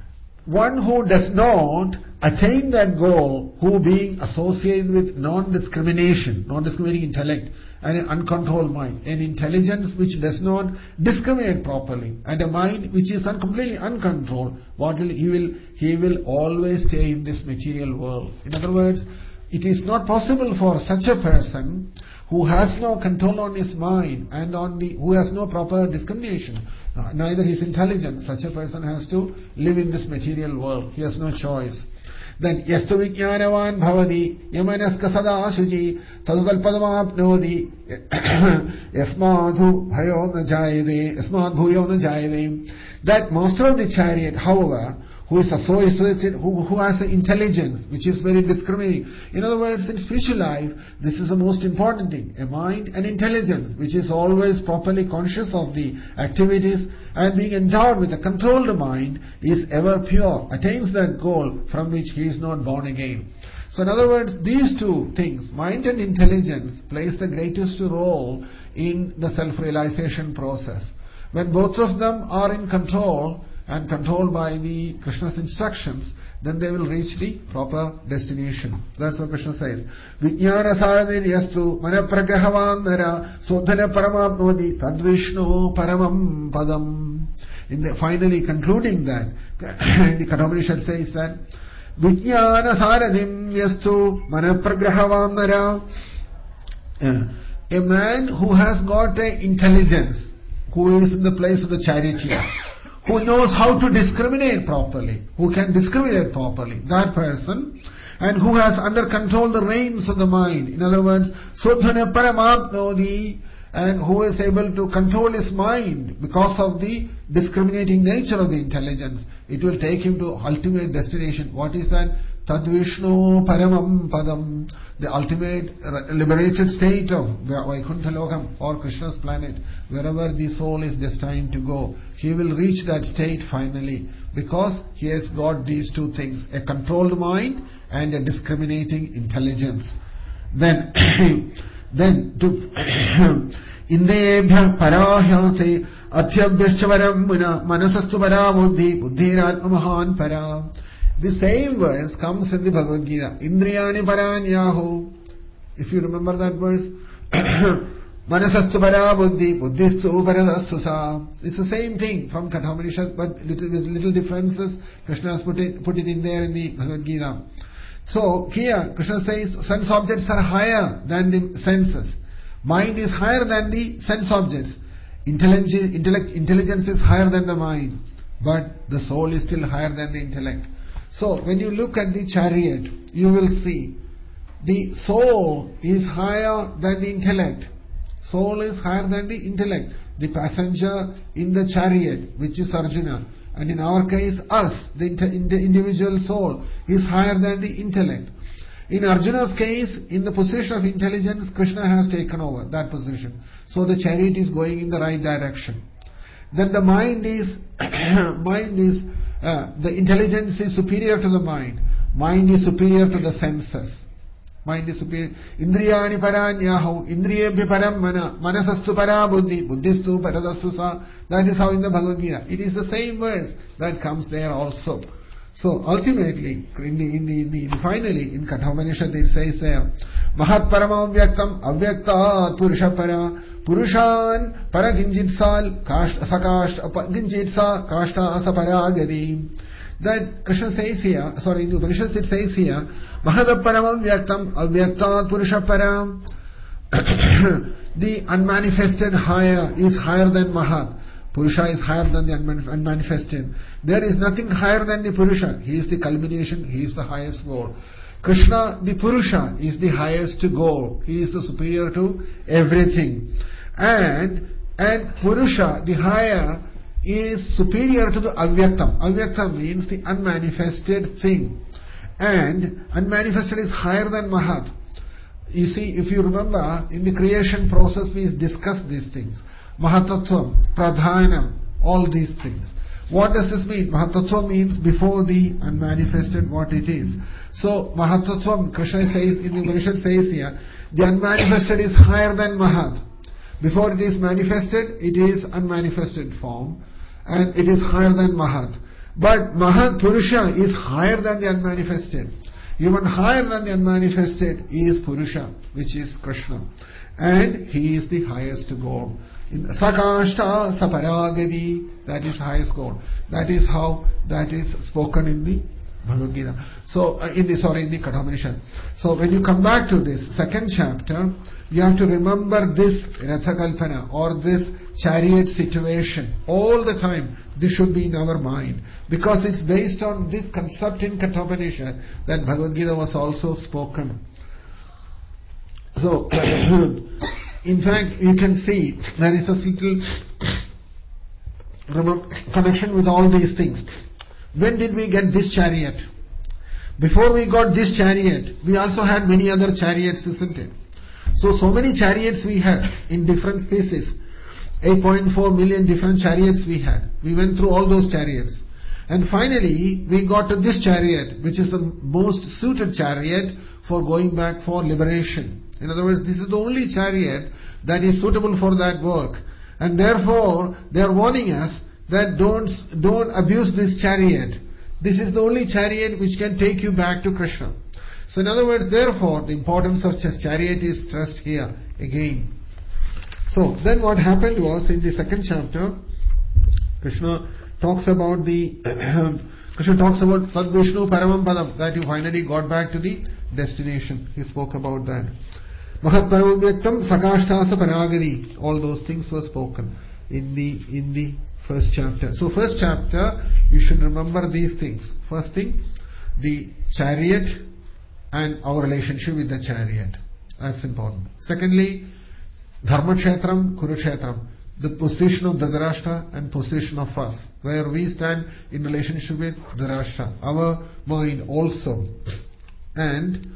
One who does not attain that goal, who being associated with non-discrimination, non-discriminating intellect, and an uncontrolled mind, an intelligence which does not discriminate properly, and a mind which is un- completely uncontrolled, what will he will he will always stay in this material world. In other words, it is not possible for such a person who has no control on his mind and on the who has no proper discrimination, neither his intelligence. Such a person has to live in this material world. He has no choice. Then yastu vijnanavan bhavati yamanaska sada shuji tadukalpadamapnodi yasmadhu bhayo na jayade yasmad bhuyo na jayade. That master of the chariot, however, who is associated, who, who has an intelligence which is very discriminating. In other words, in spiritual life, this is the most important thing. A mind and intelligence which is always properly conscious of the activities and being endowed with a controlled mind is ever pure, attains that goal from which he is not born again. So in other words, these two things, mind and intelligence, plays the greatest role in the self-realization process. When both of them are in control, and controlled by the Krishna's instructions, then they will reach the proper destination. That's what Krishna says. Vijnana saradhir yastu manapragrahavan nara sodhana paramapnodi tadvishnu paramam padam. In the, finally concluding that, the Kathopanishad says that Vijnana saradhim yastu manapragrahavan nara. A man who has got an intelligence, who is in the place of the charioteer, who knows how to discriminate properly, who can discriminate properly, that person, and who has under control the reins of the mind. In other words, Sodhana Paramapnodi, and who is able to control his mind because of the discriminating nature of the intelligence. It will take him to ultimate destination. What is that? Tadvishnu Paramam Padam, the ultimate liberated state of Vaikuntha Lokam or Krishna's planet, wherever the soul is destined to go. He will reach that state finally because he has got these two things, a controlled mind and a discriminating intelligence. Then, then to Indriyebhya Parahyate Adhyabhyascha Varam Muna Manasastu Parabuddhi Buddhiratma Mahan Para. The same verse comes in the Bhagavad Gita. Indriyani Paranyahu. If you remember that verse, Manasastu para buddhi, buddhistu paradastu sa. It's the same thing from Kathopanishad, but little, with little differences. Krishna has put it, put it in there in the Bhagavad Gita. So here Krishna says sense objects are higher than the senses. Mind is higher than the sense objects. Intelligence, intellect, intelligence is higher than the mind. But the soul is still higher than the intellect. So when you look at the chariot, you will see the soul is higher than the intellect. Soul is higher than the intellect. The passenger in the chariot, which is Arjuna, and in our case us, the, the individual soul, is higher than the intellect. In Arjuna's case, in the position of intelligence, Krishna has taken over that position. So the chariot is going in the right direction. Then the mind is, mind is, uh, the intelligence is superior to the mind. Mind is superior to the senses. Mind is superior. Indriyani paranyahu, indriyebhya param mana, manasastu para buddhi, buddhistu paradastu sa. That is how in the Bhagavad Gita. It is the same verse that comes there also. So ultimately, in the, in the, in the, in the finally, in Kathopanishad it says there, Mahat paramam vyaktam avyaktat purusha para, purushan paraginjitsal kasht sakasht ginjitsa kashta asaparagadi. That Krishna says here, sorry, in the Upanishad it says here, Mahat paramam vyaktam avyaktat purusha para. The unmanifested higher is higher than Mahat. Purusha is higher than the unmanifested. There is nothing higher than the Purusha. He is the culmination, he is the highest goal. Krishna, the Purusha, is the highest goal. He is the superior to everything. And, and Purusha, the higher, is superior to the Avyaktam. Avyaktam means the unmanifested thing. And unmanifested is higher than Mahat. You see, if you remember, in the creation process we discussed these things. Mahatattvam, Pradhanam, all these things. What does this mean? Mahatattvam means before the unmanifested what it is. So Mahatattvam, Krishna says, in the Upanishad says here, the unmanifested is higher than Mahat. Before it is manifested, it is unmanifested form, and it is higher than Mahat. But Mahat Purusha is higher than the unmanifested. Even higher than the unmanifested is Purusha, which is Krishna. And he is the highest goal. In Sakashta Saparagadi, that is highest goal. That is how that is spoken in the Bhagavad Gita. So, uh, in the, sorry, in the Kathopanishad. So, when you come back to this second chapter, you have to remember this Rathakalpana or this chariot situation all the time. This should be in our mind. Because it's based on this concept in Kathopanishad that Bhagavad Gita was also spoken. So, in fact, you can see there is a little connection with all these things. When did we get this chariot? Before we got this chariot, we also had many other chariots, isn't it? So, so many chariots we had in different species. eight point four million different chariots we had. We went through all those chariots. And finally, we got to this chariot, which is the most suited chariot for going back for liberation. In other words, this is the only chariot that is suitable for that work. And therefore, they are warning us that don't, don't abuse this chariot. This is the only chariot which can take you back to Krishna. So in other words, therefore, the importance of this chariot is stressed here again. So then what happened was, in the second chapter, Krishna talks about the, Krishna talks about Tad Vishnu Paramam Padam, that you finally got back to the destination. He spoke about that. Mahat Paramam Vyaktam Sakashtasa Paragadi. All those things were spoken in the in the first chapter. So first chapter, you should remember these things. First thing, the chariot and our relationship with the chariot. That's important. Secondly, Dharma Kshetram, Kurukshetram. The position of Dhritarashtra and position of us. Where we stand in relationship with Dhritarashtra. Our mind also. And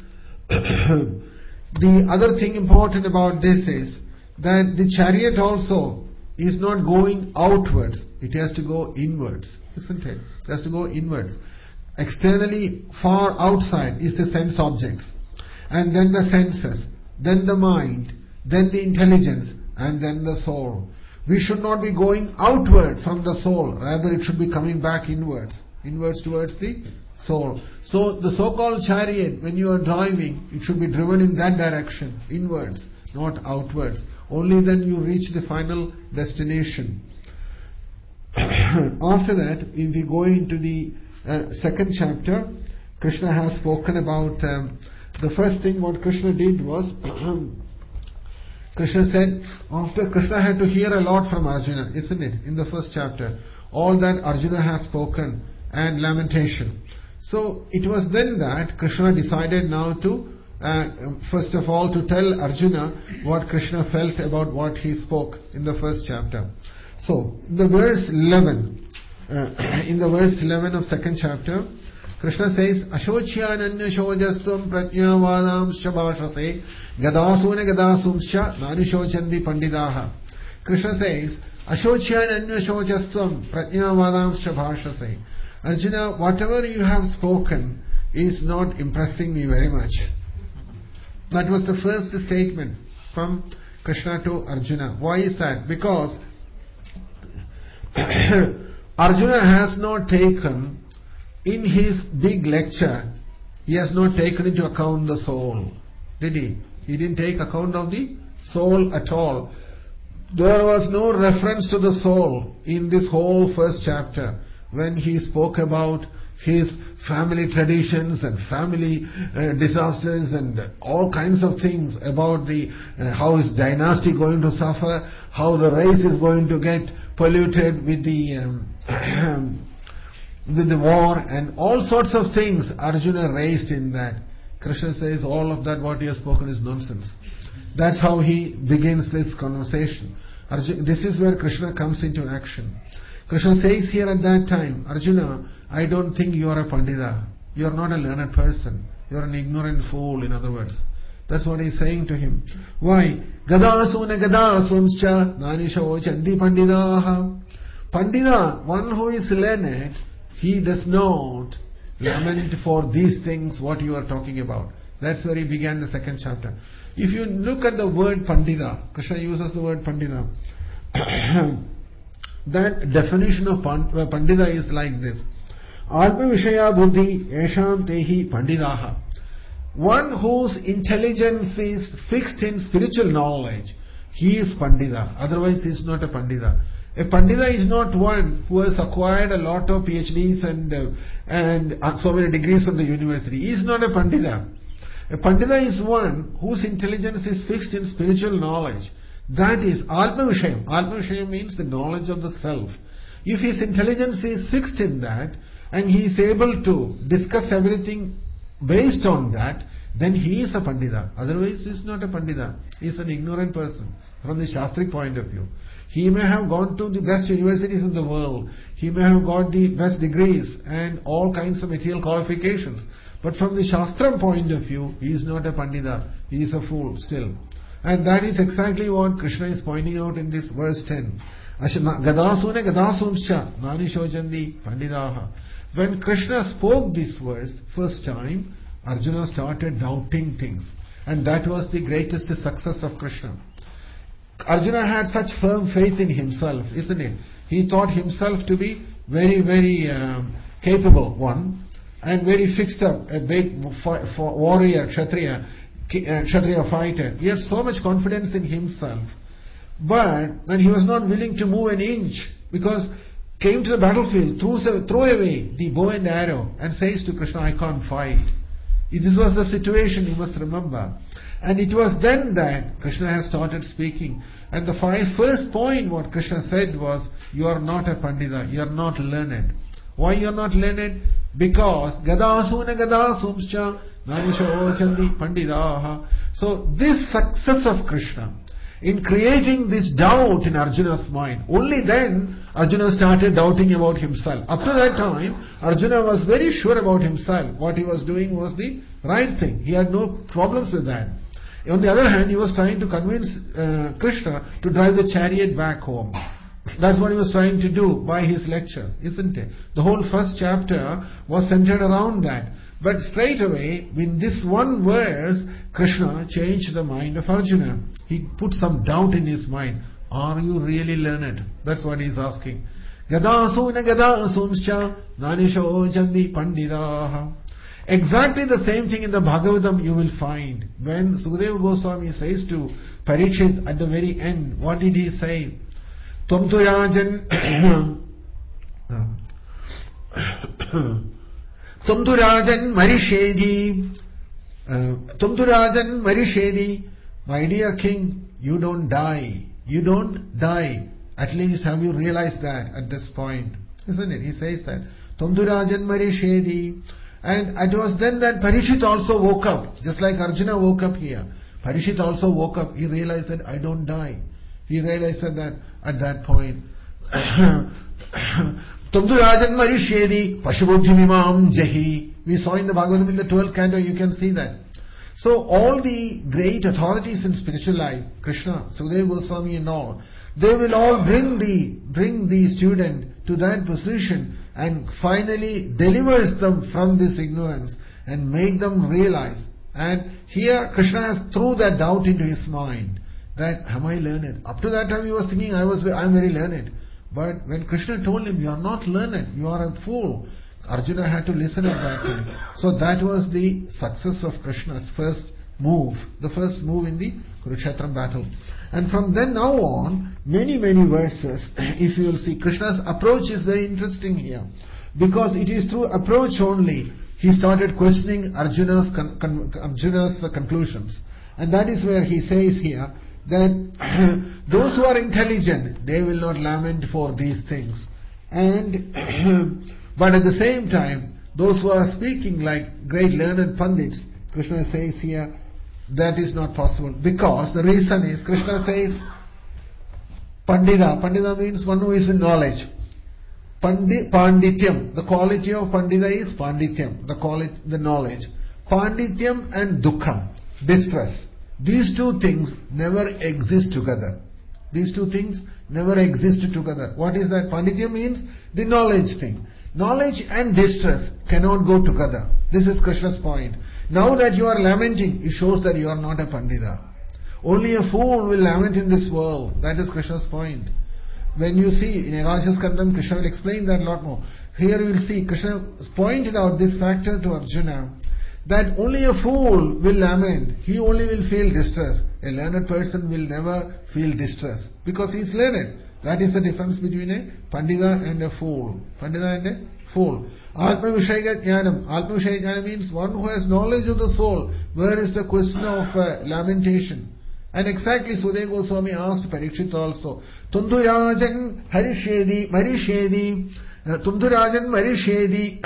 the other thing important about this is that the chariot also is not going outwards. It has to go inwards, isn't it? It has to go inwards. Externally, far outside is the sense objects. And then the senses. Then the mind. Then the intelligence. And then the soul. We should not be going outward from the soul. Rather, it should be coming back inwards. Inwards towards the soul. So, the so-called chariot, when you are driving, it should be driven in that direction. Inwards, not outwards. Only then you reach the final destination. After that, if we go into the uh, second chapter, Krishna has spoken about, um, the first thing what Krishna did was, Krishna said, after Krishna had to hear a lot from Arjuna, isn't it, in the first chapter, all that Arjuna has spoken and lamentation. So it was then that Krishna decided now to, uh, first of all, to tell Arjuna what Krishna felt about what he spoke in the first chapter. So, the verse eleven, uh, in the verse eleven of second chapter, Krishna says, Ashochyananya shojastvam prajnavadamscha bhashase gadasuna gadasumscha nanishochandi pandidaha. Krishna says, Ashochyananya shojastvam prajnavadamscha bhashase. Arjuna, whatever you have spoken is not impressing me very much. That was the first statement from Krishna to Arjuna. Why is that? Because Arjuna has not taken, in his big lecture, he has not taken into account the soul. Did he? He didn't take account of the soul at all. There was no reference to the soul in this whole first chapter when he spoke about his family traditions and family uh, disasters and all kinds of things about the uh, how is dynasty going to suffer, how the race is going to get polluted with the um, with the war and all sorts of things Arjuna raised in that. Krishna says all of that what he has spoken is nonsense. That's how he begins this conversation. Arjuna, this is where Krishna comes into action. Krishna says here at that time, Arjuna, I don't think you are a Pandita. You are not a learned person. You are an ignorant fool, in other words. That's what he's saying to him. Why? Gadasuna gadasumscha nanisho chandi pandidaha. Pandita, one who is learned, he does not lament for these things what you are talking about. That's where he began the second chapter. If you look at the word Pandita, Krishna uses the word Pandita. That definition of Pandita is like this. Atma Vishaya Buddhi Esham Tehi Pandidaha. One whose intelligence is fixed in spiritual knowledge, he is Pandita. Otherwise he is not a Pandita. A Pandita is not one who has acquired a lot of PhDs and uh, and so many degrees from the university. He is not a Pandita. A Pandita is one whose intelligence is fixed in spiritual knowledge. That is Atma Vishayam. Atma Vishayam means the knowledge of the self. If his intelligence is fixed in that and he is able to discuss everything based on that, then he is a Pandita. Otherwise he is not a Pandita. He is an ignorant person from the Shastric point of view. He may have gone to the best universities in the world. He may have got the best degrees and all kinds of material qualifications. But from the Shastram point of view, he is not a Pandita. He is a fool still. And that is exactly what Krishna is pointing out in this verse ten. Gadasuna gadasumscha nanishochandi pandidaha. When Krishna spoke this verse first time, Arjuna started doubting things. And that was the greatest success of Krishna. Arjuna had such firm faith in himself, isn't it? He thought himself to be very, very um, capable one and very fixed up, a big fi- for warrior, Kshatriya, Kshatriya fighter. He had so much confidence in himself. But when he was not willing to move an inch, because came to the battlefield, threw, threw away the bow and arrow and says to Krishna, I can't fight. This was the situation, you must remember. And it was then that Krishna has started speaking. And the first point what Krishna said was, you are not a Pandita, you are not learned. Why you are not learned? Because Gadasuna Gadasumscha Nanishochandi Pandidaha. So this success of Krishna in creating this doubt in Arjuna's mind, only then Arjuna started doubting about himself. Up to that time, Arjuna was very sure about himself. What he was doing was the right thing. He had no problems with that. On the other hand, he was trying to convince uh, Krishna to drive the chariot back home. That's what he was trying to do by his lecture, isn't it? The whole first chapter was centered around that. But straight away, in this one verse, Krishna changed the mind of Arjuna. He put some doubt in his mind. Are you really learned? That's what he's asking. Gadasuna gadasumscha nanishochandi pandidaha. Exactly the same thing in the Bhagavatam you will find. When Sukadeva Goswami says to Parikshit at the very end, what did he say? Tvam tu rajan Tumdurajan Marishedi. Tumdurajan Marishedi. My dear king, you don't die. You don't die. At least have you realized that at this point? Isn't it? He says that. Tumdurajan Marishedi. And it was then that Parikshit also woke up, just like Arjuna woke up here. Parikshit also woke up. He realized that I don't die. He realized that at that point. Tumdurajan Marishedi Pashubuddhimimam Jahi. We saw in the Bhagavatam in the twelfth canto, you can see that. So all the great authorities in spiritual life, Krishna, Sukadeva Goswami and all, they will all bring the bring the student to that position and finally delivers them from this ignorance and make them realize. And here Krishna has threw that doubt into his mind that am I learned? Up to that time he was thinking I was I am very learned. But when Krishna told him you are not learned, you are a fool, Arjuna had to listen at that time. So that was the success of Krishna's first move, the first move in the Kurukshetra battle. And from then now on, many, many verses, if you will see, Krishna's approach is very interesting here. Because it is through approach only, he started questioning Arjuna's, con- con- Arjuna's conclusions. And that is where he says here, that those who are intelligent, they will not lament for these things. And but at the same time, those who are speaking like great learned pandits, Krishna says here, that is not possible. Because the reason is, Krishna says, Pandita. Pandita means one who is in knowledge. Pandi, Pandityam. The quality of Pandita is Pandityam. The quality, the knowledge. Pandityam and Dukkham. Distress. These two things never exist together. These two things never exist together. What is that? Pandityam means the knowledge thing. Knowledge and distress cannot go together. This is Krishna's point. Now that you are lamenting, it shows that you are not a Pandita. Only a fool will lament in this world. That is Krishna's point. When you see in Ekadasha Skandam, Krishna will explain that a lot more. Here you will see Krishna pointed out this factor to Arjuna, that only a fool will lament. He only will feel distress. A learned person will never feel distress because he is learned. That is the difference between a Pandita and a fool. Pandita and a fool. Atma Vishaya Jnanam. Atma Vishaya Jnanam means one who has knowledge of the soul. Where is the question of uh, lamentation? And exactly Sukadeva Goswami asked Parikshit also. Tundurajan Harishedi Marishedi Tundurajan Marishedi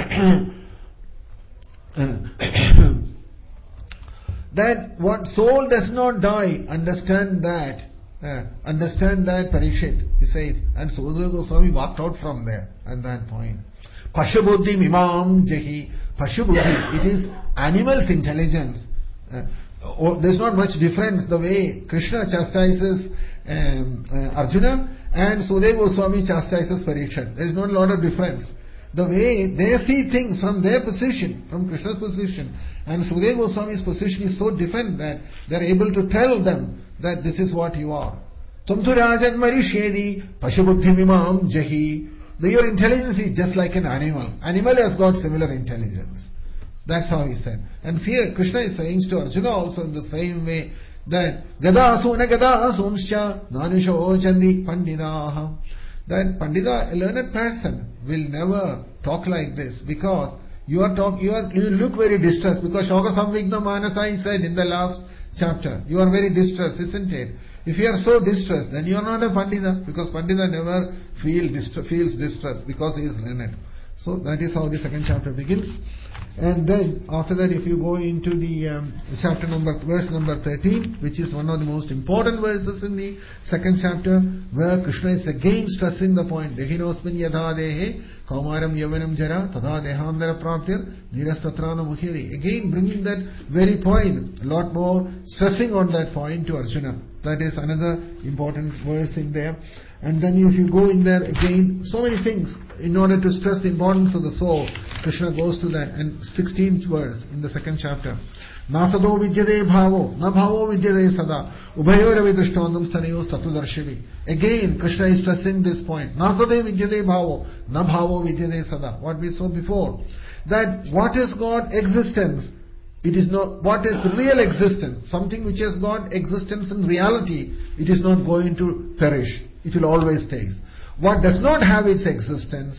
that what soul does not die, understand that. Uh, understand that, Parikshit, he says. And Sukadeva Goswami walked out from there at that point. Pashubuddhi mimam jahi. Pashubuddhi, it is animal's intelligence. Uh, oh, there's not much difference the way Krishna chastises um, uh, Arjuna and Sukadeva Goswami chastises Parikshit. There is not a lot of difference. The way they see things from their position, from Krishna's position, and Sukadeva Goswami's position is so different that they are able to tell them that this is what you are. Tumdurajan Marishedi Pashubuddhi mimam jahi. Your intelligence is just like an animal. Animal has got similar intelligence. That's how he said. And here Krishna is saying to Arjuna also in the same way that Gada Asuna Gada Asumscha Nanusho Chandi Pandinaha. That Pandita, a learned person, will never talk like this because you are talk, you are you look very distressed because Shoka Samvigna Manasa said in the last chapter, you are very distressed, isn't it? If you are so distressed, then you are not a Pandita because Pandita never feel dist- feels distress because he is learned. So that is how the second chapter begins. And then after that, if you go into the um, chapter number, verse number thirteen, which is one of the most important verses in the second chapter, where Krishna is again stressing the point, Dehinosmin yadha dehe, kaumaram yavanam jara, tadha dehandara praptir, nirastatrana muhyadi. Again bringing that very point, a lot more stressing on that point to Arjuna. That is another important verse in there. And then if you go in there again, so many things in order to stress the importance of the soul. Krishna goes to that. And sixteenth verse in the second chapter. Nasado vidyade bhavo, na bhavo vidyade sada, ubhayore vidrishtandam sthanayos tatudarshivi. Again, Krishna is stressing this point. Nasade vidyade bhavo, na bhavo vidyade sada. What we saw before. That what has got existence, it is not, what is real existence, something which has got existence in reality, it is not going to perish. It will always stay. What does not have its existence,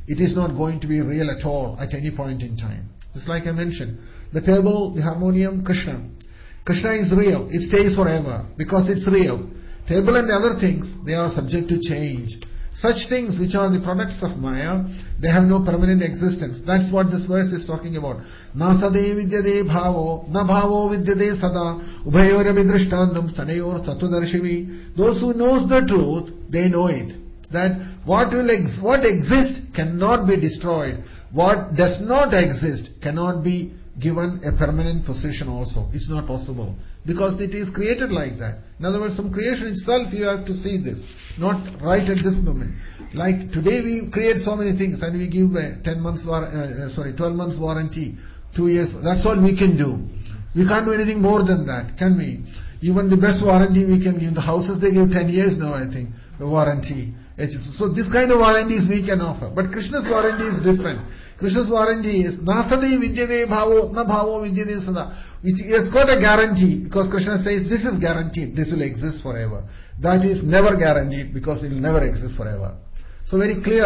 it is not going to be real at all at any point in time. It's like I mentioned, the table, the harmonium, Krishna. Krishna is real. It stays forever because it's real. Table and the other things, they are subject to change. Such things which are the products of Maya, they have no permanent existence. That's what this verse is talking about. Na sade vidyade bhavo, na bhavo vidyade sada, ubhayorabi drishtandam stanayor tatvadarshimi. Those who knows the truth, they know it. That what will ex- what exists cannot be destroyed. What does not exist cannot be given a permanent position also. It's not possible. Because it is created like that. In other words, from creation itself you have to see this. Not right at this moment. Like today we create so many things and we give a ten months, war- uh, sorry, twelve months warranty, two years. That's all we can do. We can't do anything more than that, can we? Even the best warranty we can give. The houses they give ten years now, I think, the warranty. So this kind of warranties we can offer. But Krishna's warranty is different. Krishna's warranty is Nasade vidyade bhavo, na bhavo vidyade sada. Which has got a guarantee because Krishna says this is guaranteed, this will exist forever. That is never guaranteed because it will never exist forever. So very clear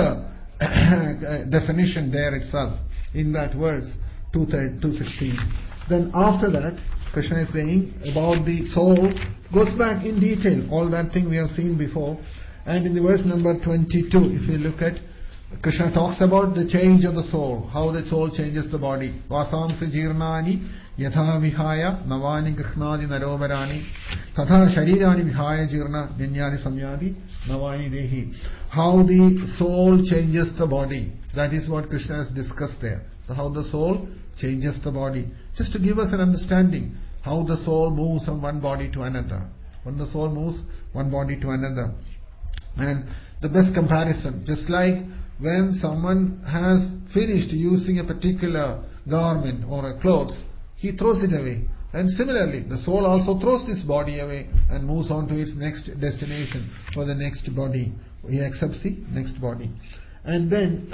definition there itself in that verse two sixteen. Then after that, Krishna is saying about the soul, goes back in detail, all that thing we have seen before. And in the verse number twenty-two, if you look at, Krishna talks about the change of the soul, how the soul changes the body. Vasamsa jirnani yatha vihaya navani krishnadi narovarani tatha sharirani vihaya jirna ninyadi samyadi navani dehi. How the soul changes the body. That is what Krishna has discussed there. So how the soul changes the body. Just to give us an understanding how the soul moves from one body to another. When the soul moves one body to another. And the best comparison, just like when someone has finished using a particular garment or a clothes, he throws it away. And similarly, the soul also throws this body away and moves on to its next destination for the next body. He accepts the next body. And then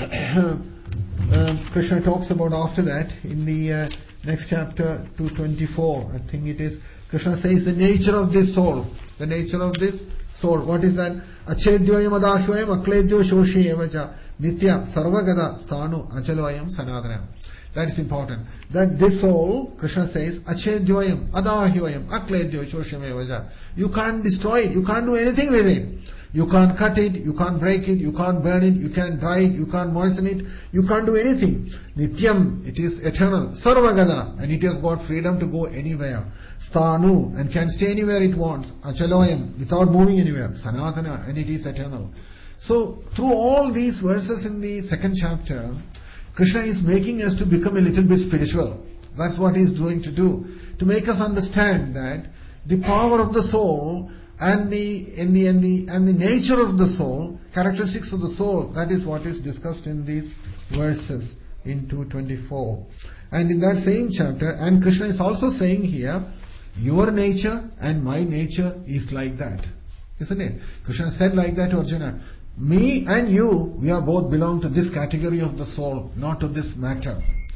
uh, Krishna talks about after that in the uh, next chapter two twenty-four, I think it is, Krishna says the nature of this soul. The nature of this soul. What is that? Achedyoyam adahyoyam akledyo shoshi evacha nitya sarvagada sthanu achaloyam sanadana. That is important. That this soul, Krishna says, achedyoyam adahyoyam akledyo shoshi evacha. You can't destroy it. You can't do anything with it. You can't cut it, you can't break it, you can't burn it, you can't dry it, you can't moisten it, you can't do anything. Nityam, it is eternal. Sarvagada, and it has got freedom to go anywhere. Sthanu, and can stay anywhere it wants. Achaloyam, without moving anywhere. Sanatana, and it is eternal. So, through all these verses in the second chapter, Krishna is making us to become a little bit spiritual. That's what he is doing to do. To make us understand that the power of the soul and the, and the, and the, and the nature of the soul, characteristics of the soul, that is what is discussed in these verses in two twenty-four. And in that same chapter, and Krishna is also saying here, your nature and my nature is like that. Isn't it? Krishna said like that to Arjuna. Me and you, we are both belong to this category of the soul, not to this matter.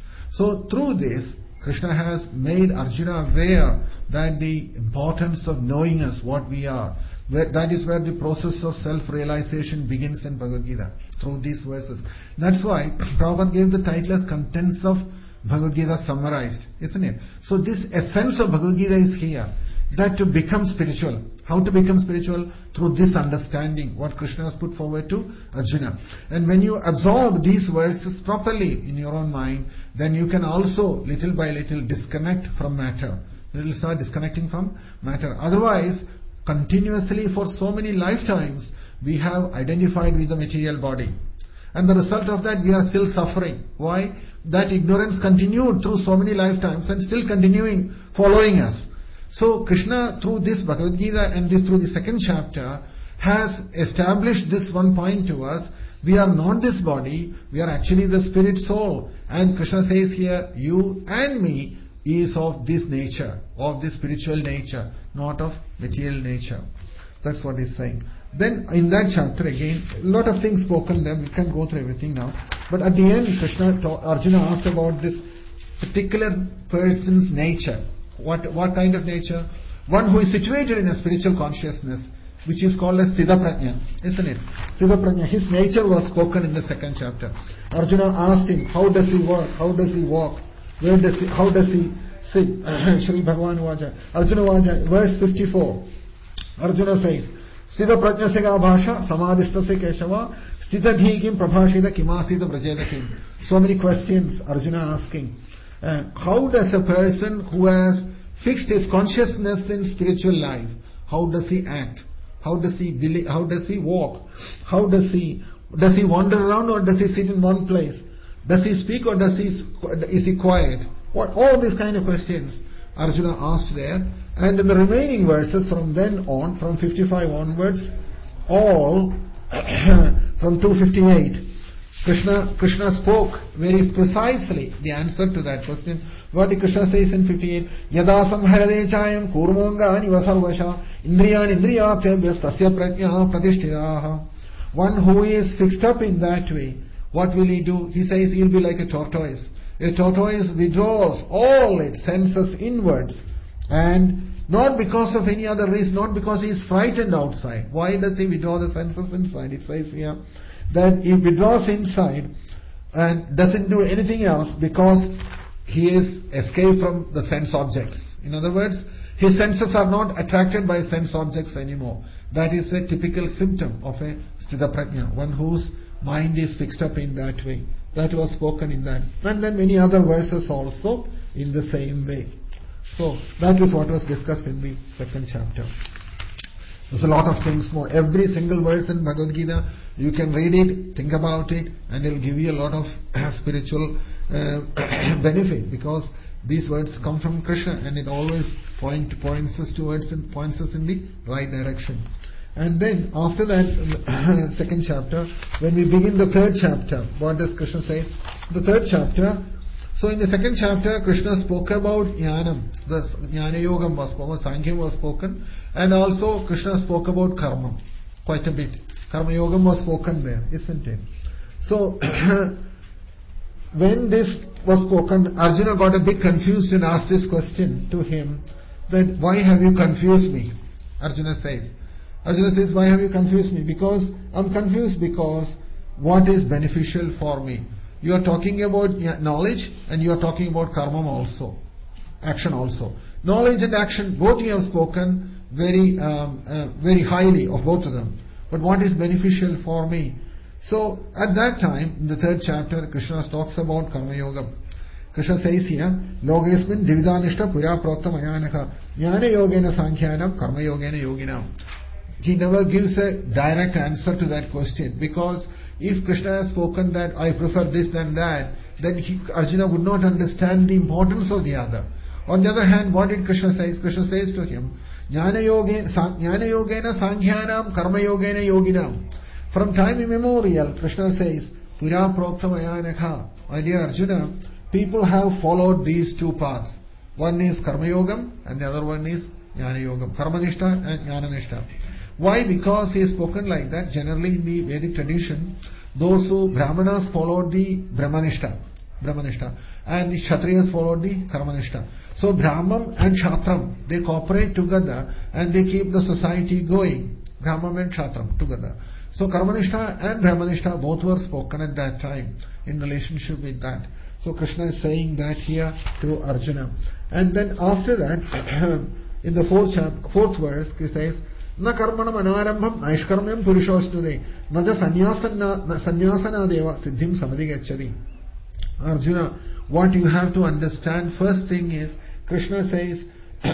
So through this, Krishna has made Arjuna aware that the importance of knowing us, what we are. That is where the process of self-realization begins in Bhagavad Gita, through these verses. That's why Prabhupada gave the title as Contents of Bhagavad Gita Summarized, isn't it? So this essence of Bhagavad Gita is here, that to become spiritual. How to become spiritual? Through this understanding, what Krishna has put forward to Arjuna. And when you absorb these verses properly in your own mind, then you can also, little by little, disconnect from matter. You will start disconnecting from matter. Otherwise, continuously for so many lifetimes, we have identified with the material body. And the result of that, we are still suffering. Why? That ignorance continued through so many lifetimes and still continuing, following us. So Krishna, through this Bhagavad Gita and this through the second chapter, has established this one point to us. We are not this body, we are actually the spirit soul. And Krishna says here, you and me is of this nature, of this spiritual nature, not of material nature. That's what he's saying. Then in that chapter again, a lot of things spoken there, we can't go through everything now. But at the end, Krishna, Arjuna asked about this particular person's nature. What, what kind of nature? One who is situated in a spiritual consciousness which is called as Sthita Prajna, isn't it? Sthita Prajna, his nature was spoken in the second chapter. Arjuna asked him, how does he work? How does he walk? Where does he, how does he sit? Shri Bhagavan Vaja. Arjuna Vaja, verse fifty-four. Arjuna says, Sthita Prajna Sega Bhasha, Samadhistase Keshava, Sthita Dhigim Prabhashida Kimasita Prajedakim. So many questions Arjuna asking. Uh, how does a person who has fixed his consciousness in spiritual life, how does he act? How does he believe, how does he walk? How does he, does he wander around or does he sit in one place? Does he speak or does he, is he quiet? What, all these kind of questions Arjuna asked there. And in the remaining verses from then on, from fifty-five onwards, all from two fifty-eight, Krishna, Krishna spoke very precisely the answer to that question. What did Krishna says in fifty-eight? Yada samharade chayam kurmonga nivasarvasha indriyan indriyatebhyas tasya prajna pratishthidaha. One who is fixed up in that way, what will he do? He says he'll be like a tortoise. A tortoise withdraws all its senses inwards, and not because of any other reason, not because he is frightened outside. Why does he withdraw the senses inside? It says here that he withdraws inside and doesn't do anything else because he is escaped from the sense objects. In other words, his senses are not attracted by sense objects anymore. That is a typical symptom of a Sthita Prajna, one whose mind is fixed up in that way. That was spoken in that. And then many other verses also in the same way. So that is what was discussed in the second chapter. There's a lot of things more. Every single verse in Bhagavad Gita, you can read it, think about it, and it will give you a lot of uh, spiritual uh, benefit, because these words come from Krishna, and it always point, points us towards and points us in the right direction. And then after that, uh, second chapter, when we begin the third chapter, what does Krishna say? The third chapter. So in the second chapter, Krishna spoke about Jnanam. The Jnana Yogam was spoken, Sankhya was spoken, and also Krishna spoke about Karma quite a bit. Karma Yogam was spoken there, isn't it? So when this was spoken, Arjuna got a bit confused and asked this question to him, that why have you confused me? Arjuna says. Arjuna says, why have you confused me? Because I'm confused because what is beneficial for me? You are talking about knowledge and you are talking about karma also, action also. Knowledge and action, both you have spoken very, um, uh, very highly of both of them. But what is beneficial for me? So at that time, in the third chapter, Krishna talks about Karma Yoga. Krishna says here, Logesmin dividanishta pura prokta mayanaka jnana yogena sankhyanam karma yogena yoginam. He never gives a direct answer to that question, because if Krishna has spoken that I prefer this than that, then he, Arjuna would not understand the importance of the other. On the other hand, what did Krishna say? Krishna says to him, Jnana yogena sankhyanam karma yogena yoginam. From time immemorial, Krishna says, Pura prokta mayanaka. My dear Arjuna, people have followed these two paths. One is karma yogam and the other one is jnana yogam. Karma nishta and jnana nishta. Why? Because he has spoken like that. Generally in the Vedic tradition, those who Brahmanas followed the Brahmanishta, Brahmanishta, and the Kshatriyas followed the Karmanishta. So Brahman and Kshatram, they cooperate together and they keep the society going. Brahman and Kshatram together. So Karmanishta and Brahmanishta both were spoken at that time in relationship with that. So Krishna is saying that here to Arjuna. And then after that, in the fourth chapter, fourth verse, he says, Na karmanam anarambham naishkarmyam purushostude naja sanyasana sanyasana deva siddhim samadhigacchati. Arjuna, what you have to understand, first thing is, Krishna says,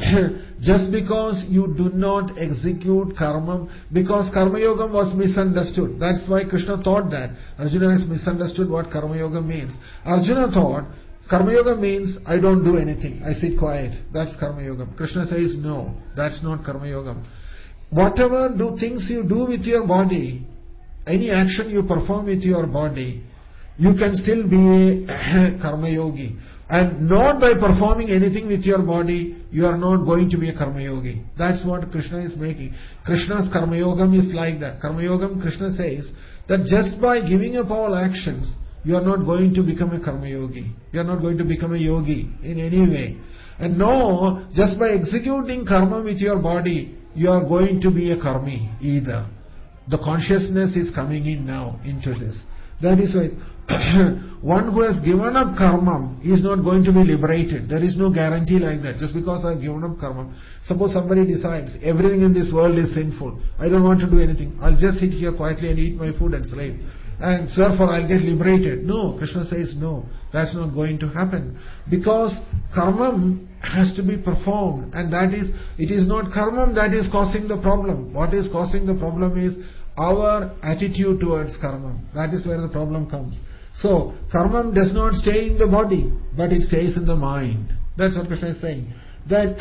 just because you do not execute karma, because karma yoga was misunderstood. That's why Krishna thought that. Arjuna has misunderstood what karma yoga means. Arjuna thought, karma yoga means I don't do anything, I sit quiet. That's karma yoga. Krishna says, no, that's not karma yoga. Whatever do things you do with your body, any action you perform with your body, you can still be a karma yogi. And not by performing anything with your body, you are not going to be a karma yogi. That's what Krishna is making. Krishna's karma yogam is like that. Karma yogam, Krishna says that just by giving up all actions, you are not going to become a karma yogi. You are not going to become a yogi in any way. And no, just by executing karma with your body, you are going to be a karmi either. The consciousness is coming in now into this. That is why one who has given up karma is not going to be liberated. There is no guarantee like that. Just because I have given up karma. Suppose somebody decides everything in this world is sinful. I don't want to do anything. I'll just sit here quietly and eat my food and sleep. And therefore I'll get liberated. No, Krishna says no. That's not going to happen. Because karma has to be performed. And that is, it is not karma that is causing the problem. What is causing the problem is our attitude towards karma. That is where the problem comes. So, karma does not stay in the body, but it stays in the mind. That's what Krishna is saying. That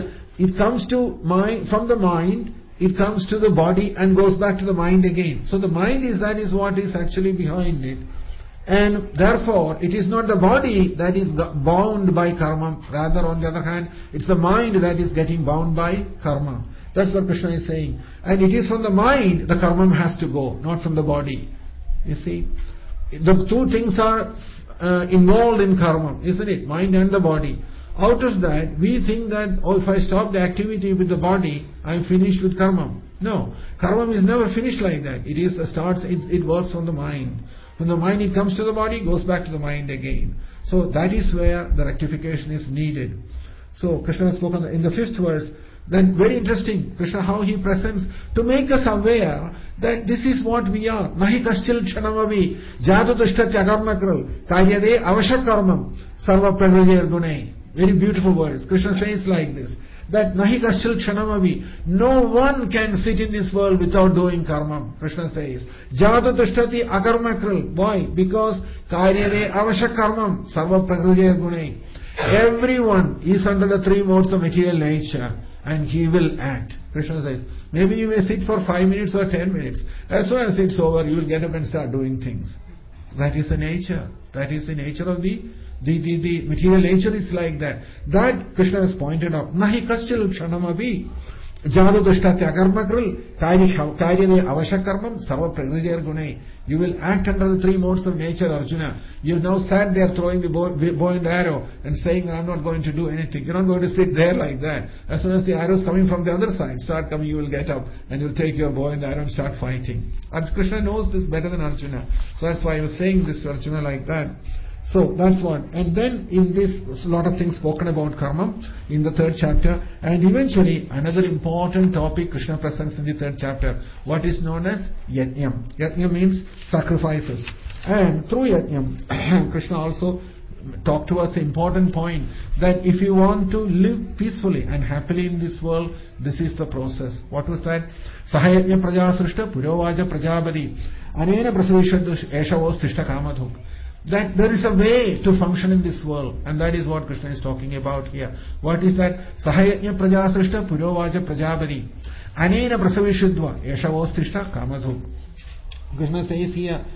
it comes to mind, from the mind, it comes to the body and goes back to the mind again. So the mind is, that is what is actually behind it. And therefore, it is not the body that is bound by karma. Rather, on the other hand, it's the mind that is getting bound by karma. That's what Krishna is saying. And it is from the mind the karma has to go, not from the body. You see? The two things are uh, involved in karma, isn't it? Mind and the body. Out of that, we think that, oh, if I stop the activity with the body, I'm finished with karma. No, karma is never finished like that. It is starts. It's, it works from the mind. From the mind, it comes to the body, goes back to the mind again. So that is where the rectification is needed. So Krishna has spoken in the fifth verse. Then very interesting, Krishna, how he presents to make us aware that this is what we are. Nahi kaschil kshanamavi jadu tushtatyagarmakral karyade avashakarmam sarva pragrajir gunai. Very beautiful words. Krishna says like this, that nahi kaschil kshanamavi, no one can sit in this world without doing karma. Krishna says, jadu tushtati agarmakral. Why? Because karyade avashakarmam sarva pragrajir gunai. Everyone is under the three modes of material nature. And he will act. Krishna says, maybe you may sit for five minutes or ten minutes. As soon as it's over, you will get up and start doing things. That is the nature. That is the nature of the, the, the, the material nature is like that. That Krishna has pointed out. Nahi kaschil kshanamavi jadu dushtatyagarmakral karyade avashakarmam sarva pragrajir gunai. You will act under the three modes of nature, Arjuna. You now stand there throwing the bow, bow and arrow and saying, I'm not going to do anything. You're not going to sit there like that. As soon as the arrow is coming from the other side, start coming, you will get up and you'll take your bow and arrow and start fighting. And Krishna knows this better than Arjuna. So that's why he was saying this to Arjuna like that. So that's one. And then in this, a lot of things spoken about karma in the third chapter. And eventually, another important topic Krishna presents in the third chapter. What is known as yajnam. Yajnam means sacrifices. And through yajnam, Krishna also talked to us the important point that if you want to live peacefully and happily in this world, this is the process. What was that? Sahayajna prajasrishta purovaja prajabadi anena prasavishaddush eshavos tishta kamadhuk. That there is a way to function in this world, and that is what Krishna is talking about here. What is that? Sahayajna prajasrishta purovaja prajabadi anena prasavishadva eshavos tishta kamadhuk. Krishna says here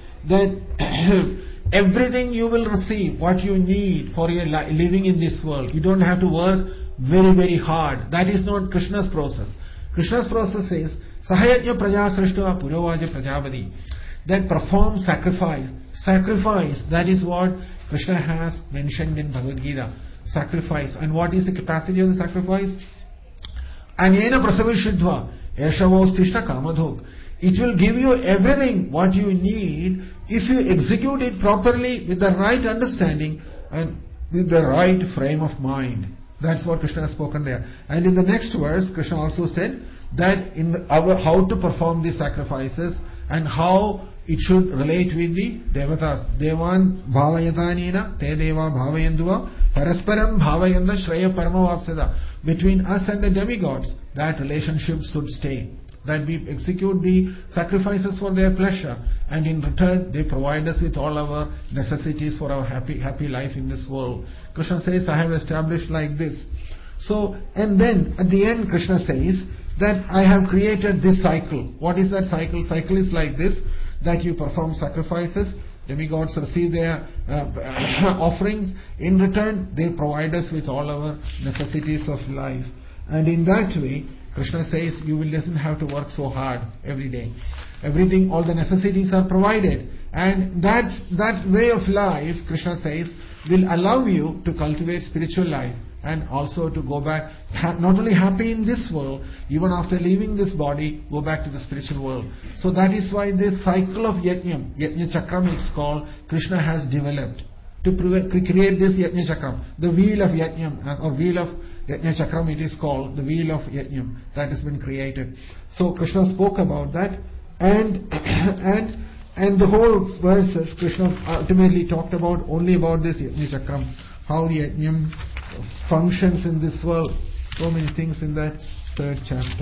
that everything you will receive, what you need for your li- living in this world. You don't have to work very, very hard. That is not Krishna's process. Krishna's process is Sahayajna prajasrishta purovaja prajabadi. That perform sacrifice. Sacrifice, that is what Krishna has mentioned in Bhagavad Gita. Sacrifice. And what is the capacity of the sacrifice? Anena prasavishidva eshavos tishta kamadhok. It will give you everything what you need if you execute it properly with the right understanding and with the right frame of mind. That's what Krishna has spoken there. And in the next verse, Krishna also said that in our how to perform these sacrifices and how it should relate with the devatas. Devan bhavayatanena te deva bhavayanduva parasparam bhavayanda shreya paramavapsada. Between us and the demigods, that relationship should stay. That we execute the sacrifices for their pleasure, and in return they provide us with all our necessities for our happy happy life in this world. Krishna says, I have established like this. So, and then at the end Krishna says that I have created this cycle. What is that cycle? Cycle is like this, that you perform sacrifices, demigods receive their uh, offerings, in return they provide us with all our necessities of life. And in that way, Krishna says you will doesn't have to work so hard every day. Everything, all the necessities are provided. And that, that way of life, Krishna says, will allow you to cultivate spiritual life. and also to go back, not only happy in this world, even after leaving this body, go back to the spiritual world. So that is why this cycle of Yajnam, Yajna Chakram it's called, Krishna has developed to create this Yajna Chakram, the wheel of Yajnam, or wheel of Yajna Chakram it is called, the wheel of Yajnam that has been created. So Krishna spoke about that, and and and the whole verses Krishna ultimately talked about only about this Yajna Chakram, how the Yajnam functions in this world. So many things in that third chapter.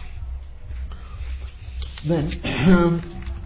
Then um,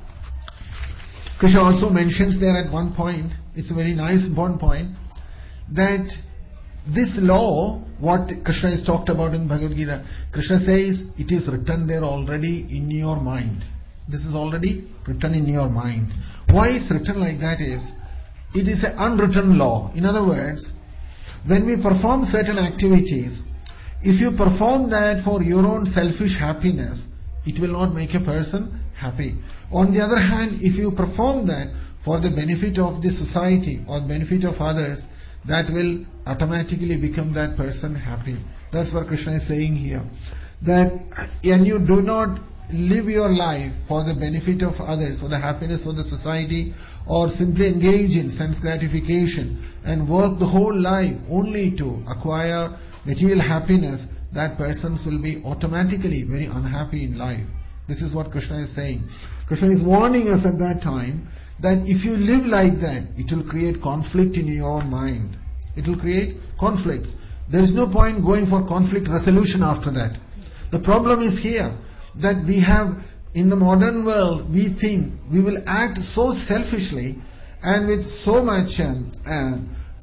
Krishna also mentions there at one point, it's a very nice important point, that this law, what Krishna is talked about in Bhagavad Gita, Krishna says it is written there already in your mind. This is already written in your mind. Why it's written like that is, it is an unwritten law. In other words, when we perform certain activities, if you perform that for your own selfish happiness, it will not make a person happy. On the other hand, if you perform that for the benefit of the society or benefit of others, that will automatically become that person happy. That's what Krishna is saying here. That when you do not live your life for the benefit of others, or the happiness of the society, or simply engage in sense gratification and work the whole life only to acquire material happiness, that person will be automatically very unhappy in life. This is what Krishna is saying. Krishna is warning us at that time that if you live like that, it will create conflict in your own mind. It will create conflicts. There is no point going for conflict resolution after that. The problem is here that we have, in the modern world, we think we will act so selfishly and with so much um, uh,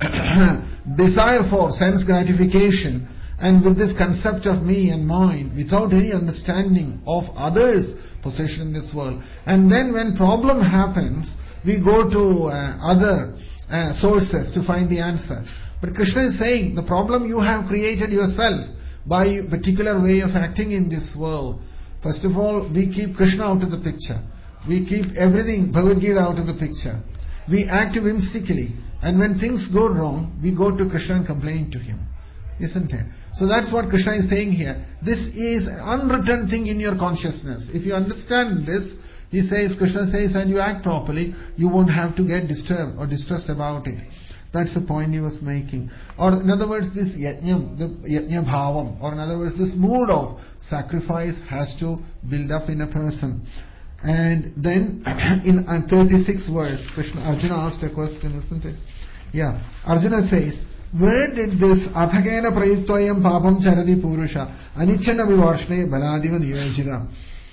desire for sense gratification, and with this concept of me and mine, without any understanding of others' position in this world. And then when problem happens, we go to uh, other uh, sources to find the answer. But Krishna is saying, the problem you have created yourself by a particular way of acting in this world. First of all, we keep Krishna out of the picture. We keep everything, Bhagavad Gita, out of the picture. We act whimsically. And when things go wrong, we go to Krishna and complain to him. Isn't it? So that's what Krishna is saying here. This is an unwritten thing in your consciousness. If you understand this, he says, Krishna says, and you act properly, you won't have to get disturbed or distressed about it. That's the point he was making. Or in other words, this yajnam, the yajna bhavam, or in other words, this mood of sacrifice has to build up in a person. And then in thirty-sixth verse, Krishna, Arjuna asked a question, isn't it? Yeah. Arjuna says, where did this athakena prayuttoyam papam charadi purusha anichana vivarshne baladiva niyojita?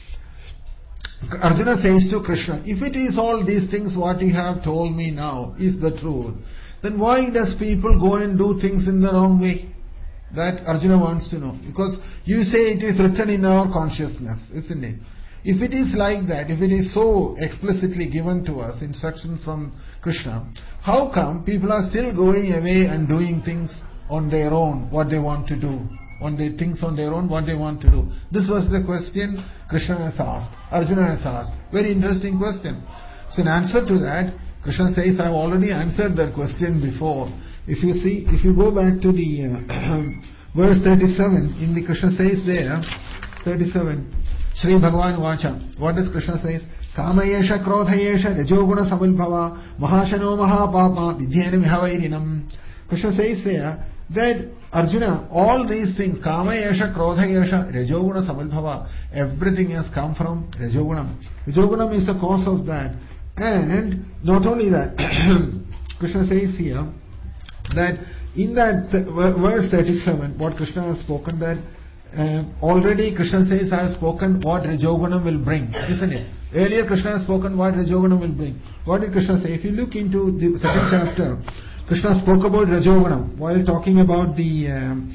Arjuna says to Krishna, if it is all these things what you have told me now is the truth, then why does people go and do things in the wrong way? That Arjuna wants to know. Because you say it is written in our consciousness, isn't it? If it is like that, if it is so explicitly given to us, instructions from Krishna, how come people are still going away and doing things on their own, what they want to do? On their things on their own, what they want to do? This was the question Krishna has asked, Arjuna has asked. Very interesting question. So in answer to that, Krishna says, I have already answered that question before. If you see, if you go back to the uh, verse thirty-seven, in the Krishna says there, thirty-seven, Shri Bhagavan Vacha, what does Krishna says? Kamayesha krodhayesha rajoguna savilbhava mahashano mahapapa vidhyena vihavairinam. Krishna says there that Arjuna, all these things, Kamayesha krodhayesha rajoguna savilbhava, everything has come from rajogunam. Rajogunam is the cause of that. And not only that, Krishna says here that in that th- verse thirty-seven, what Krishna has spoken, that Uh, already Krishna says, I have spoken what Rajogunam will bring, isn't it? Earlier Krishna has spoken what Rajogunam will bring. What did Krishna say? If you look into the second chapter, Krishna spoke about Rajogunam while talking about the, um,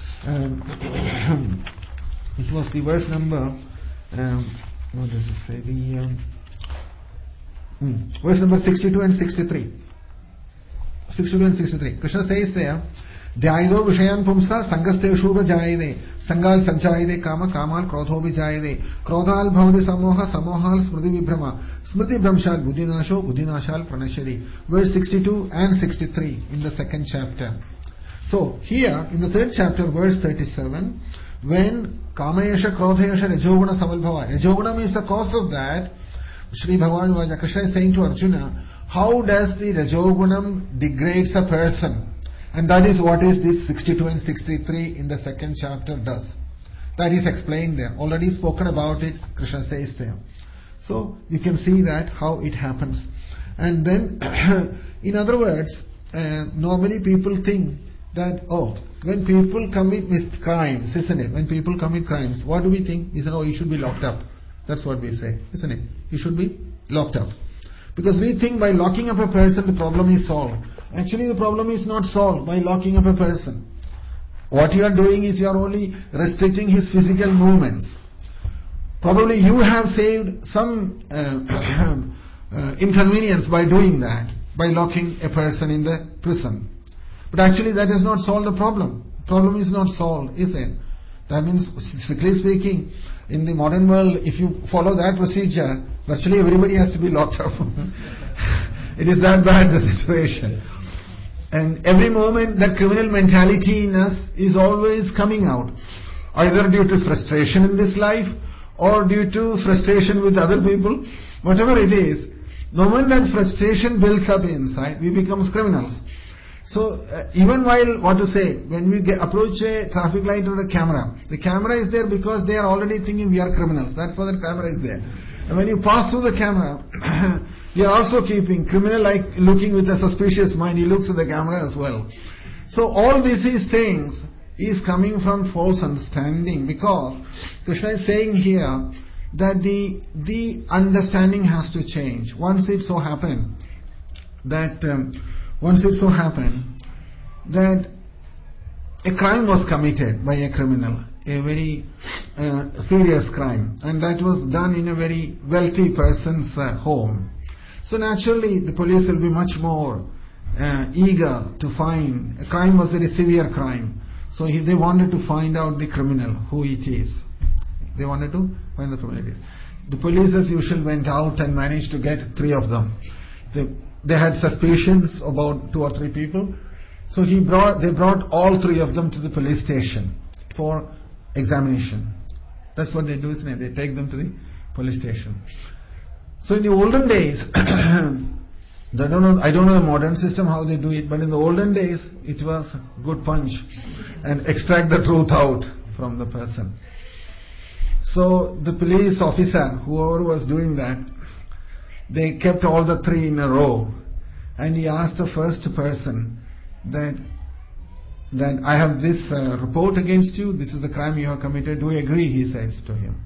um, it was the verse number, um, what does it say? The um, hmm, verse number sixty-two and sixty-three. sixty-two and sixty-three. Krishna says there, Dhyayido Vishayan Pumsa Sangaste Shubha Jayade Sangal Sanchayade Kama Kamal Krodho Vijayade Krodhal Bhavati Samoha Samohal Smriti Vibhrama Smriti Bramshal Buddhinasho Buddhinashal Pranashadi. Verse sixty-two and sixty-three in the second chapter. So here in the third chapter, verse thirty-seven, when Kamayasha, Krodhayasha, Rajoguna, Samalbhava, Rajogunam is the cause of that. Sri Bhagavan Vaja Krishna is saying to Arjuna, how does the Rajogunam degrades a person? And that is what is this sixty-two and sixty-three in the second chapter does. That is explained there. Already spoken about it, Krishna says there. So you can see that how it happens. And then, in other words, uh, normally people think that, oh, when people commit mis- crimes, isn't it? When people commit crimes, what do we think? We say, oh, he should be locked up. That's what we say, isn't it? He should be locked up. Because we think by locking up a person, the problem is solved. Actually, the problem is not solved by locking up a person. What you are doing is you are only restricting his physical movements. Probably you have saved some uh, uh, inconvenience by doing that, by locking a person in the prison. But actually that does not solve the problem. The problem is not solved, is it? That means, strictly speaking, in the modern world, if you follow that procedure, virtually everybody has to be locked up. It is that bad, the situation. And every moment that criminal mentality in us is always coming out, either due to frustration in this life or due to frustration with other people, whatever it is. The moment that frustration builds up inside, we become criminals. So uh, even while, what to say, when we get, approach a traffic light or a camera, the camera is there because they are already thinking we are criminals. That's why the camera is there. And when you pass through the camera, you are also keeping criminal like looking with a suspicious mind. He looks at the camera as well. So all this is things is coming from false understanding, because Krishna is saying here that the the understanding has to change. Once it so happened that um, once it so happened that a crime was committed by a criminal, a very uh, serious crime, and that was done in a very wealthy person's uh, home. So naturally the police will be much more uh, eager to find. A crime was a very severe crime. So he, they wanted to find out the criminal, who it is. They wanted to find the criminal. The police as usual went out and managed to get three of them. They, they had suspicions about two or three people. So he brought, they brought all three of them to the police station for examination. That's what they do, isn't it? They take them to the police station. So in the olden days, I don't know, I don't know the modern system how they do it, but in the olden days, it was good punch and extract the truth out from the person. So the police officer, whoever was doing that, they kept all the three in a row, and he asked the first person that that I have this uh, report against you, this is the crime you have committed, do you agree? He says to him.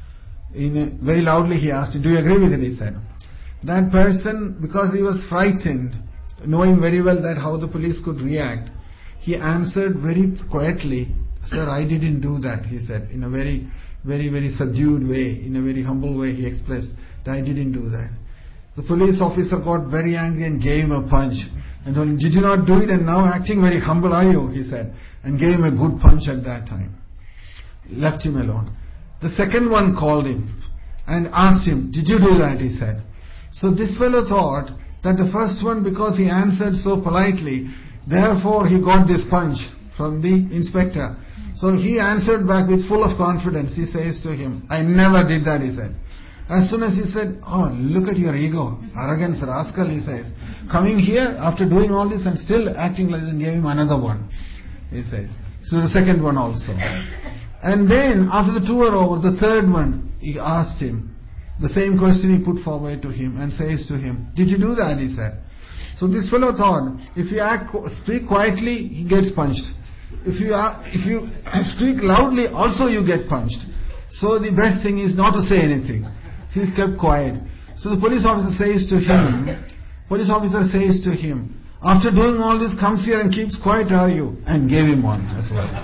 In a, very loudly he asked, do you agree with it? He said. That person, because he was frightened, knowing very well that how the police could react, he answered very quietly, sir, I didn't do that, he said, in a very, very, very subdued way, in a very humble way he expressed that I didn't do that. The police officer got very angry and gave him a punch and told him, did you not do it, and now acting very humble are you, he said, and gave him a good punch at that time. Left him alone. The second one called him and asked him, did you do that, he said. So this fellow thought that the first one, because he answered so politely, therefore he got this punch from the inspector. So he answered back with full of confidence. He says to him, I never did that, he said. As soon as he said, oh, look at your ego, arrogance, rascal, he says, coming here after doing all this and still acting like this, and gave him another one, he says. So the second one also. And then after the two were over, the third one, he asked him the same question he put forward to him and says to him, did you do that, he said. So this fellow thought, if you act, speak quietly, he gets punched. If you are, if you speak loudly, also you get punched. So the best thing is not to say anything. He kept quiet. So the police officer says to him, police officer says to him, after doing all this, comes here and keeps quiet, are you? And gave him one as well.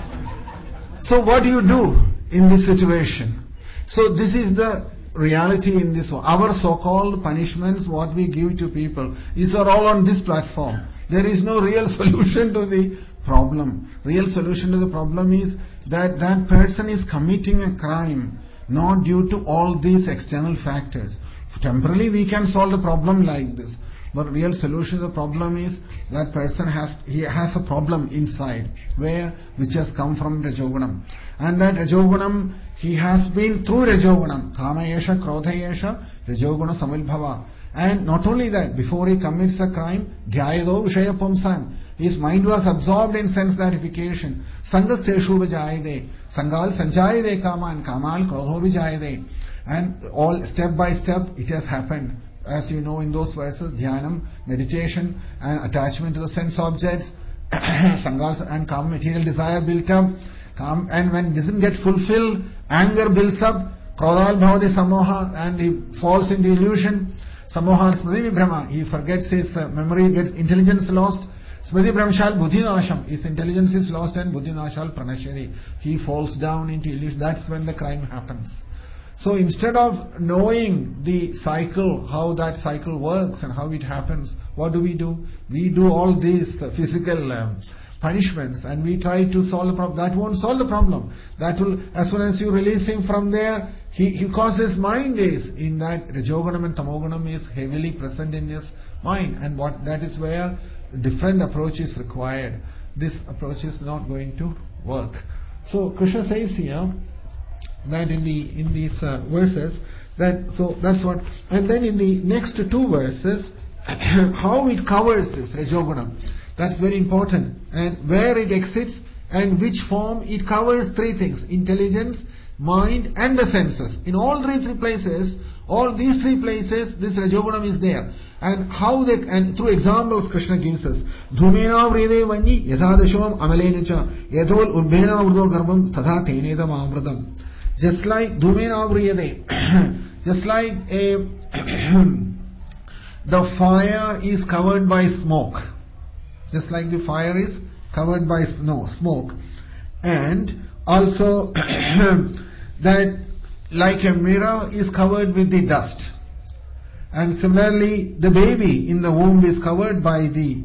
So what do you do in this situation? So this is the reality in this one. Our so-called punishments, what we give to people, these are all on this platform. There is no real solution to the problem. Real solution to the problem is that that person is committing a crime not due to all these external factors. Temporarily we can solve the problem like this. But real solution to the problem is that person has he has a problem inside, where which has come from Rajogunam. And that Rajogunam, he has been through Rajogunam. Kama yesha, Krodha yesha, Rajoguna samilbhava. And not only that, before he commits a crime, Dhyayado Vishaya Pumsan, his mind was absorbed in sense gratification. Sangas Teshu Vijayade, Sangal Sanjayade Kaman, Kamal Krodho Vijayade. And all step by step it has happened. As you know in those verses, Dhyanam, meditation and attachment to the sense objects, Sangas and Kam, material desire built up. Kam, and when it doesn't get fulfilled, anger builds up, Krodhal Bhavade Samoha, and he falls into illusion. Samoha Smriti Vibhrama, he forgets his uh, memory, gets intelligence lost. Smriti Brahmashal Buddhi Nasham, his intelligence is lost, and Buddhi Nashal Pranashari, he falls down into illusion. That's when the crime happens. So instead of knowing the cycle, how that cycle works and how it happens, what do we do? We do all these uh, physical um, punishments and we try to solve the problem. That won't solve the problem. That will, as soon as you release him from there, he, he because his mind is in that Rajogunam and Tamogunam is heavily present in his mind, and what that is where different approach is required. This approach is not going to work. So Krishna says here that in the in these uh, verses that so that's what, and then in the next two verses how it covers this Rajogunam, that's very important, and where it exits and which form it covers. Three things: intelligence, mind and the senses. In all three three places, all these three places this Rajogunam is there. And how they, and through examples Krishna gives us. Dhumena vrede vanyi yadhadasham amalenacha yadhol udbena urdo garbam tadha tenedam amradam. Just like dhumena vrede, just like a the fire is covered by smoke. Just like the fire is covered by no, smoke. And also that like a mirror is covered with the dust. And similarly, the baby in the womb is covered by the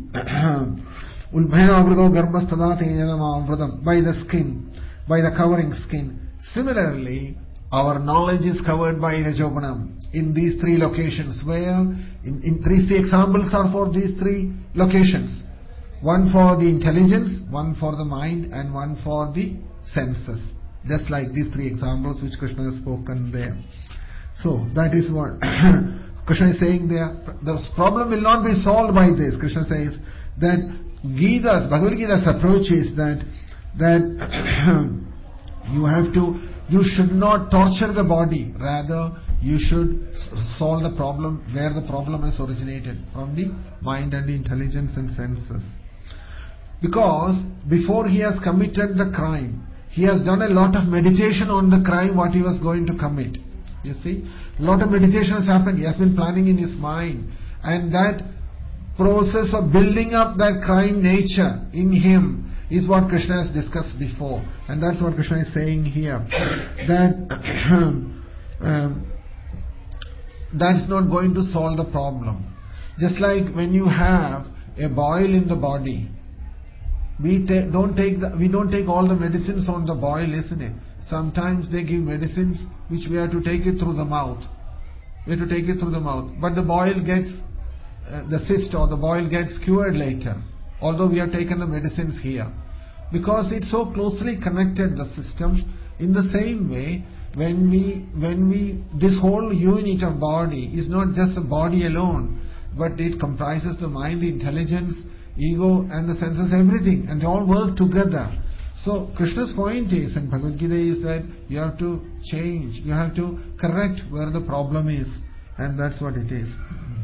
by the skin, by the covering skin. Similarly, our knowledge is covered by Rajogunam in these three locations, where in, in three, three examples are for these three locations. One for the intelligence, one for the mind, and one for the senses. Just like these three examples which Krishna has spoken there. So that is what Krishna is saying there. The problem will not be solved by this. Krishna says that Gita's, Bhagavad Gita's approach is that that you have to, you should not torture the body. Rather, you should solve the problem where the problem has originated, from the mind and the intelligence and senses. Because before he has committed the crime, he has done a lot of meditation on the crime what he was going to commit. You see, a lot of meditation has happened. He has been planning in his mind, and that process of building up that crime nature in him is what Krishna has discussed before, and that's what Krishna is saying here. That um, that's not going to solve the problem. Just like when you have a boil in the body, we ta- don't take the, we don't take all the medicines on the boil, isn't it? Sometimes they give medicines which we have to take it through the mouth. We have to take it through the mouth, but the boil gets uh, the cyst or the boil gets cured later, although we have taken the medicines here, because it's so closely connected, the system. In the same way, when we when we this whole unit of body is not just a body alone, but it comprises the mind, the intelligence, ego and the senses, everything, and they all work together. So Krishna's point is, and Bhagavad Gita is, that you have to change, you have to correct where the problem is, and that's what it is.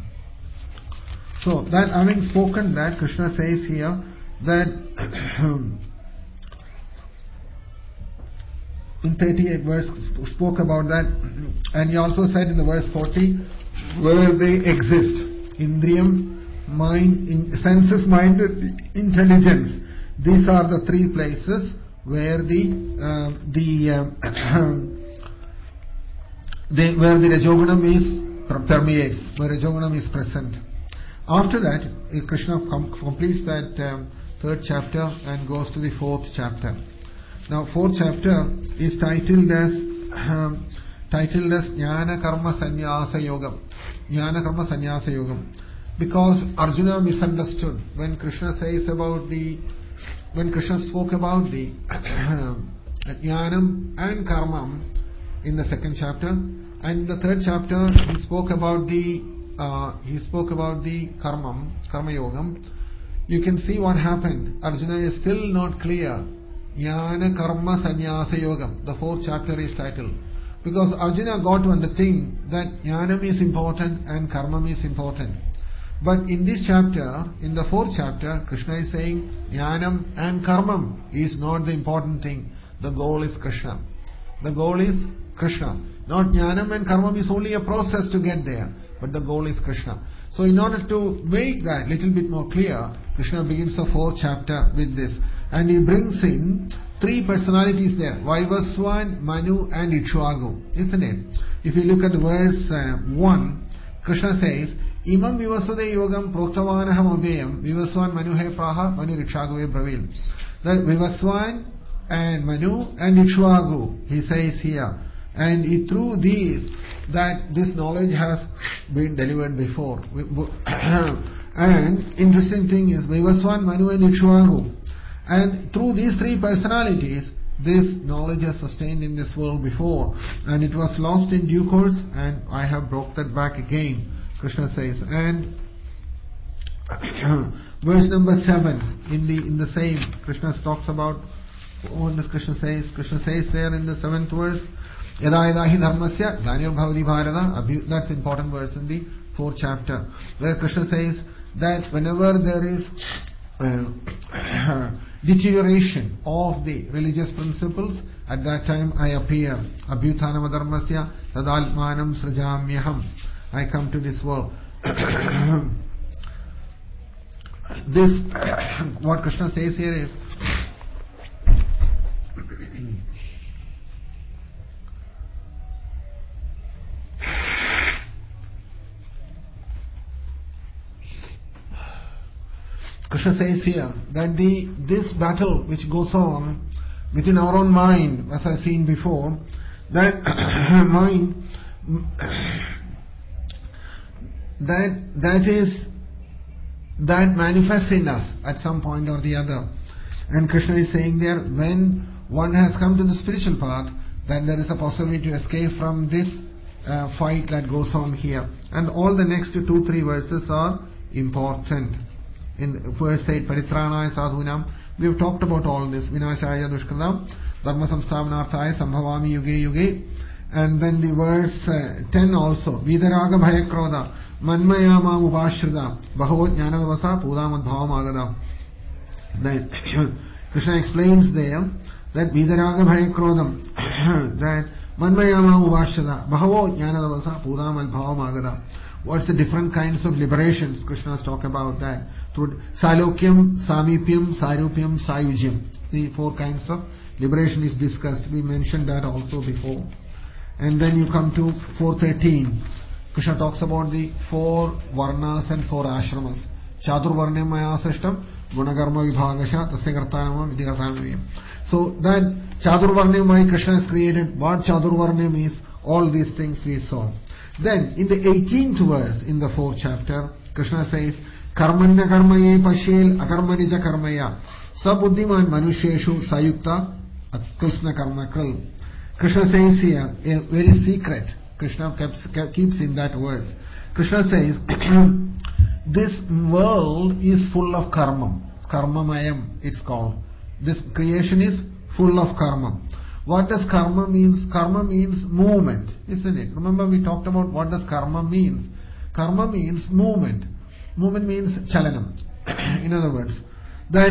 So that, having spoken that, Krishna says here that in thirty-eight verse spoke about that, and he also said in the verse forty where they exist: Indriyam, mind, in, senses, mind, intelligence. These are the three places where the uh, the uh, they, where the Rajogunam is permeates, where Rajogunam is present. After that, Krishna com- completes that um, third chapter and goes to the fourth chapter. Now, fourth chapter is titled as um, titled as Jnana Karma Sannyasa Yogam. Jnana Karma Sannyasa Yogam. because Arjuna misunderstood when Krishna says about the, when Krishna spoke about the Jnanam and Karma in the second chapter, and in the third chapter he spoke about the, uh, he spoke about the Karma, Karma Yogam. You can see what happened. Arjuna is still not clear. Jnana Karma Sannyasa Yogam. The fourth chapter is titled. Because Arjuna got to understand that Jnanam is important and Karma is important. But in this chapter, in the fourth chapter, Krishna is saying Jnanam and Karma is not the important thing. The goal is Krishna. The goal is Krishna. Not Jnanam and Karma is only a process to get there. But the goal is Krishna. So in order to make that little bit more clear, Krishna begins the fourth chapter with this. And he brings in three personalities there. Vaivaswan, Manu and Ikshvaku. Isn't it? If you look at verse uh, one, Krishna says, Imam vivasude yogam proktavanaham abhayam vivaswan manuhe praha manu Ikshvaku bravil. That Vivaswan and Manu and Ikshvaku, he says here. And he, through these, that this knowledge has been delivered before. And interesting thing is Vivaswan, Manu and Ikshvaku. And through these three personalities, this knowledge has sustained in this world before. And it was lost in due course, and I have brought that back again, Krishna says. And verse number seven, in the in the same, Krishna talks about, what does Krishna says? Krishna says there in the seventh verse, Yada yada hi dharmasya glanir bhavati bharata. That's the important verse in the fourth chapter, where Krishna says that whenever there is uh, deterioration of the religious principles, at that time I appear. Abhyutanam dharmasya tadalmanam srajamyaham. I come to this world. This, what Krishna says here is, Krishna says here that the this battle which goes on within our own mind, as I've seen before, that mind, that that is that manifests in us at some point or the other. And Krishna is saying there, when one has come to the spiritual path, then there is a possibility to escape from this uh, fight that goes on here. And all the next two, three verses are important. In verse eight, Paritranaya Sadhunam, we have talked about all this. Vinashaya Dushkritam, Dharma Samsthavanarthaya Sambhavami Yuge Yuge. And then the verse uh, ten also, Vidaraga Bhayakroda, Manmaya Mam Upashrida, Bhagavad Jnanavasa Pudamad Bhavamagada. Then Krishna explains there that Vidaraga Bhayakrodam, that Manmaya Mam Upashrida, Bhagavad Jnanavasa Pudamad Bhavamagada. What's the different kinds of liberations? Krishna's talk about that. Through Salokyam, Samipyam, Sarupyam, Sayujyam. The four kinds of liberation is discussed. We mentioned that also before. And then you come to four thirteen. Krishna talks about the four varnas and four ashramas. Chatur varnam maya srishtam, gunakarma vibhagasha, tasya kartanama, vidyakartanam. So that Chatur varnam maya Krishna has created. What Chatur varnam is, all these things we saw. Then, in the eighteenth verse, in the fourth chapter, Krishna says, Karmanya karmaye pashel akarmanija karmaya sabuddhiman manusheshu sayukta akrishna karmakal. Krishna says here, a very secret, Krishna keeps, keeps in that verse. Krishna says, this world is full of karma. Karmamayam, it's called. This creation is full of karma. What does karma means? Karma means movement, isn't it? Remember we talked about what does karma means. Karma means movement. Movement means chalanam. In other words, that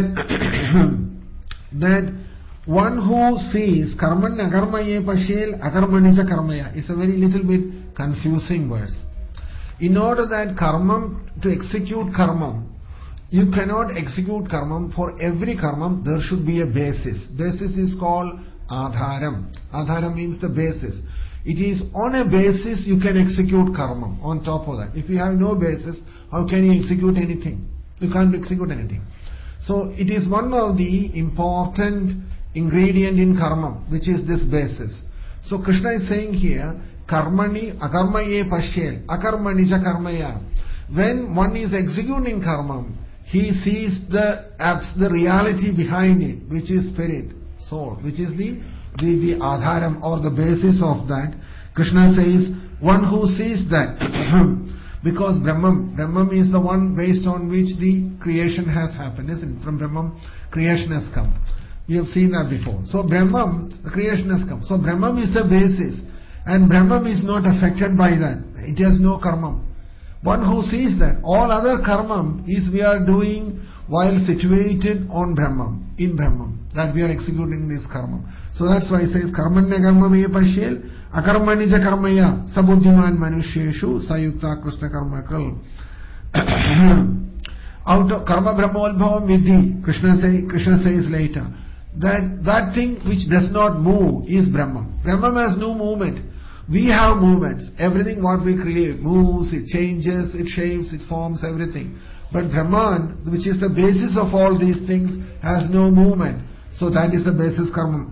that one who sees karman akarmaye pashel akarmanija karmaya is a very little bit confusing verse. In order that karma, to execute karma, you cannot execute karma. For every karma there should be a basis. Basis is called Adharam. Adharam means the basis. It is on a basis you can execute karma. On top of that, if you have no basis, how can you execute anything? You can't execute anything. So it is one of the important ingredient in karma, which is this basis. So Krishna is saying here, karmani akarmaye pashel akarmanija karmaya. when one is executing karma, he sees the abs, the reality behind it, which is spirit, soul, which is the, the, the adharam or the basis of that. Krishna says, one who sees that, because Brahman, Brahman is the one based on which the creation has happened, isn't it? From Brahman, creation has come. You have seen that before. So Brahman, the creation has come. So Brahman is the basis, and Brahman is not affected by that. It has no karma. One who sees that all other karma is we are doing while situated on Brahman, in Brahman, that we are executing this karma. So that's why it says karmanya karma me pashyel akarmani ja karmaya sabuddhiman manusheshu sayukta krishna karma kral. Out of karma brahmolbhavam vidhi, Krishna say, Krishna says later that that thing which does not move is Brahman. Brahman has no movement. We have movements. Everything what we create moves, it changes, it shapes, it forms, everything. But Brahman, which is the basis of all these things, has no movement. So that is the basis karma.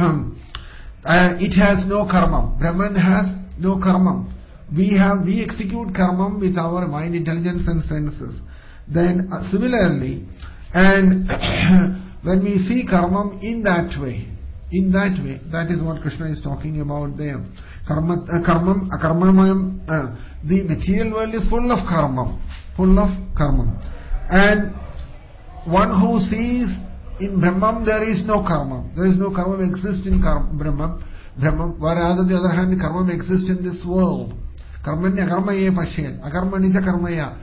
uh, it has no karma. Brahman has no karma. We have, we execute karma with our mind, intelligence and senses. Then uh, similarly, and when we see karma in that way, in that way, that is what Krishna is talking about there. Karma, uh, karma, uh, karma, uh, the material world is full of karma, full of karma. And one who sees in Brahman there is no karma. There is no karma exists in karma, Brahman. Brahman. Whereas on the other hand, the karma exists in this world. Karmanya karmaye pashyet, akarmani cha karmaya.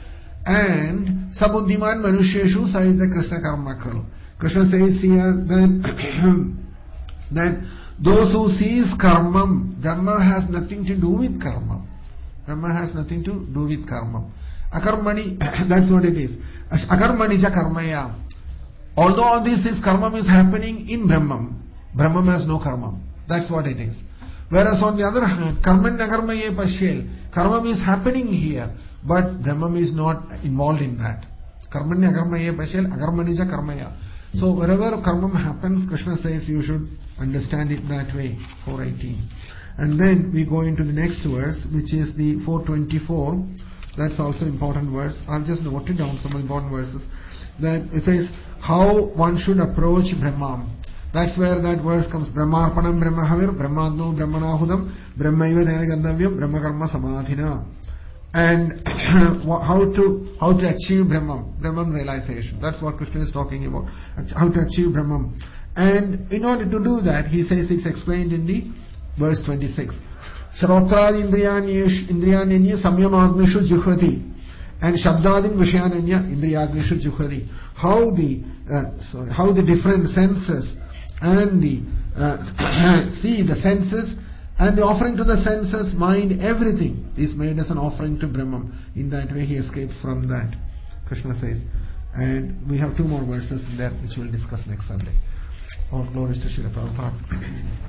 And sabuddhiman manusheshu sayita Krishna karma kral. Krishna says here that that those who sees karma, Brahma has nothing to do with karma. Brahma has nothing to do with karma. Akarmani, that's what it is. Akarmani cha karmaya. Although all this is karma is happening in Brahman, Brahman has no karma. That's what it is. Whereas on the other hand, karmanya karmaye pashyel, karma is happening here, but Brahman is not involved in that. Karmanya karmaye pashyel, akarmani cha karmaya. So wherever karma happens, Krishna says you should understand it that way. four eighteen. And then we go into the next verse, which is the four twenty-four. That's also important verse. I've just noted down some important verses. That it says how one should approach Brahman. That's where that verse comes. Brahmarpanam brahmahavir, brahmadno brahmanahudam, brahmaiva dena gandavyam, brahmakarma samadhina. And how to how to achieve Brahman, Brahman realization. That's what Krishna is talking about. How to achieve Brahman. And in order to do that, he says it's explained in the verse twenty-six. Shrotradi indriyanya samyamagnishu juhati. And shabdadin vishayananya indriyagnishu juhati. How the uh, sorry, how the different senses and the uh, see the senses and the offering to the senses, mind, everything is made as an offering to Brahman. In that way he escapes from that, Krishna says. And we have two more verses in there which we'll discuss next Sunday. All glories to Srila Prabhupada.